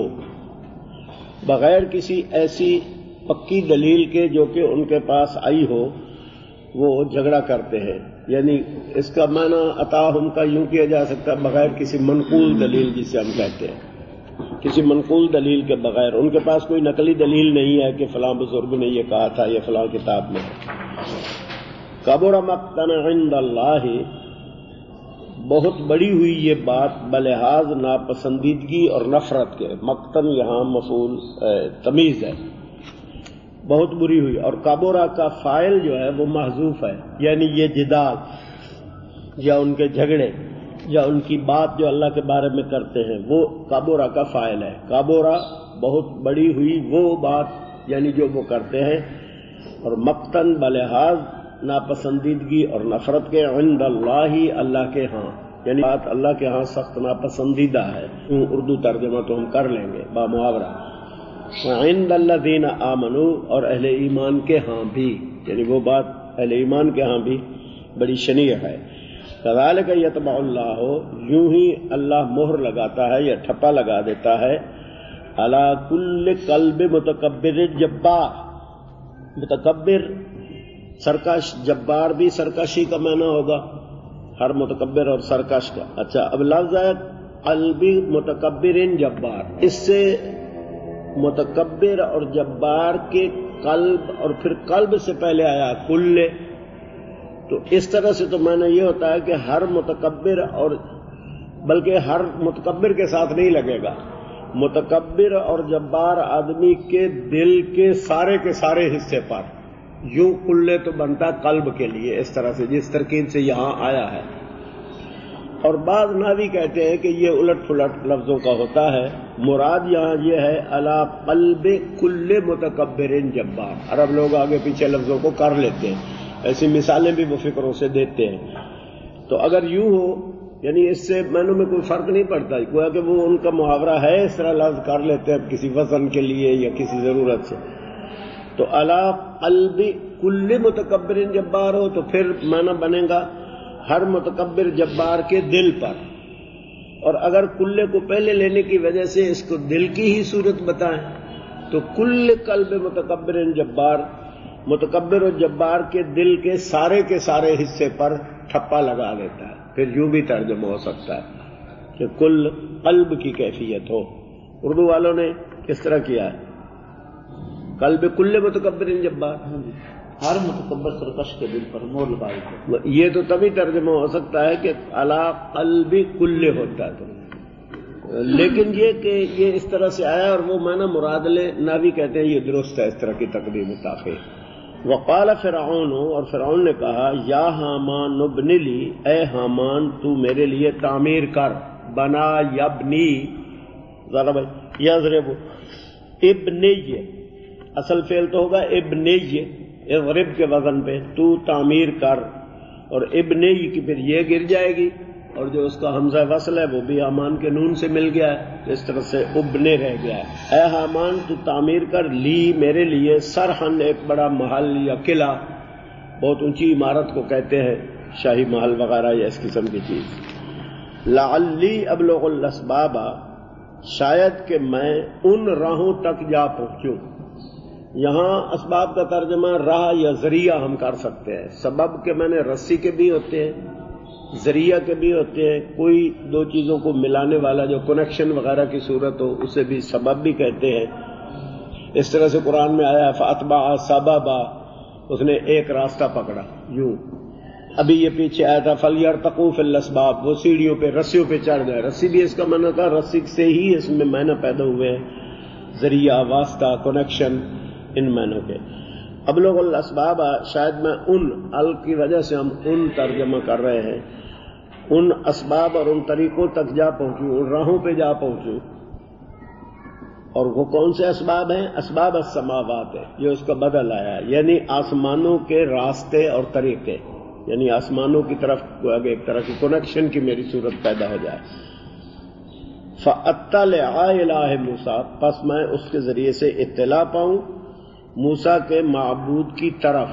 بغیر کسی ایسی پکی دلیل کے جو کہ ان کے پاس آئی ہو وہ جھگڑا کرتے ہیں. یعنی اس کا معنی عطاہم کا یوں کیا جا سکتا ہے بغیر کسی منقول دلیل، جسے ہم کہتے ہیں، کسی منقول دلیل کے بغیر. ان کے پاس کوئی نقلی دلیل نہیں ہے کہ فلاں بزرگ نے یہ کہا تھا، یہ فلاں کتاب میں. کبر مقتا عند اللہ، بہت بڑی ہوئی یہ بات بلحاظ ناپسندیدگی اور نفرت کے. مقتن یہاں مفعول تمیز ہے، بہت بری ہوئی. اور کابورا کا فاعل جو ہے وہ محذوف ہے، یعنی یہ جدال یا ان کے جھگڑے یا ان کی بات جو اللہ کے بارے میں کرتے ہیں وہ کابورا کا فاعل ہے. کابورا بہت بڑی ہوئی وہ بات، یعنی جو وہ کرتے ہیں. اور مقتن بلحاظ ناپسندیدگی اور نفرت کے، عند اللہ اللہ کے ہاں، یعنی بات اللہ کے ہاں سخت ناپسندیدہ ہے. اردو ترجمہ تو ہم کر لیں گے با محاورہ. عند الذین آمنوا، اور اہل ایمان کے ہاں بھی، یعنی وہ بات اہل ایمان کے ہاں بھی بڑی شنیع ہے. کذالک یطبع اللہ، یوں ہی اللہ مہر لگاتا ہے یا ٹھپا لگا دیتا ہے علی کل قلب متکبر جبار. متکبر سرکش، جبار بھی سرکشی کا معنی ہوگا، ہر متکبر اور سرکش کا. اچھا، اب لفظ ہے قلب متکبر جبار، اس سے متکبر اور جبار کے قلب، اور پھر قلب سے پہلے آیا کل، تو اس طرح سے تو معنی یہ ہوتا ہے کہ ہر متکبر، اور بلکہ ہر متکبر کے ساتھ نہیں لگے گا. متکبر اور جبار آدمی کے دل کے سارے حصے پر. یوں کلے تو بنتا قلب کے لیے اس طرح سے جس ترکیب سے یہاں آیا ہے. اور بعض نحوی کہتے ہیں کہ یہ الٹ پلٹ لفظوں کا ہوتا ہے. مراد یہاں یہ ہے علی قلب کل متکبر جبار. عرب لوگ آگے پیچھے لفظوں کو کر لیتے ہیں، ایسی مثالیں بھی وہ فکروں سے دیتے ہیں. تو اگر یوں ہو، یعنی اس سے معنوں میں کوئی فرق نہیں پڑتا، گویا کہ وہ ان کا محاورہ ہے، اس طرح لفظ کر لیتے ہیں کسی وزن کے لیے یا کسی ضرورت سے. تو علی قلب کل متکبر جبار ہو تو پھر معنی بنے گا ہر متکبر جبار کے دل پر. اور اگر کلے کو پہلے لینے کی وجہ سے اس کو دل کی ہی صورت بتائیں تو کل قلب متکبر جبار، متکبر و جبار کے دل کے سارے حصے پر ٹھپا لگا دیتا ہے. پھر یوں بھی ترجمہ ہو سکتا ہے کہ کل قلب کی کیفیت ہو. اردو والوں نے کس طرح کیا ہے؟ قلب کل متکبر جبار، ہر متکبر سرکش کے دل پر مور لگائی ہے. یہ تو تبھی ترجمہ ہو سکتا ہے کہ علی قلب کل ہوتا ہے تو. لیکن یہ کہ یہ اس طرح سے آیا اور وہ معنی مرادلے ناوی کہتے ہیں یہ درست ہے اس طرح کی تقدیم و تاخیر. وقال فرعون، اور فرعون نے کہا یا حامان ابن لی، اے حامان تو میرے لیے تعمیر کر. بنا یبنی، ذرا بھائی یضرب، ابنی اصل فعل تو ہوگا ابنی، اضرب کے وزن پہ، تو تعمیر کر. اور ابنی کی پھر یہ گر جائے گی اور جو اس کا حمزہ وصل ہے وہ بھی حامان کے نون سے مل گیا ہے، اس طرح سے ابنے رہ گیا ہے. اے حامان تو تعمیر کر لی میرے لیے سرحن، ایک بڑا محل یا قلعہ، بہت اونچی عمارت کو کہتے ہیں شاہی محل وغیرہ یا اس قسم کی چیز. لعلی ابلغ الاسباب، شاید کہ میں ان راہوں تک جا پہنچوں. یہاں اسباب کا ترجمہ راہ یا ذریعہ ہم کر سکتے ہیں. سبب کے معنی رسی کے بھی ہوتے ہیں، ذریعہ کے بھی ہوتے ہیں. کوئی دو چیزوں کو ملانے والا جو کنیکشن وغیرہ کی صورت ہو اسے بھی سبب بھی کہتے ہیں. اس طرح سے قرآن میں آیا فاتبع سببا، اس نے ایک راستہ پکڑا. یوں ابھی یہ پیچھے آیا تھا فَلْيَرْتَقُوا فِي الْأَسْبَابِ، وہ سیڑھیوں پہ رسیوں پہ چڑھ جائے. رسی بھی اس کا معنی تھا، رسی سے ہی اس میں معنی پیدا ہوئے ہیں، ذریعہ، واسطہ، کنیکشن، ان معنوں کے. ابلغ الاسباب، شاید میں ان ال کی وجہ سے ہم ان ترجمہ کر رہے ہیں، ان اسباب اور ان طریقوں تک جا پہنچوں، ان راہوں پہ جا پہنچوں. اور وہ کون سے اسباب ہیں؟ اسباب السماوات ہے، جو اس کا بدل آیا ہے، یعنی آسمانوں کے راستے اور طریقے، یعنی آسمانوں کی طرف ایک طرح کی کنیکشن کی میری صورت پیدا ہو جائے. فَأَطَّلِعَ إِلَٰهِ مُوسَىٰ، پس میں اس کے ذریعے سے اطلاع پاؤں موسیٰ کے معبود کی طرف.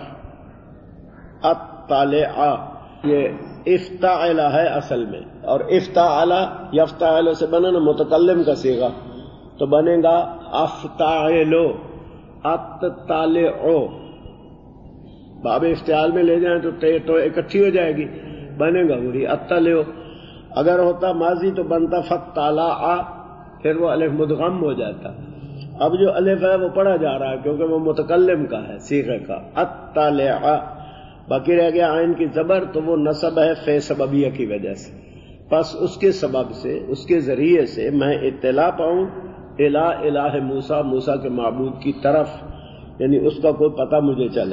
اطلع یہ افتعل ہے اصل میں، اور افتعل یفتعل سے بنا نا متکلم کا صیغہ، تو بنے گا افتعلو اطلعو. باب افتعال میں لے جائیں تو اکٹھی ہو جائے گی، بنے گا وہی اطلعو. اگر ہوتا ماضی تو بنتا فطلع، پھر وہ الف مدغم ہو جاتا. اب جو الف ہے وہ پڑھا جا رہا ہے کیونکہ وہ متکلم کا ہے، صیغے کا. اطلع باقی رہ گیا عین کی زبر، تو وہ نصب ہے فے سببیہ کی وجہ سے. پس اس کے سبب سے، اس کے ذریعے سے میں اطلاع پاؤں الہ موسیٰ، موسیٰ کے معبود کی طرف، یعنی اس کا کوئی پتہ مجھے چلے.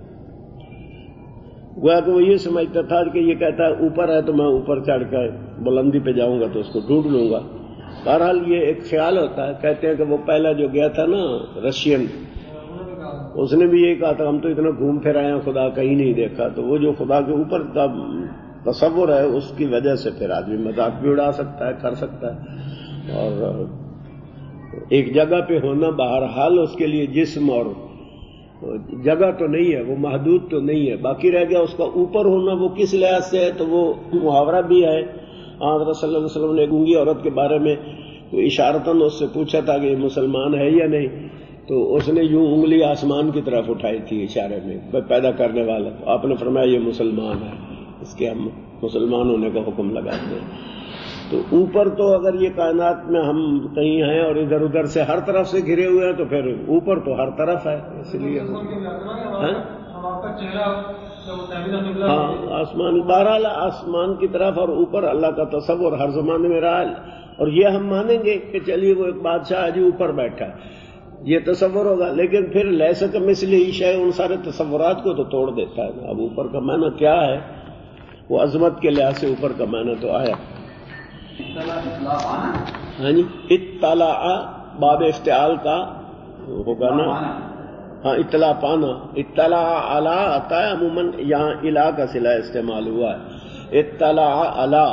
گویا کہ وہ یہ سمجھتا تھا کہ یہ کہتا ہے اوپر ہے تو میں اوپر چڑھ کر بلندی پہ جاؤں گا تو اس کو ڈھونڈ لوں گا. بہرحال یہ ایک خیال ہوتا ہے. کہتے ہیں کہ وہ پہلا جو گیا تھا نا رشین، اس نے بھی یہی کہا تھا ہم تو اتنا گھوم پھر آئے ہیں، خدا کہیں نہیں دیکھا. تو وہ جو خدا کے اوپر کا تصور ہے اس کی وجہ سے پھر آدمی مذاق بھی اڑا سکتا ہے، کر سکتا ہے. اور ایک جگہ پہ ہونا بہرحال اس کے لیے جسم اور جگہ تو نہیں ہے، وہ محدود تو نہیں ہے. باقی رہ گیا اس کا اوپر ہونا، وہ کس لحاظ سے ہے، تو وہ محاورہ بھی ہے. حضرت صلی اللہ علیہ وسلم نے ایک گونگی عورت کے بارے میں اشارتاً اس سے پوچھا تھا کہ یہ مسلمان ہے یا نہیں، تو اس نے یوں انگلی آسمان کی طرف اٹھائی تھی اشارے میں، پیدا کرنے والا. تو آپ نے فرمایا یہ مسلمان ہے، اس کے ہم مسلمان ہونے کا حکم لگاتے ہیں. تو اوپر تو اگر یہ کائنات میں ہم کہیں ہیں اور ادھر ادھر سے ہر طرف سے گھرے ہوئے ہیں تو پھر اوپر تو ہر طرف ہے. اس لیے ہاں آسمان، بہرحال آسمان کی طرف اور اوپر اللہ کا تصور ہر زمانے میں رہا ہے. اور یہ ہم مانیں گے کہ چلیے وہ ایک بادشاہ جی اوپر بیٹھا ہے، یہ تصور ہوگا. لیکن پھر لیسا کا مثل شے ان سارے تصورات کو تو توڑ دیتا ہے. اب اوپر کا معنی کیا ہے؟ وہ عظمت کے لحاظ سے اوپر کا معنی تو آیا. ہاں جی، اطلاع باب افتعال کا ہوگا نا. ہاں اطلاع پانا، اطلاع علی آتا ہے عموماً، یہاں الہ کا صلہ استعمال ہوا ہے. اطلاع علی،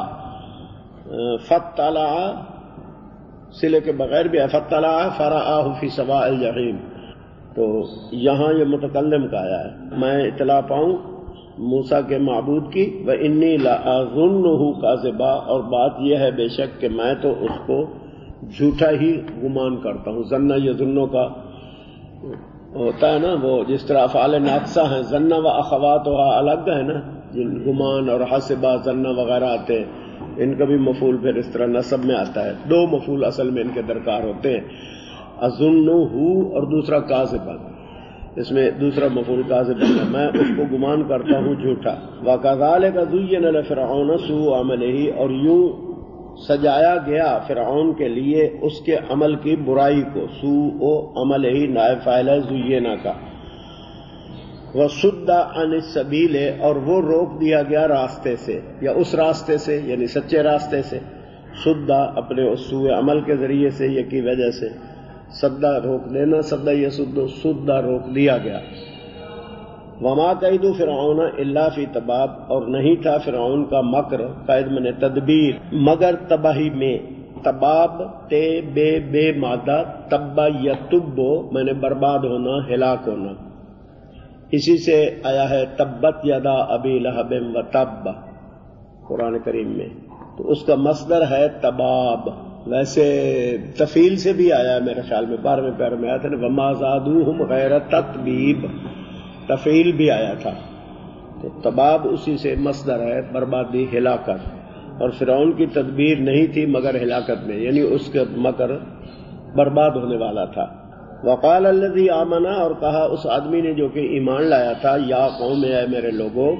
فطلع صلے کے بغیر بھی ہے، فطلع فرآہ فی سواء الجحیم. تو یہاں یہ متکلم کا آیا ہے، میں اطلاع پاؤں موسیٰ کے معبود کی. وَإِنِّي لَأَظُنُّهُ كَاذِبًا، اور بات یہ ہے بے شک کہ میں تو اس کو جھوٹا ہی گمان کرتا ہوں. ظن یظن کا ہوتا ہے نا، وہ جس طرح افعال ناقصہ ہیں، ظن و اخواتها الگ ہے نا، جن گمان اور حسبہ ظن وغیرہ آتے ہیں، ان کا بھی مفعول پھر اس طرح نصب میں آتا ہے. دو مفعول اصل میں ان کے درکار ہوتے ہیں، اظنہ اور دوسرا کاذبا. اس میں دوسرا مفعول کاذب ہے، میں اس کو گمان کرتا ہوں جھوٹا. وَكَذَلِكَ زُيِّنَ لِفِرْعَوْنَ سُوءُ عَمَلِهِ، اور یوں سجایا گیا فرعون کے لیے اس کے عمل کی برائی کو. سوء عملہ نائب فاعل ہے زُيِّنَ کا. وَصُدَّ عَنِ السَّبِيلِ، اور وہ روک دیا گیا راستے سے، یا اس راستے سے یعنی سچے راستے سے. صدّ اپنے اس سوء عمل کے ذریعے سے، یہ کی وجہ سے. صدّ روک دینا، صدّ یصد، صدّ روک دیا گیا. وما کید فرعون الا فی تباب، اور نہیں تھا فرعون کا مکر، قید میں نے تدبیر، مگر تباہی میں. تباب تے بے بے مادہ، تبا یتبو میں نے برباد ہونا، ہلاک ہونا. اسی سے آیا ہے تبت یدا ابی لہب و تب قرآن کریم میں. تو اس کا مصدر ہے تباب. ویسے تفیل سے بھی آیا ہے میرے خیال میں، 12ویں پیارے میں آیا تھا نا، وما زادوہم غیر تتبیب، تفیل بھی آیا تھا. تو تباب اسی سے مصدر ہے، بربادی، ہلاکت. اور فرعون کی تدبیر نہیں تھی مگر ہلاکت میں، یعنی اس کا مکر برباد ہونے والا تھا. وقال الذی آمنا، اور کہا اس آدمی نے جو کہ ایمان لایا تھا، یا قوم اے میرے لوگو،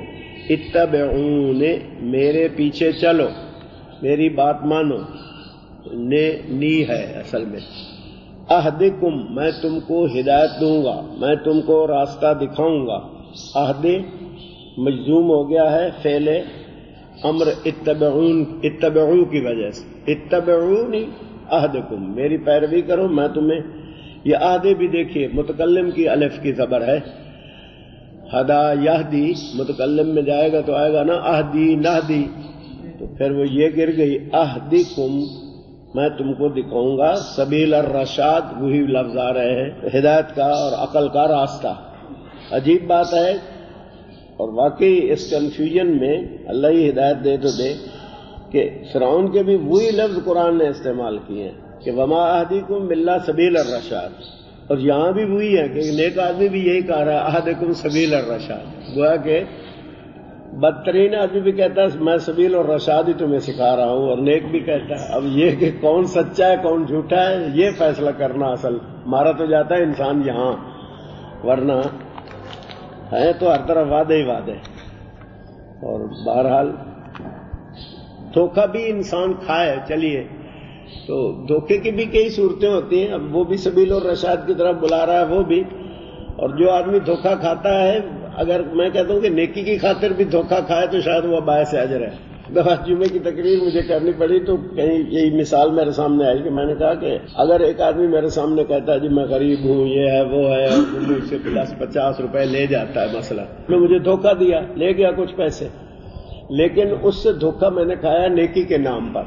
इत्तबऊने मेरे पीछे चलो, मेरी बात मानो। नी है असल में। अहदिकुम मैं तुमको हिदायत दूंगा, मैं तुमको रास्ता दिखाऊंगा। अहदे मजजूम हो गया है फेले अम्र इत्तबऊ की वजह से। इत्तबऊनी अहदिकुम मेरी पैरवी करो, मैं तुम्हें। ये अहदे भी देखिए मुतकल्लिम की अलिफ की ज़बर है। हदा यहदी मुतकल्लिम में जाएगा तो आएगा ना अहदी नहदी, तो फिर वो ये गिर गई। अहदिकुम मैं तुमको दिखाऊंगा, सबील रशाद वही लफ्ज आ रहे हैं, हिदायत का और अकल का रास्ता। अजीब बात है और वाकई इस कंफ्यूजन में अल्लाह ही हिदायत दे तो दे कि फिरौन के भी वही लफ्ज कुरान ने इस्तेमाल किए हैं कि वमा अहदिकुम बिल्ला सबील रशाद, और यहां भी वही है कि नेक आदमी भी यही कह रहा है अहदिकुम सबील रशाद। गोया के बदतरीन आदमी भी कहता है मैं सबील और रशाद ही तुम्हें सिखा रहा हूं, और नेक भी कहता है। अब ये कि कौन सच्चा है कौन झूठा है ये फैसला करना असल मारा तो जाता है इंसान यहां, वरना है तो हर तरफ वादे ही वादे। और बहरहाल धोखा भी इंसान खाए चलिए, तो धोखे की भी कई सूरतें होती हैं। अब वो भी सबील और रशाद की तरफ बुला रहा है वो भी। और जो आदमी धोखा खाता है, अगर मैं कहता हूं कि नेकी की खातिर भी धोखा खाए तो शायद वो बायस अजर है। दफा जुमे की तकरीर मुझे करनी पड़ी तो कहीं यही मिसाल मेरे सामने आई कि मैंने कहा कि अगर एक आदमी मेरे सामने कहता है जी मैं गरीब हूं, ये है वो है, और मुझसे 50 रुपए ले जाता है, मसला मैं मुझे धोखा दिया, ले गया कुछ पैसे, लेकिन उससे धोखा मैंने खाया नेकी के नाम पर।